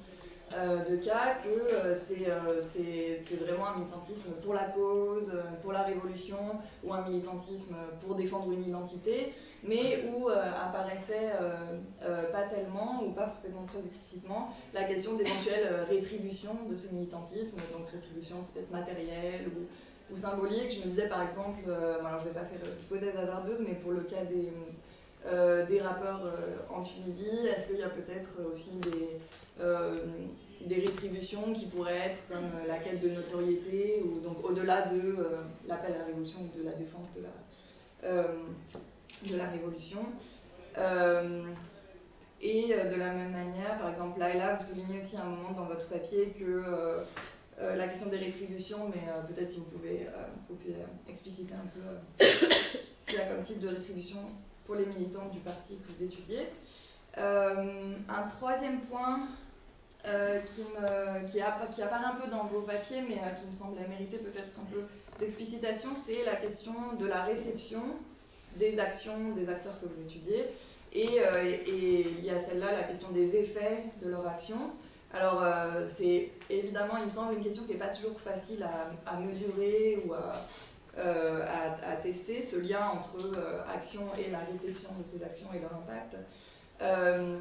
euh, de cas que euh, c'est euh, c'est vraiment un militantisme pour la cause, euh, pour la révolution, ou un militantisme pour défendre une identité, mais où euh, apparaissait euh, euh, pas tellement, ou pas forcément très explicitement, la question d'éventuelle euh, rétribution de ce militantisme, donc rétribution peut-être matérielle ou, ou symbolique. Je me disais par exemple, euh, bon, alors je ne vais pas faire d'hypothèse hasardeuse, mais pour le cas des, euh, des rappeurs euh, en Tunisie, est-ce qu'il y a peut-être aussi des, euh, des rétributions qui pourraient être comme euh, la quête de notoriété, ou donc au-delà de euh, l'appel à la révolution ou de la défense de la, euh, de la révolution. Euh, et euh, de la même manière, par exemple, là et là, vous soulignez aussi à un moment dans votre papier que euh, euh, la question des rétributions, mais euh, peut-être si vous pouvez, euh, vous pouvez euh, expliciter un peu euh, ce qu'il y a comme type de rétribution pour les militants du parti que vous étudiez. Euh, un troisième point euh, qui, me, qui, a, qui apparaît un peu dans vos papiers, mais euh, qui me semblait mériter peut-être un peu d'explicitation, c'est la question de la réception des actions des acteurs que vous étudiez, et, euh, et il y a celle-là, la question des effets de leur action. Alors euh, c'est évidemment, il me semble, une question qui n'est pas toujours facile à, à mesurer ou à, euh, à, à tester, ce lien entre euh, action et la réception de ces actions et leur impact. Euh,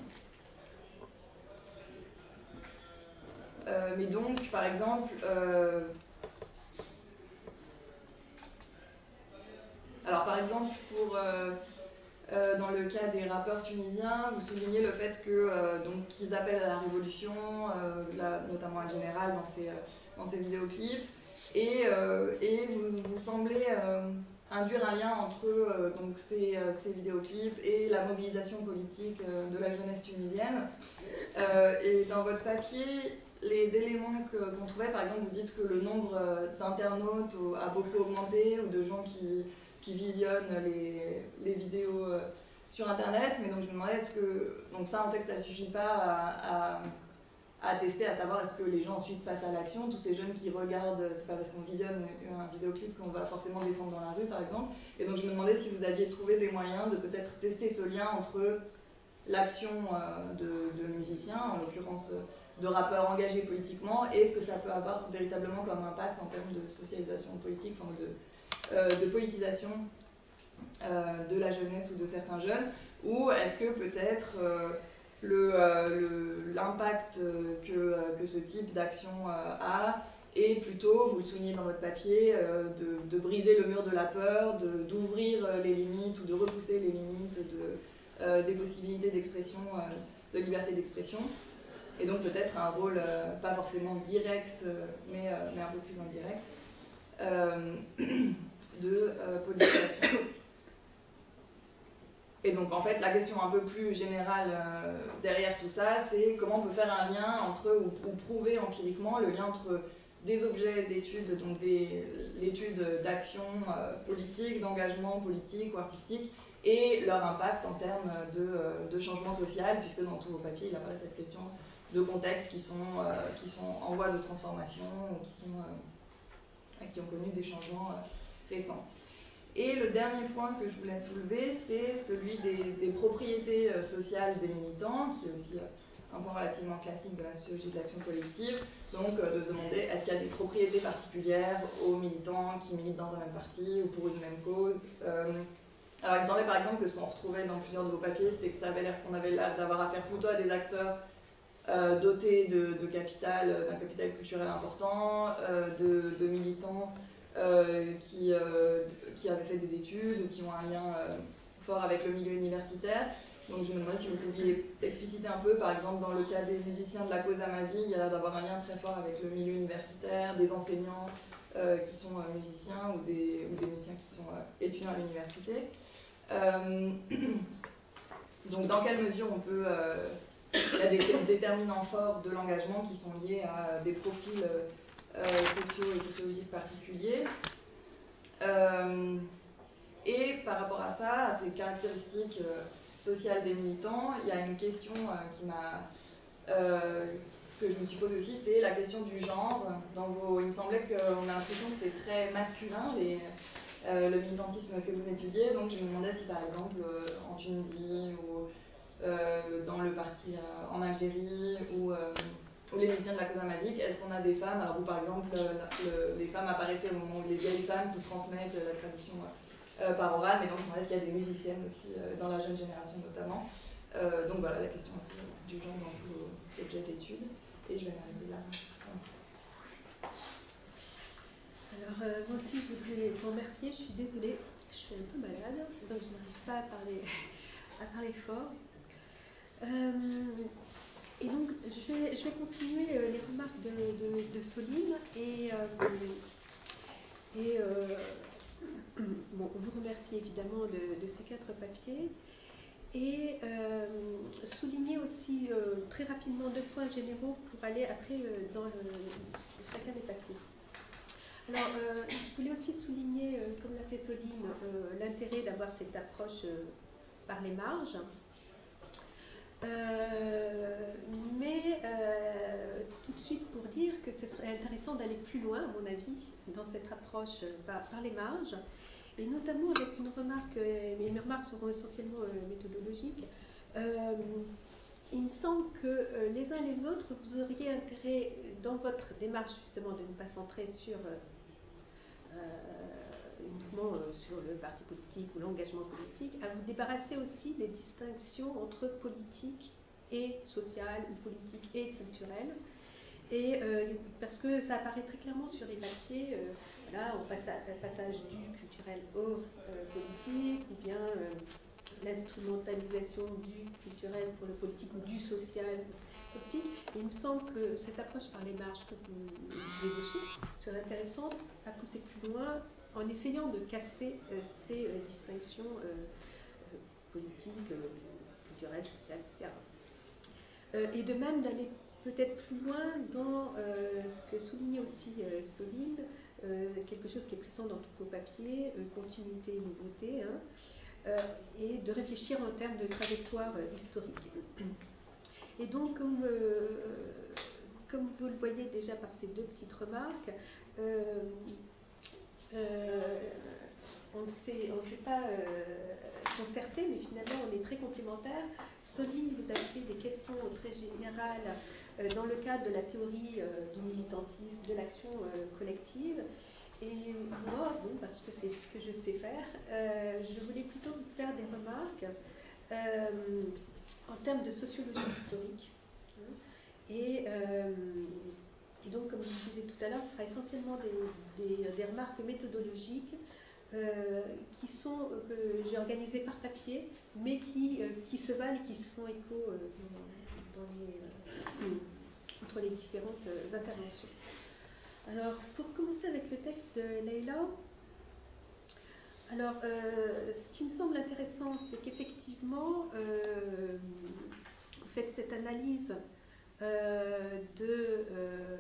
euh, mais donc, par exemple, euh, alors par exemple, pour, euh, euh, dans le cas des rappeurs tunisiens, vous soulignez le fait que, euh, donc, qu'ils appellent à la révolution, euh, là, notamment en général dans ces, euh, dans ces vidéoclips, et, euh, et vous, vous semblez euh, induire un lien entre euh, donc ces, euh, ces vidéoclips et la mobilisation politique euh, de la jeunesse tunisienne. Euh, et dans votre papier, les éléments que, qu'on trouvait, par exemple, vous dites que le nombre euh, d'internautes a beaucoup augmenté, ou de gens qui, qui visionnent les, les vidéos euh, sur Internet, mais donc je me demandais, est-ce que, donc ça on sait que ça ne suffit pas à, à, à tester, à savoir est-ce que les gens ensuite passent à l'action, tous ces jeunes qui regardent, c'est pas parce qu'on visionne un vidéoclip qu'on va forcément descendre dans la rue par exemple, et donc je me demandais si vous aviez trouvé des moyens de peut-être tester ce lien entre l'action euh, de, de musiciens, en l'occurrence euh, de rappeurs engagés politiquement, et ce que ça peut avoir véritablement comme impact en termes de socialisation politique, enfin de, euh, de politisation euh, de la jeunesse ou de certains jeunes, ou est-ce que peut-être euh, le, euh, l'impact que, euh, que ce type d'action euh, a est plutôt, vous le soulignez dans votre papier, euh, de, de briser le mur de la peur, de, d'ouvrir les limites ou de repousser les limites de, euh, des possibilités d'expression, euh, de liberté d'expression. Et donc peut-être un rôle, euh, pas forcément direct, euh, mais, euh, mais un peu plus indirect, euh, de euh, politisation. Et donc en fait la question un peu plus générale euh, derrière tout ça, c'est comment on peut faire un lien entre, ou, ou prouver empiriquement le lien entre des objets d'études, donc des, l'étude d'action euh, politique, d'engagement politique ou artistique, et leur impact en termes de, euh, de changement social, puisque dans tous vos papiers il apparaît cette question de contextes qui sont, euh, qui sont en voie de transformation, ou qui, sont, euh, qui ont connu des changements euh, récents. Et le dernier point que je voulais soulever, c'est celui des, des propriétés euh, sociales des militants, qui est aussi euh, un point relativement classique de la sociologie de l'action collective. Donc euh, de se demander, est-ce qu'il y a des propriétés particulières aux militants qui militent dans un même parti ou pour une même cause. Euh, alors il me semblait par exemple que ce qu'on retrouvait dans plusieurs de vos papiers, c'était que ça avait l'air qu'on avait l'air d'avoir affaire plutôt à des acteurs euh, dotés de, de capital, d'un capital culturel important, euh, de, de militants Euh, qui, euh, qui avaient fait des études ou qui ont un lien euh, fort avec le milieu universitaire. Donc je me demandais si vous pouviez expliciter un peu, par exemple dans le cas des musiciens de la cause Ahmadi, il y a d'avoir un lien très fort avec le milieu universitaire, des enseignants euh, qui sont euh, musiciens, ou des, ou des musiciens qui sont euh, étudiants à l'université. Euh, donc dans quelle mesure on peut... Euh, il y a des déterminants forts de l'engagement qui sont liés à des profils euh, Euh, sociaux et sociologiques particuliers. Euh, et par rapport à ça, à ces caractéristiques euh, sociales des militants, il y a une question euh, qui m'a, euh, que je me suis posée aussi, c'est la question du genre. Dans vos, il me semblait qu'on a l'impression que c'est très masculin, les, euh, le militantisme que vous étudiez, donc je me demandais si par exemple euh, en Tunisie ou euh, dans le parti euh, en Algérie ou euh, ou les musiciens de la Cosa Magique, est-ce qu'on a des femmes, alors où par exemple le, les femmes apparaissaient au moment où les vieilles femmes qui transmettent la tradition euh, par oral, mais donc est-ce qu'il y a des musiciennes aussi euh, dans la jeune génération notamment. Euh, donc voilà la question du genre dans tout l'objet d'étude, et je vais m'arrêter là. Alors euh, moi aussi je voudrais vous remercier, je suis désolée, je suis un peu malade, donc je n'arrive pas à parler, à parler fort. Euh, et donc je vais, je vais continuer euh, les remarques de, de, de Soline et, euh, et euh, bon, on vous remercie évidemment de, de ces quatre papiers et euh, souligner aussi euh, très rapidement deux points généraux pour aller après euh, dans le, chacun des papiers. Alors, euh, je voulais aussi souligner, euh, comme l'a fait Soline, euh, l'intérêt d'avoir cette approche euh, par les marges. Euh, mais euh, tout de suite pour dire que ce serait intéressant d'aller plus loin, à mon avis, dans cette approche euh, par, par les marges, et notamment avec une remarque, euh, mais mes remarques seront essentiellement euh, méthodologiques. Euh, il me semble que euh, les uns et les autres, vous auriez intérêt, dans votre démarche justement, de ne pas centrer sur euh, euh, uniquement euh, sur le parti politique ou l'engagement politique, à vous débarrasser aussi des distinctions entre politique et sociale, ou politique et culturelle. Et euh, parce que ça apparaît très clairement sur les papiers, euh, voilà, on passe à, un passage du culturel au euh, politique, ou bien euh, l'instrumentalisation du culturel pour le politique ou du social politique. Et il me semble que cette approche par les marges que vous, vous ébauchez serait intéressante à pousser plus loin en essayant de casser euh, ces euh, distinctions euh, euh, politiques, euh, culturelles, sociales, et cetera. Euh, et de même d'aller peut-être plus loin dans euh, ce que soulignait aussi euh, Soline, euh, quelque chose qui est présent dans tous vos papiers, euh, continuité et nouveauté, hein, euh, et de réfléchir en termes de trajectoire euh, historique. Et donc, comme, euh, comme vous le voyez déjà par ces deux petites remarques, euh, euh, on ne s'est pas euh, concerté, mais finalement on est très complémentaires. Soline vous a fait des questions très générales euh, dans le cadre de la théorie euh, du militantisme, de l'action euh, collective. Et moi, bon, parce que c'est ce que je sais faire, euh, je voulais plutôt vous faire des remarques euh, en termes de sociologie historique. Hein, et, euh, et donc, comme je vous disais tout à l'heure, ce sera essentiellement des, des, des remarques méthodologiques euh, qui sont, euh, que j'ai organisées par papier, mais qui, euh, qui se valent et qui se font écho euh, dans, dans les, euh, entre les différentes euh, interventions. Alors, pour commencer avec le texte de Leïla, alors, euh, ce qui me semble intéressant, c'est qu'effectivement, euh, vous faites cette analyse euh, de, euh,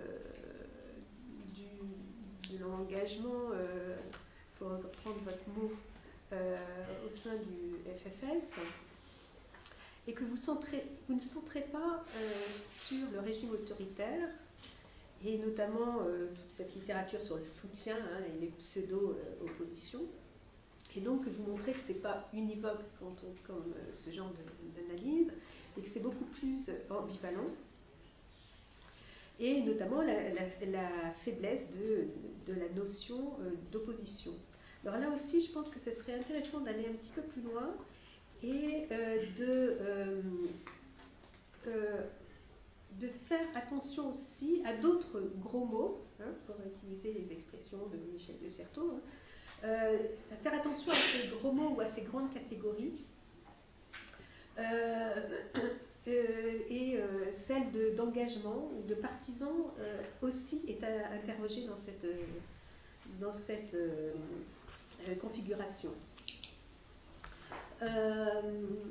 du, de l'engagement, euh, pour reprendre votre mot, euh, au sein du F F S, et que vous, centrez, vous ne centrez pas euh, sur le régime autoritaire, et notamment euh, toute cette littérature sur le soutien hein, et les pseudo-oppositions. Et donc vous montrez que ce n'est pas univoque quand on, comme euh, ce genre d'analyse, et que c'est beaucoup plus ambivalent. Et notamment la, la, la faiblesse de, de la notion euh, d'opposition. Alors là aussi, je pense que ce serait intéressant d'aller un petit peu plus loin et euh, de... Euh, euh, de faire attention aussi à d'autres gros mots, hein, pour utiliser les expressions de Michel de Certeau, hein, euh, à faire attention à ces gros mots ou à ces grandes catégories, euh, euh, et euh, celle de, d'engagement ou de partisans euh, aussi est à interroger dans cette, dans cette euh, euh, configuration. Euh,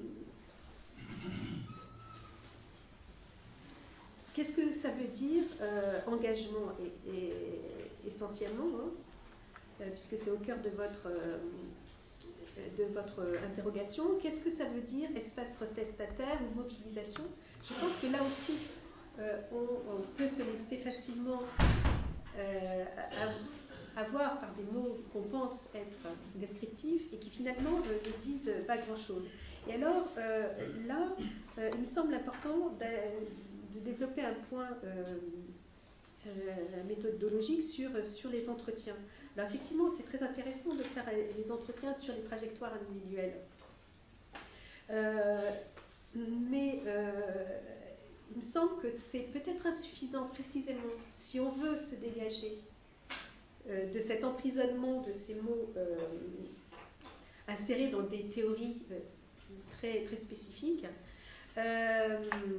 Qu'est-ce que ça veut dire euh, engagement et, et, essentiellement, hein, euh, puisque c'est au cœur de votre, euh, de votre interrogation. Qu'est-ce que ça veut dire espace protestataire ou mobilisation? Je pense que là aussi, euh, on, on peut se laisser facilement euh, avoir par des mots qu'on pense être descriptifs et qui finalement euh, ne disent pas grand-chose. Et alors, euh, là, euh, il me semble important de développer un point euh, euh, méthodologique sur, sur les entretiens. Alors effectivement, c'est très intéressant de faire les entretiens sur les trajectoires individuelles. Euh, mais euh, il me semble que c'est peut-être insuffisant précisément si on veut se dégager euh, de cet emprisonnement de ces mots euh, insérés dans des théories euh, très, très spécifiques euh,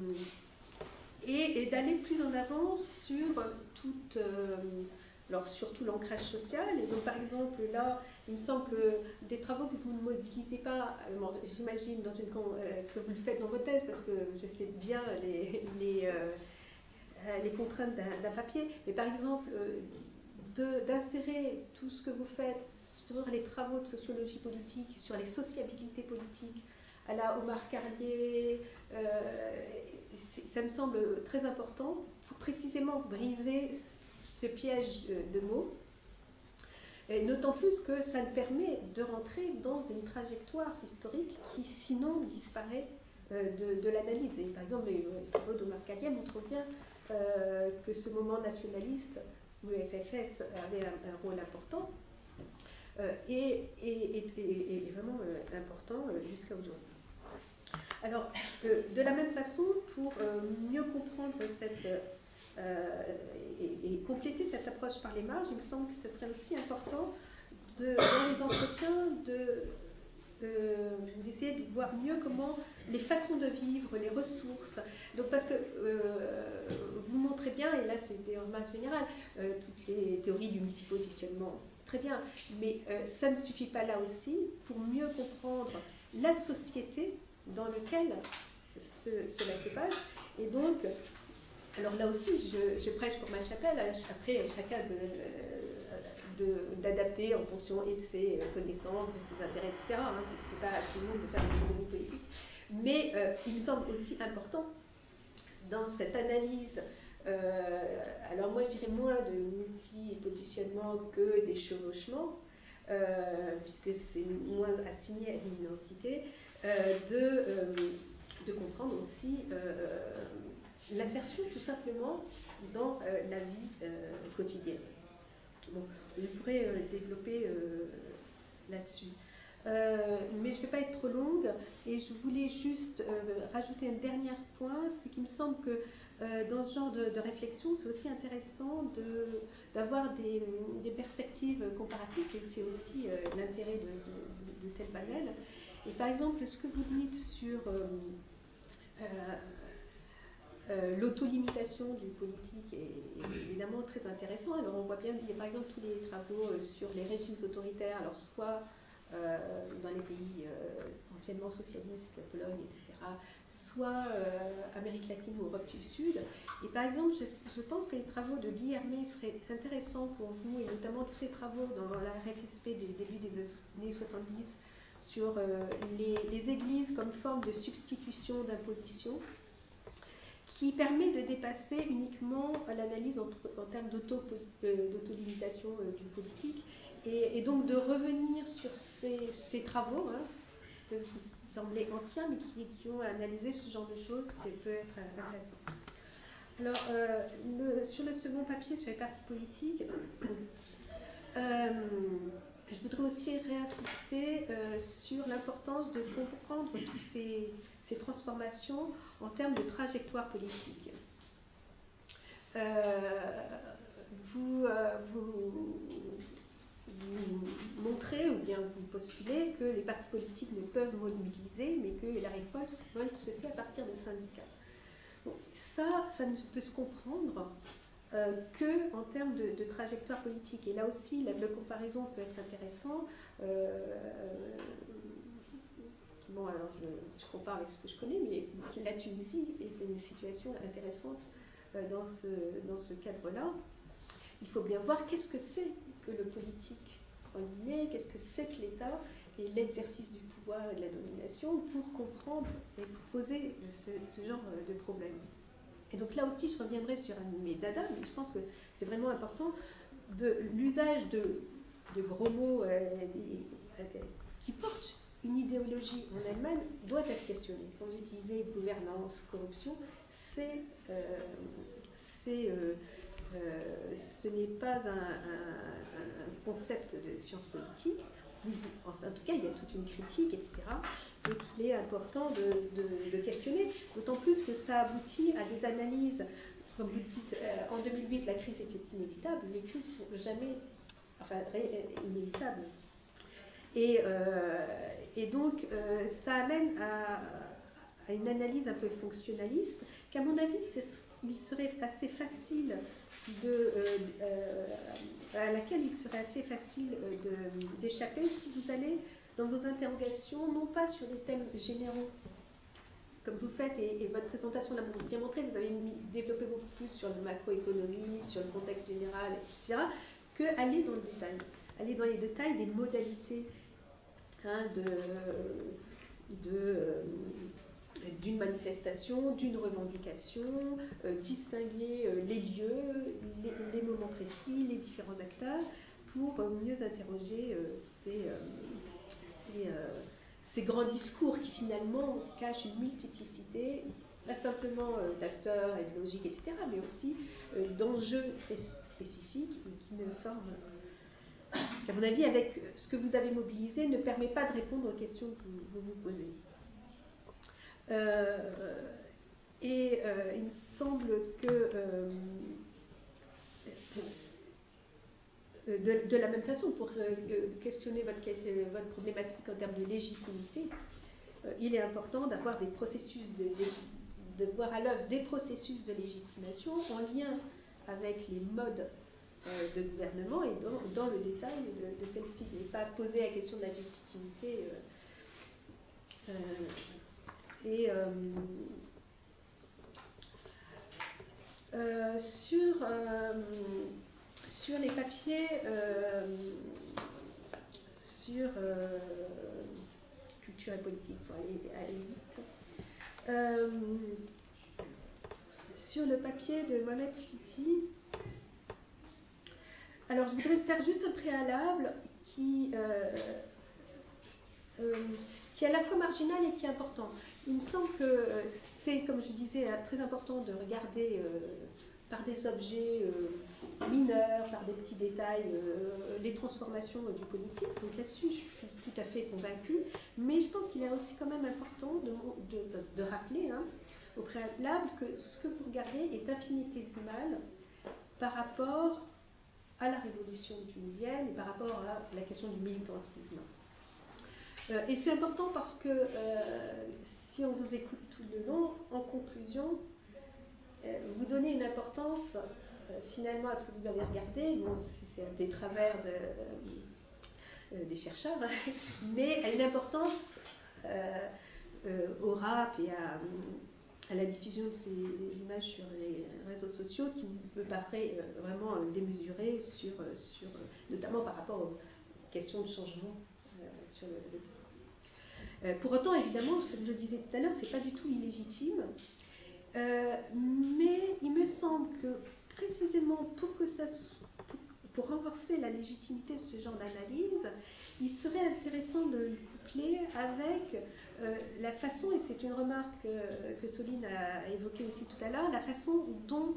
et, et d'aller plus en avant sur toute euh, alors surtout l'ancrage social. Et donc par exemple là, il me semble que des travaux que vous ne mobilisez pas, bon, j'imagine dans une, euh, que vous le faites dans vos thèses parce que je sais bien les, les, euh, les contraintes d'un papier, mais par exemple euh, d'insérer tout ce que vous faites sur les travaux de sociologie politique, sur les sociabilités politiques, à la Omar Carlier, euh, ça me semble très important pour précisément briser ce piège de mots, et d'autant plus que ça nous permet de rentrer dans une trajectoire historique qui sinon disparaît euh, de, de l'analyse. Par exemple, les travaux d'Omar Carlier montrent bien euh, que ce moment nationaliste où le F F S avait un, un rôle important euh, et, et, et, et, et vraiment euh, important euh, jusqu'à aujourd'hui. Alors, euh, de la même façon, pour euh, mieux comprendre cette Euh, et, et compléter cette approche par les marges, il me semble que ce serait aussi important de, dans les entretiens de, euh, d'essayer de voir mieux comment les façons de vivre, les ressources. Donc parce que euh, vous montrez bien, et là c'est des remarques générales, euh, toutes les théories du multipositionnement, très bien, mais euh, ça ne suffit pas là aussi pour mieux comprendre la société dans laquelle ce, cela se passe. Et donc alors là aussi, je, je prêche pour ma chapelle, après chacun de, de, d'adapter en fonction et de ses connaissances, de ses intérêts, et cetera. Hein, ce n'est pas à tout le monde de faire une économie politique. Mais euh, il me semble aussi important dans cette analyse, euh, alors moi je dirais moins de multi-positionnement que des chevauchements, euh, puisque c'est moins assigné à une identité, euh, de, euh, de comprendre aussi euh, l'insertion tout simplement dans euh, la vie euh, quotidienne. Bon, je pourrais euh, développer euh, là-dessus. Euh, mais je ne vais pas être trop longue et je voulais juste euh, rajouter un dernier point, c'est qu'il me semble que euh, dans ce genre de, de réflexion, c'est aussi intéressant de, d'avoir des, des perspectives comparatives, et c'est aussi euh, l'intérêt de, de, de tel panel. Et par exemple, ce que vous dites sur euh, euh, Euh, l'autolimitation du politique est, est évidemment très intéressant. Alors on voit bien, il y a par exemple tous les travaux euh, sur les régimes autoritaires, alors soit euh, dans les pays euh, anciennement socialistes, la Pologne, et cetera, soit euh, Amérique latine ou Europe du Sud. Et par exemple, je, je pense que les travaux de Guy Hermé seraient intéressants pour vous, et notamment tous ces travaux dans la R F S P du début des années soixante-dix sur euh, les, les églises comme forme de substitution d'imposition, qui permet de dépasser uniquement l'analyse en, en termes d'auto, euh, d'autolimitation euh, du politique et, et donc de revenir sur ces, ces travaux hein, qui peuvent vous sembler anciens mais qui, qui ont analysé ce genre de choses, ça peut être intéressant. Alors, euh, le, sur le second papier sur les partis politiques, euh, je voudrais aussi réinsister euh, sur l'importance de comprendre tous ces, ces transformations en termes de trajectoire politique. Euh, vous, euh, vous, vous montrez ou bien vous postulez que les partis politiques ne peuvent mobiliser, mais que la révolte se fait à partir des syndicats. Bon, ça, ça ne peut se comprendre Euh, que en termes de, de trajectoire politique. Et là aussi, la, la comparaison peut être intéressante. Euh, bon, alors je, je compare avec ce que je connais, mais la Tunisie est une situation intéressante euh, dans ce, dans ce cadre-là. Il faut bien voir qu'est-ce que c'est que le politique en Guinée, qu'est-ce que c'est que l'État et l'exercice du pouvoir et de la domination pour comprendre et poser ce, ce genre de problème. Et donc là aussi, je reviendrai sur un de mes dadas, mais je pense que c'est vraiment important, de l'usage de, de gros mots euh, qui portent une idéologie en elle-même doit être questionné. Quand j'utilisais gouvernance, corruption, c'est, euh, c'est, euh, euh, ce n'est pas un, un, un concept de science politique. En tout cas, il y a toute une critique, et cetera. Donc, il est important de, de, de questionner, d'autant plus que ça aboutit à des analyses. Comme vous dites, euh, en deux mille huit, la crise était inévitable. Les crises sont jamais, enfin, ré, inévitables. Et, euh, et donc, euh, ça amène à, à une analyse un peu fonctionnaliste, qu'à mon avis, il serait assez facile de, euh, euh, à laquelle il serait assez facile de, d'échapper si vous allez dans vos interrogations, non pas sur des thèmes généraux, comme vous faites, et, et votre présentation l'a bien montré, vous avez mis, développé beaucoup plus sur la macroéconomie, sur le contexte général, et cetera, que aller dans le détail. Aller dans les détails des modalités hein, de, de, euh, d'une manifestation, d'une revendication, euh, distinguer euh, les lieux, les, les moments précis, les différents acteurs, pour euh, mieux interroger euh, ces, euh, ces, euh, ces grands discours qui finalement cachent une multiplicité, pas simplement euh, d'acteurs et de logiques, et cetera, mais aussi euh, d'enjeux très spécifiques et qui ne forment, euh, à mon avis, avec ce que vous avez mobilisé, ne permet pas de répondre aux questions que vous vous, vous posez. Euh, et euh, il me semble que euh, de, de la même façon, pour euh, questionner votre, votre problématique en termes de légitimité, euh, il est important d'avoir des processus de, de, de voir à l'œuvre des processus de légitimation en lien avec les modes euh, de gouvernement et dans, dans le détail de, de celle-ci, et pas poser la question de la légitimité euh, euh, et euh, euh, sur, euh, sur les papiers euh, sur euh, culture et politique, pour aller, aller vite, euh, sur le papier de Mohamed Fiti, alors je voudrais faire juste un préalable qui euh, euh, qui est à la fois marginal et qui est important. Il me semble que c'est, comme je disais, très important de regarder euh, par des objets euh, mineurs, par des petits détails, euh, les transformations euh, du politique. Donc là-dessus, je suis tout à fait convaincue. Mais je pense qu'il est aussi quand même important de, de, de rappeler hein, au préalable que ce que vous regardez est infinitésimal par rapport à la révolution tunisienne et par rapport à la question du militantisme. Euh, et c'est important parce que euh, si on vous écoute tout le long, en conclusion, euh, vous donnez une importance euh, finalement à ce que vous avez regardé. Bon, c'est, c'est un des travers de, euh, des chercheurs, mais à une importance euh, euh, au rap et à, à la diffusion de ces images sur les réseaux sociaux qui me paraît euh, vraiment euh, démesurée, sur, euh, sur, euh, notamment par rapport aux questions de changement. Sur le, le... Euh, pour autant, évidemment, comme je le disais tout à l'heure, c'est pas du tout illégitime, euh, mais il me semble que précisément pour que ça, pour, pour renforcer la légitimité de ce genre d'analyse, il serait intéressant de le coupler avec euh, la façon, et c'est une remarque euh, que Soline a évoquée aussi tout à l'heure, la façon dont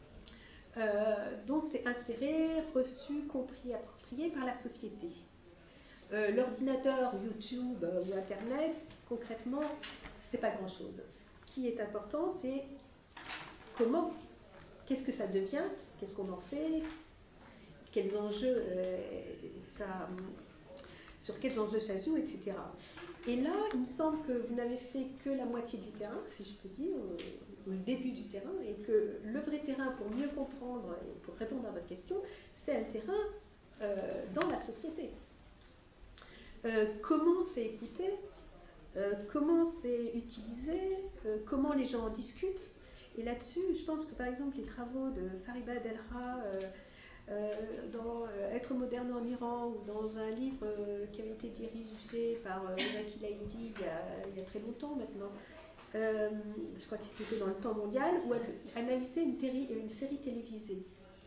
euh, dont c'est inséré, reçu, compris, approprié par la société. Euh, l'ordinateur, YouTube euh, ou Internet, concrètement, c'est pas grand-chose. Ce qui est important, c'est comment, qu'est-ce que ça devient, qu'est-ce qu'on en fait, quels enjeux euh, ça, sur quels enjeux ça joue, et cetera. Et là, il me semble que vous n'avez fait que la moitié du terrain, si je peux dire, ou le début du terrain, et que le vrai terrain, pour mieux comprendre et pour répondre à votre question, c'est un terrain euh, dans la société. Euh, comment c'est écouté, euh, comment c'est utilisé, euh, comment les gens en discutent. Et là-dessus, je pense que par exemple les travaux de Fariba Delra euh, euh, dans euh, Être moderne en Iran ou dans un livre euh, qui avait été dirigé par euh, Zaki Laïdi il y, a, il y a très longtemps maintenant, euh, je crois que c'était dans le Temps mondial, où elle analysait une, téri- une série télévisée.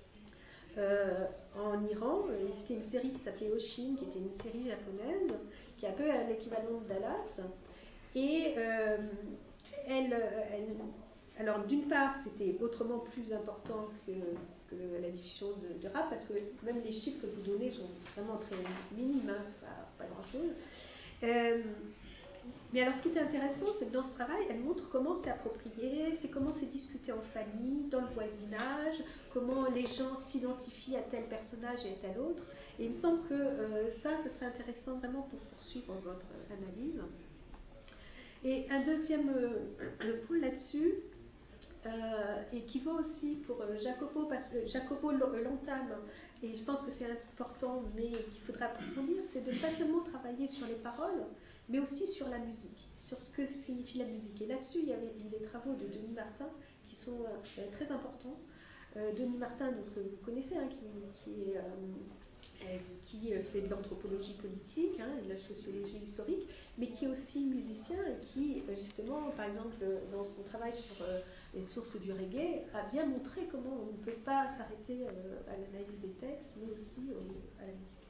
Euh, en Iran, c'était une série qui s'appelait Oshin, qui était une série japonaise, qui est un peu l'équivalent de Dallas, et euh, elle, elle, alors d'une part, c'était autrement plus important que, que la diffusion de, de rap, parce que même les chiffres que vous donnez sont vraiment très minimes, hein, c'est pas, pas grand-chose. Euh, mais alors ce qui était intéressant, c'est que dans ce travail, elle montre comment c'est approprié, c'est comment c'est discuté en famille, dans le voisinage, comment les gens s'identifient à tel personnage et à tel autre. Et il me semble que euh, ça, ce serait intéressant vraiment pour poursuivre votre analyse. Et un deuxième euh, point là-dessus, euh, et qui vaut aussi pour euh, Jacopo, parce que Jacopo l'entame, et je pense que c'est important, mais qu'il faudra approfondir, c'est de pas seulement travailler sur les paroles, mais aussi sur la musique, sur ce que signifie la musique. Et là-dessus, il y avait les travaux de Denis Martin qui sont euh, très importants. Euh, Denis Martin, donc, euh, vous connaissez, hein, qui, qui, est, euh, qui fait de l'anthropologie politique, hein, et de la sociologie historique, mais qui est aussi musicien et qui, justement, par exemple, dans son travail sur euh, les sources du reggae, a bien montré comment on ne peut pas s'arrêter euh, à l'analyse des textes, mais aussi euh, à la musique.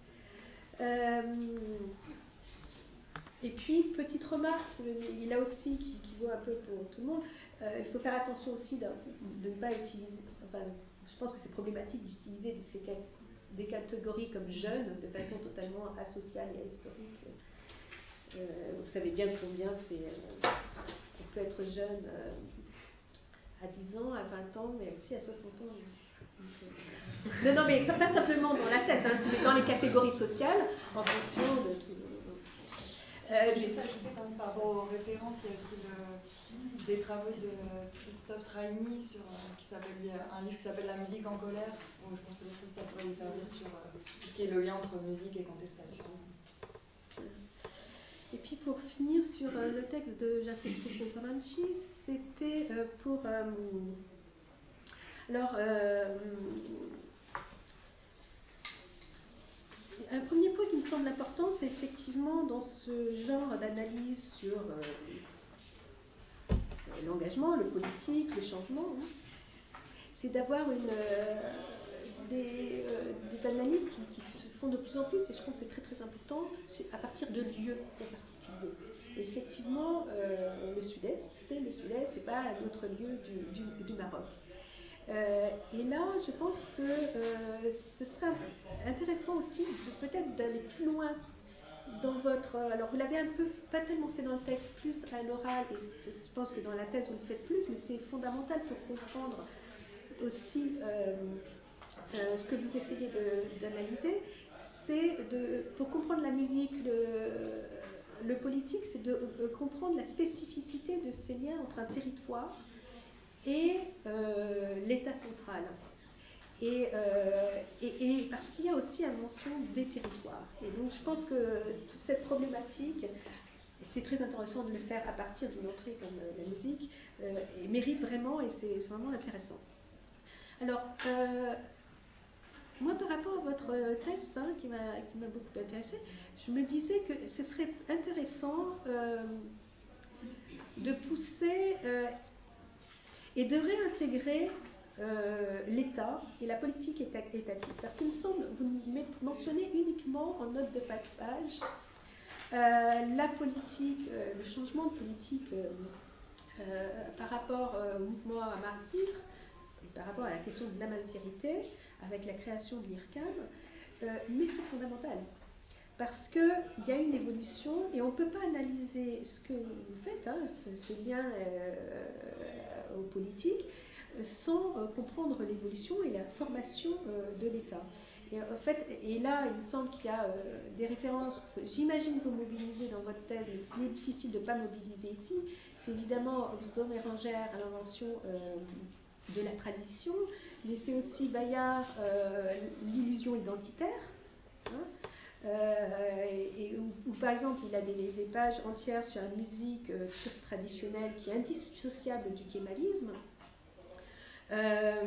Euh, Et puis, petite remarque, il a aussi, qui, qui vaut un peu pour tout le monde, euh, il faut faire attention aussi de, de ne pas utiliser, enfin, je pense que c'est problématique d'utiliser des, des catégories comme jeunes de façon totalement asociale et ahistorique. Euh, vous savez bien combien c'est, euh, on peut être jeune euh, à dix ans, à vingt ans, mais aussi à soixante ans. Donc, euh, non, non, mais pas simplement dans la tête, hein, mais dans les catégories sociales, en fonction de tout. Euh, juste ajouter quand même par rapport aux références, il y a aussi le, des travaux de Christophe Traini sur euh, qui s'appelle un livre qui s'appelle La musique en colère, où je pense que ça pourrait vous servir sur euh, tout ce qui est le lien entre musique et contestation. Et puis pour finir sur euh, le texte de Jacopo Comanci, c'était euh, pour euh, alors euh, un premier point qui me semble important, c'est effectivement dans ce genre d'analyse sur euh, l'engagement, le politique, le changement, hein, c'est d'avoir une, euh, des, euh, des analyses qui, qui se font de plus en plus, et je pense que c'est très très important, à partir de lieux en particulier. Et effectivement, euh, le Sud-Est, c'est le Sud-Est, c'est pas un autre lieu du, du, du Maroc. Euh, et là, je pense que euh, ce serait intéressant aussi de, peut-être d'aller plus loin dans votre... Alors, vous l'avez un peu, pas tellement fait dans le texte, plus à l'oral, et je pense que dans la thèse, vous le faites plus, mais c'est fondamental pour comprendre aussi euh, euh, ce que vous essayez de, d'analyser. C'est de, pour comprendre la musique, le, le politique, c'est de euh, comprendre la spécificité de ces liens entre un territoire et euh, l'État central. Et, euh, et, et parce qu'il y a aussi une mention des territoires. Et donc je pense que toute cette problématique, et c'est très intéressant de le faire à partir d'une entrée comme euh, la musique, euh, et mérite vraiment, et c'est, c'est vraiment intéressant. Alors, euh, moi par rapport à votre texte, hein, qui, m'a, qui m'a beaucoup intéressé, je me disais que ce serait intéressant euh, de pousser... Euh, et de réintégrer euh, l'État et la politique étatique. Parce qu'il me semble, vous mentionnez uniquement en note de page euh, la politique, euh, le changement de politique euh, euh, par rapport euh, au mouvement Amar-Zikr, par rapport à la question de l'amaziérité, avec la création de l'I R C A M, euh, mais c'est fondamental. Parce qu'il y a une évolution et on ne peut pas analyser ce que vous faites, hein, ce, ce lien euh, aux politiques, sans euh, comprendre l'évolution et la formation euh, de l'État. Et, en fait, et là, il me semble qu'il y a euh, des références que j'imagine que vous mobilisez dans votre thèse, mais qu'il est difficile de ne pas mobiliser ici. C'est évidemment Auguste Bérengère à l'invention euh, de la tradition, mais c'est aussi Bayard, euh, l'illusion identitaire. Hein, Euh, et, et où, où, par exemple, il a des, des pages entières sur la musique euh, traditionnelle qui est indissociable du kémalisme. Euh,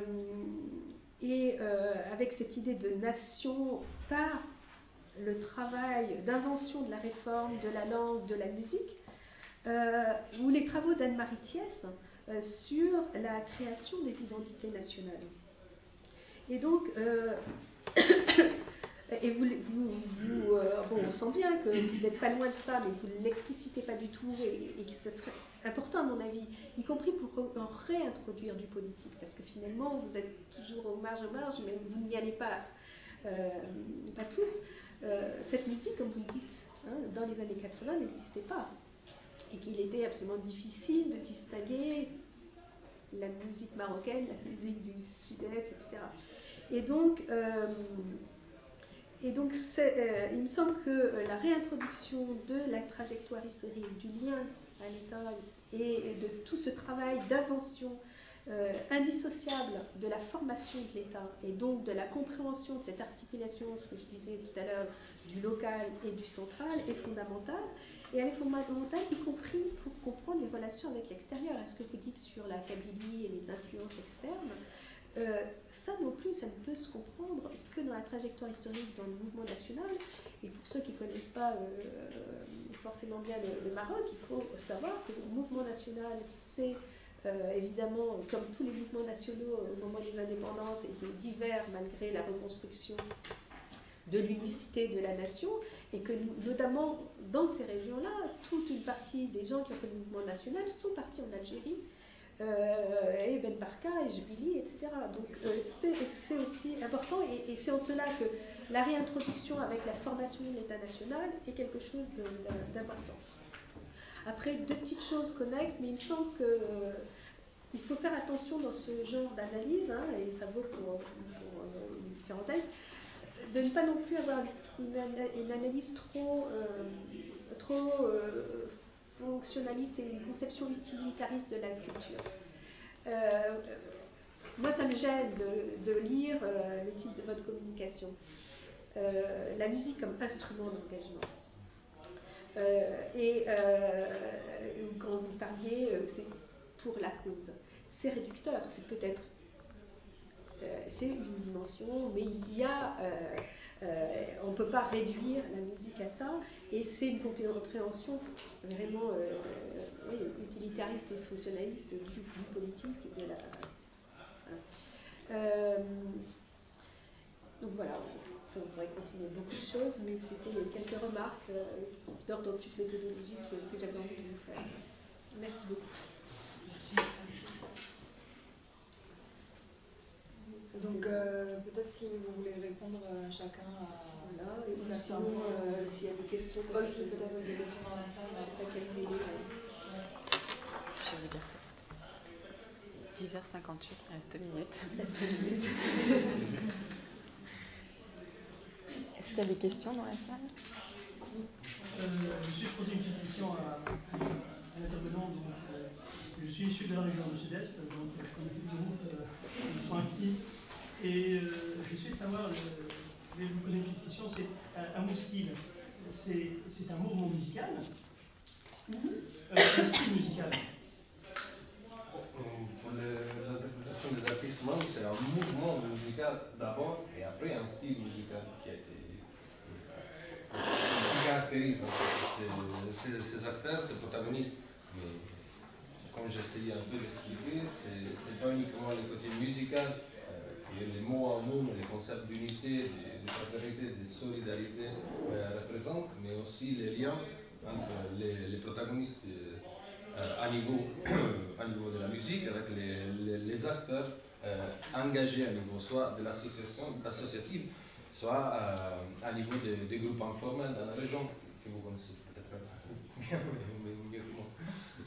et euh, avec cette idée de nation par le travail d'invention de la réforme, de la langue, de la musique, euh, ou les travaux d'Anne-Marie Thiès euh, sur la création des identités nationales. Et donc, euh, Et vous, vous, vous euh, bon, on sent bien que vous n'êtes pas loin de ça, mais vous ne l'explicitez pas du tout, et, et que ce serait important à mon avis, y compris pour re- réintroduire du politique, parce que finalement vous êtes toujours aux marges, aux marges, mais vous n'y allez pas, euh, pas plus. Euh, cette musique, comme vous le dites, hein, dans les années quatre-vingts n'existait pas, et qu'il était absolument difficile de distinguer la musique marocaine, la musique du sud-est, et cetera. Et donc, euh, et donc euh, il me semble que euh, la réintroduction de la trajectoire historique, du lien à l'État et de tout ce travail d'invention euh, indissociable de la formation de l'État et donc de la compréhension de cette articulation, ce que je disais tout à l'heure, du local et du central, est fondamentale. Et elle est fondamentale, y compris pour comprendre les relations avec l'extérieur. Est-ce que vous dites sur la Kabylie et les influences externes? Euh, ça non plus, ça ne peut se comprendre que dans la trajectoire historique, dans le mouvement national. Et pour ceux qui ne connaissent pas euh, forcément bien le, le Maroc, il faut savoir que le mouvement national, c'est euh, évidemment, comme tous les mouvements nationaux au moment des indépendances, étaient divers malgré la reconstruction de l'unicité de la nation, et que notamment dans ces régions-là, toute une partie des gens qui ont fait le mouvement national sont partis en Algérie, euh, et Ben Barka, et Jbili, et cetera. Donc euh, c'est, c'est aussi important, et, et c'est en cela que la réintroduction avec la formation de l'État national est quelque chose d'important. Après, deux petites choses connexes, mais il me semble que euh, il faut faire attention dans ce genre d'analyse, hein, et ça vaut pour, pour euh, les différents textes, de ne pas non plus avoir une, une analyse trop, euh, trop euh, fonctionnaliste et une conception utilitariste de la culture. Euh, moi, ça me gêne de, de lire euh, le titre de votre communication. Euh, la musique comme instrument d'engagement. Euh, et euh, quand vous parliez, euh, c'est pour la cause. C'est réducteur, c'est peut-être Euh, c'est une dimension, mais il y a, euh, euh, on ne peut pas réduire la musique à ça, et c'est une compréhension vraiment euh, oui, utilitariste et fonctionnaliste du, du politique. De la, hein. euh, donc voilà, on, on pourrait continuer beaucoup de choses, mais c'était les quelques remarques euh, d'ordre plus méthodologique que, que j'avais envie de vous faire. Merci beaucoup. Merci. Donc euh, peut-être si vous voulez répondre euh, chacun à... Voilà, et ou sinon, euh, s'il y a des questions... Aussi peut-être des questions dans la salle. Je sais pas quelle idée. Je vais dire ça. dix heures cinquante-huit, il reste deux minutes. Est-ce qu'il y a des questions dans la salle? euh, Je suis posé une petite question à, à l'intervenant. Donc, euh, je suis issu de la région du Sud-Est, donc comme tout le groupe, euh, ils sont actifs. Et euh, je souhaite savoir, euh, je vais vous poser une petite question, c'est un, un mot style, c'est, c'est un mouvement musical, euh, un style musical. Pour l'interprétation des artistes membres, c'est un mouvement musical d'abord et après un style musical qui a été qui caractérise ces, ces, ces acteurs, ces protagonistes. Mais comme j'essayais un peu d'expliquer, c'est, c'est pas uniquement le côté musical. Les mots en mots, les concepts d'unité, de fraternité, de solidarité euh, représentent, mais aussi les liens entre les, les protagonistes euh, à, niveau, à niveau de la musique avec les, les, les acteurs euh, engagés à niveau soit de l'association associative, soit euh, à niveau des, des groupes informels dans la région, que vous connaissez peut-être bien mieux que moi.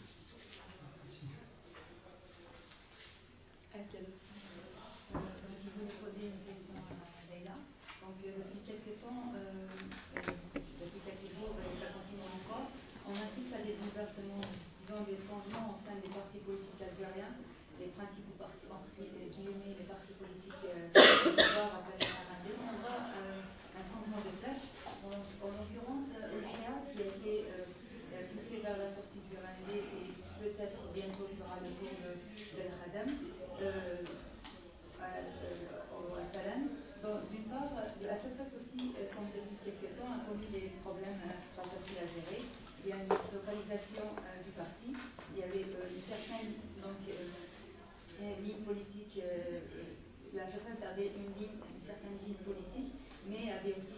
Est-ce qu'il y a d'autres questions? Je voulais poser une question à Leïla. Donc, euh, depuis quelques temps, euh, euh, depuis quelques jours, et ça continue encore, on assiste à des bouleversements, disons des changements au sein des partis politiques algériens, les principaux partis, entre guillemets, les partis politiques euh, au pouvoir après la Rwanda. On voit euh, un changement de place, en, en l'occurrence, euh, au Chia, qui a été euh, poussé vers la sortie du Rwanda et peut-être bientôt sera le tour de, de l'Khadam. Euh, à, euh, à Salam. Donc, d'une part, la F F S aussi, euh, comme depuis quelques temps, a connu des problèmes euh, pas faciles à gérer. Il y a une localisation euh, du parti. Il y avait euh, une certaine donc, euh, une ligne politique. Euh, la F F S avait une, ligne, une certaine ligne politique, mais avait aussi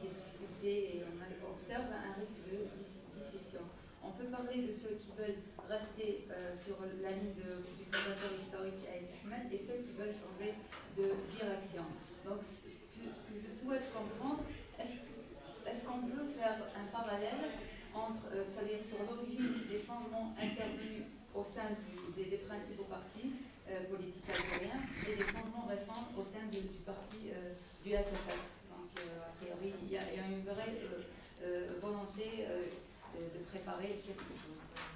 parler de ceux qui veulent rester euh, sur la ligne de, du fondateur historique Aït Ahmed et ceux qui veulent changer de direction. Donc, ce que, ce que je souhaite comprendre, est-ce est-ce qu'on peut faire un parallèle entre, euh, c'est-à-dire sur l'origine des changements intervenus au sein du, des, des principaux partis euh, politiques algériens et des changements récents au sein de, du parti euh, du F F S. Donc, euh, a priori, il y, a, il y a une vraie euh, euh, volonté euh, de, de préparer quelque chose.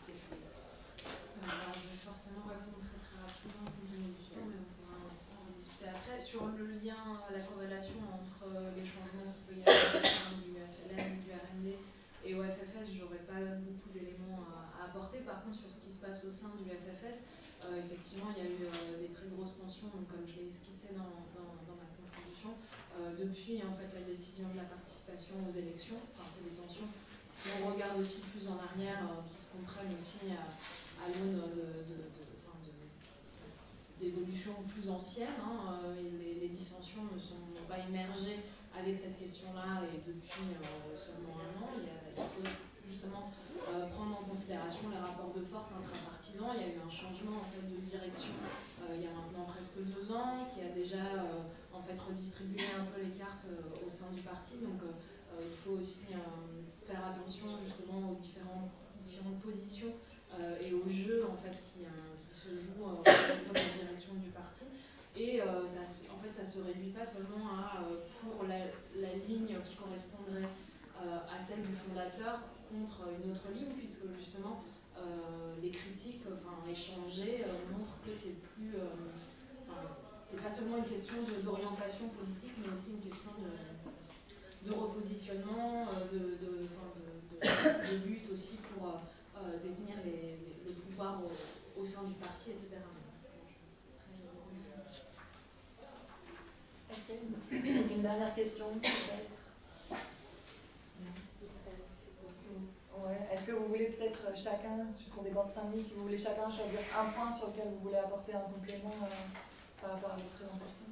Alors, je vais forcément répondre très très rapidement pour l'évolution, mais on pourra en discuter après. Sur le lien, la corrélation entre les changements qu'il peut y avoir au sein du F L N, du R N D et au F F S, j'aurais pas beaucoup d'éléments à, à apporter. Par contre, sur ce qui se passe au sein du F F S, euh, effectivement, il y a eu euh, des très grosses tensions, donc, comme je l'ai esquissé dans, dans, dans ma contribution, euh, depuis en fait la décision de la participation aux élections. Enfin, c'est des tensions. Si on regarde aussi plus en arrière, euh, qui se comprennent aussi à, à l'aune de, de, de, enfin de, d'évolutions plus anciennes. Hein, euh, et les, les dissensions ne sont pas émergées avec cette question-là et depuis euh, seulement un an. Il, y a, il faut justement euh, prendre en considération les rapports de force intrapartisans. Il y a eu un changement en fait de direction euh, il y a maintenant presque deux ans, qui a déjà euh, en fait redistribué un peu les cartes euh, au sein du parti. Donc euh, euh, il faut aussi euh, faire attention justement aux différentes, différentes positions euh, et aux jeux en fait qui, euh, qui se jouent euh, au niveau de la direction du parti. Et euh, ça, en fait, ça ne se réduit pas seulement à euh, pour la, la ligne qui correspondrait euh, à celle du fondateur contre une autre ligne, puisque justement euh, les critiques enfin, échangées euh, montrent que c'est plus, euh, enfin, c'est pas seulement une question de, d'orientation politique, mais aussi une question de, de repositionnement, euh, de, de, enfin, de, de, de lutte aussi pour euh, détenir les, les, le pouvoir au, au sein du parti, et cetera. Une dernière question, peut-être. Ouais. Est-ce que vous voulez peut-être chacun, jusqu'au débat de cinq minutes, si vous voulez chacun choisir un point sur lequel vous voulez apporter un complément euh, par rapport à votre présentation?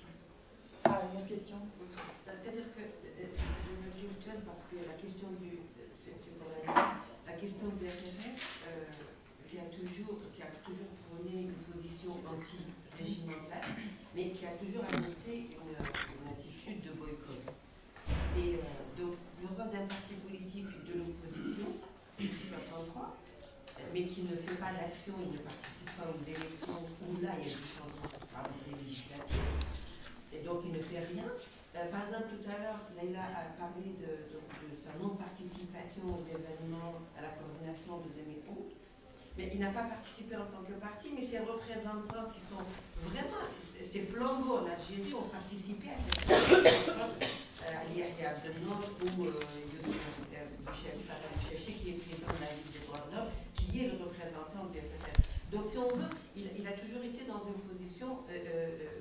Ah, une autre question. C'est-à-dire que euh, je me questionne parce que la question du, c'est, c'est pour la, la question du F F S, euh, qui a toujours, qui a toujours prôné une position anti-régime en place, mais qui a toujours annoncé une, une attitude de boycott. Et euh, donc, le rôle d'un parti politique de l'opposition, soixante-trois, mais qui ne fait pas d'action, il ne participe pas aux élections, où là il y a du changement par les législatives, et donc il ne fait rien. Euh, par exemple, tout à l'heure, Leïla a parlé de, de, de sa non-participation aux événements à la coordination de deux mille onze. Mais il n'a pas participé en tant que parti, mais ses représentants qui sont vraiment, ces flambeaux en Algérie ont participé à cette coordination. Euh, il y a, il y a Abdelnour ou Youssef Chefchi qui est président de la Ligue des droits de l'homme, qui est le représentant du F F S. Donc si on veut, il, il a toujours été dans une position euh, euh,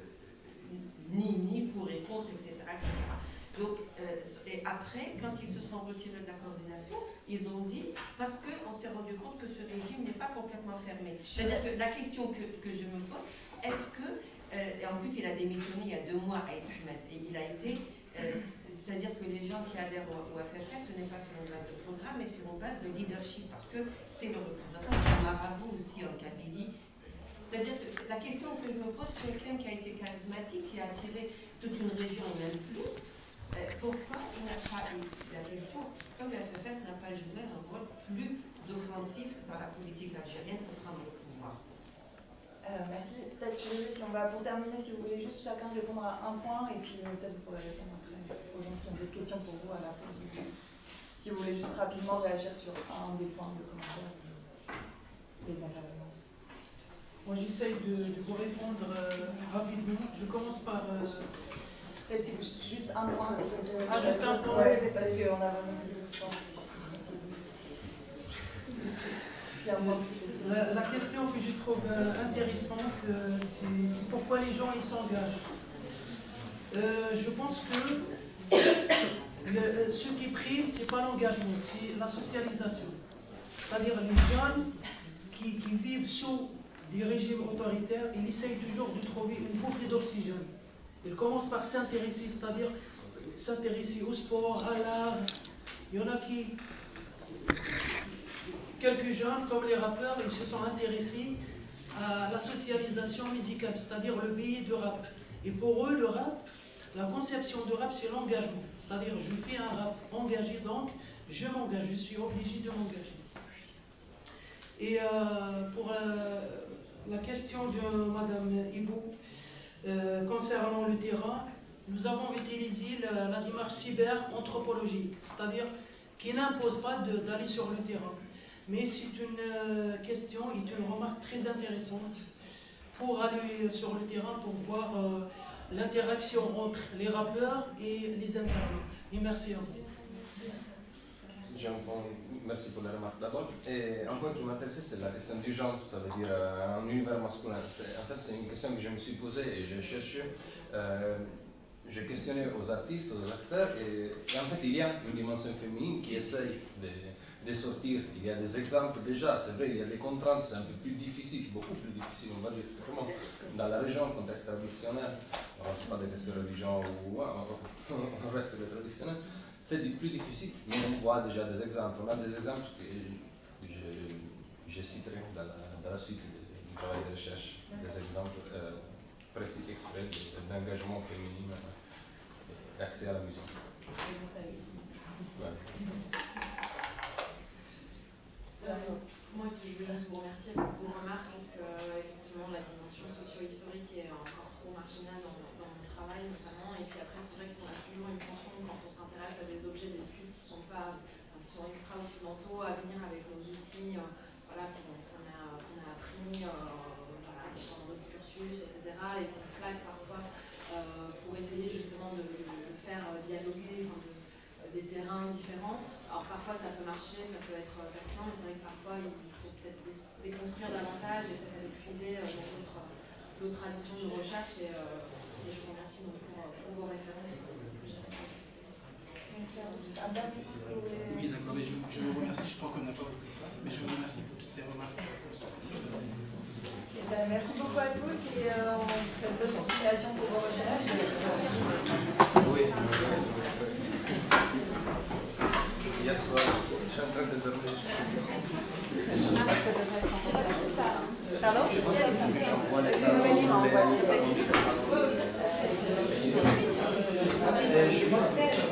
ni ni pour et contre, et cetera et cetera. Donc, euh, et après, quand ils se sont retirés de la coordination, ils ont dit, parce qu'on s'est rendu compte que ce régime n'est pas complètement fermé. C'est-à-dire que la question que, que je me pose, est-ce que, euh, et en plus il a démissionné il y a deux mois à Ahmed, et il a été, euh, c'est-à-dire que les gens qui adhèrent au, au F F S, ce n'est pas sur une base de programme, mais sur une base de leadership, parce que c'est le représentant du marabout aussi en Kabylie. C'est-à-dire que la question que je me pose, c'est quelqu'un qui a été charismatique, qui a attiré toute une région, même plus. Euh, pourquoi il n'a pas eu la question, comme la F F S n'a pas joué un rôle plus offensif dans la politique algérienne pour prendre le pouvoir? Euh, merci. Peut-être si on va, pour terminer, si vous voulez juste chacun répondre à un point, et puis euh, peut-être vous pourrez répondre après aux gens qui ont d'autres questions pour vous à la fin. Si vous, si vous voulez juste rapidement réagir sur un des points de commentaire des intervenants. Moi, j'essaye de, de vous répondre euh, rapidement. Je commence par... Euh, juste un point. Ah, juste un point. Oui, parce qu'on a vraiment plus de temps. La, la question que je trouve euh, intéressante, euh, c'est, c'est pourquoi les gens ils s'engagent. Euh, je pense que le, ce qui prime, c'est pas l'engagement, c'est la socialisation. C'est-à-dire les jeunes qui, qui vivent sous des régimes autoritaires, ils essayent toujours de trouver une bouffée d'oxygène. Ils commencent par s'intéresser, c'est-à-dire s'intéresser au sport, à l'art. Il y en a qui, quelques jeunes, comme les rappeurs, ils se sont intéressés à la socialisation musicale, c'est-à-dire le billet de rap. Et pour eux, le rap, la conception du rap, c'est l'engagement. C'est-à-dire, je fais un rap engagé, donc je m'engage, je suis obligé de m'engager. Et euh, pour euh, la question de Madame Hibou, euh, concernant le terrain, nous avons utilisé la, la démarche cyber-anthropologique, c'est-à-dire qui n'impose pas d'aller sur le terrain. Mais c'est une euh, question et une remarque très intéressante pour aller sur le terrain, pour voir euh, l'interaction entre les rappeurs et les internautes. Et merci à vous. Merci pour la remarque d'abord. Et un point qui m'intéressait, c'est la question du genre, ça veut dire euh, un univers masculin. En fait, c'est une question que je me suis posée et j'ai cherché. Euh, j'ai questionné aux artistes, aux acteurs, et, et en fait, il y a une dimension féminine qui essaye de, de sortir. Il y a des exemples déjà, c'est vrai, il y a des contraintes, c'est un peu plus difficile, beaucoup plus difficile, on va dire. Comment dans la région, le contexte traditionnel, on ne rentre pas des questions de religion ou ouais, on, on reste le traditionnel. C'est plus difficile, mais on voit déjà des exemples. On a des exemples que je, je citerai dans la, dans la suite du travail de recherche, des exemples euh, précis extraits d'engagement féminin et accès à la musique. Ouais. Euh, moi aussi, je voulais juste vous remercier pour vos remarques, parce que effectivement, la dimension socio-historique est encore trop marginale dans, dans mon travail, notamment. Et puis après, c'est vrai qu'on a toujours une tension quand on s'intéresse à des objets d'études qui sont pas, enfin, qui sont extra-occidentaux, à venir avec nos outils, euh, voilà, qu'on qu'on a, qu'on a appris euh, voilà, pendant notre cursus, et cetera, et qu'on flatte parfois euh, pour essayer justement de, de, de faire dialoguer, enfin, de, des terrains différents. Alors parfois ça peut marcher, ça peut être pertinent, mais c'est vrai que parfois il faut peut-être déconstruire davantage et peut-être aller puiser dans d'autres, d'autres traditions de recherche. Et, euh, et je vous remercie donc pour, pour vos références que j'ai Un dernier point que vous voulez... Oui, d'accord, mais je, je vous remercie, je crois qu'on n'a pas beaucoup de temps, mais je vous remercie pour toutes ces remarques constructives. Eh bien, merci beaucoup à tous et euh, on vous souhaite bonne continuation pour vos recherches. Oui. Hier soir, je suis en train de dormir. Pardon? Noélie m'a envoyé.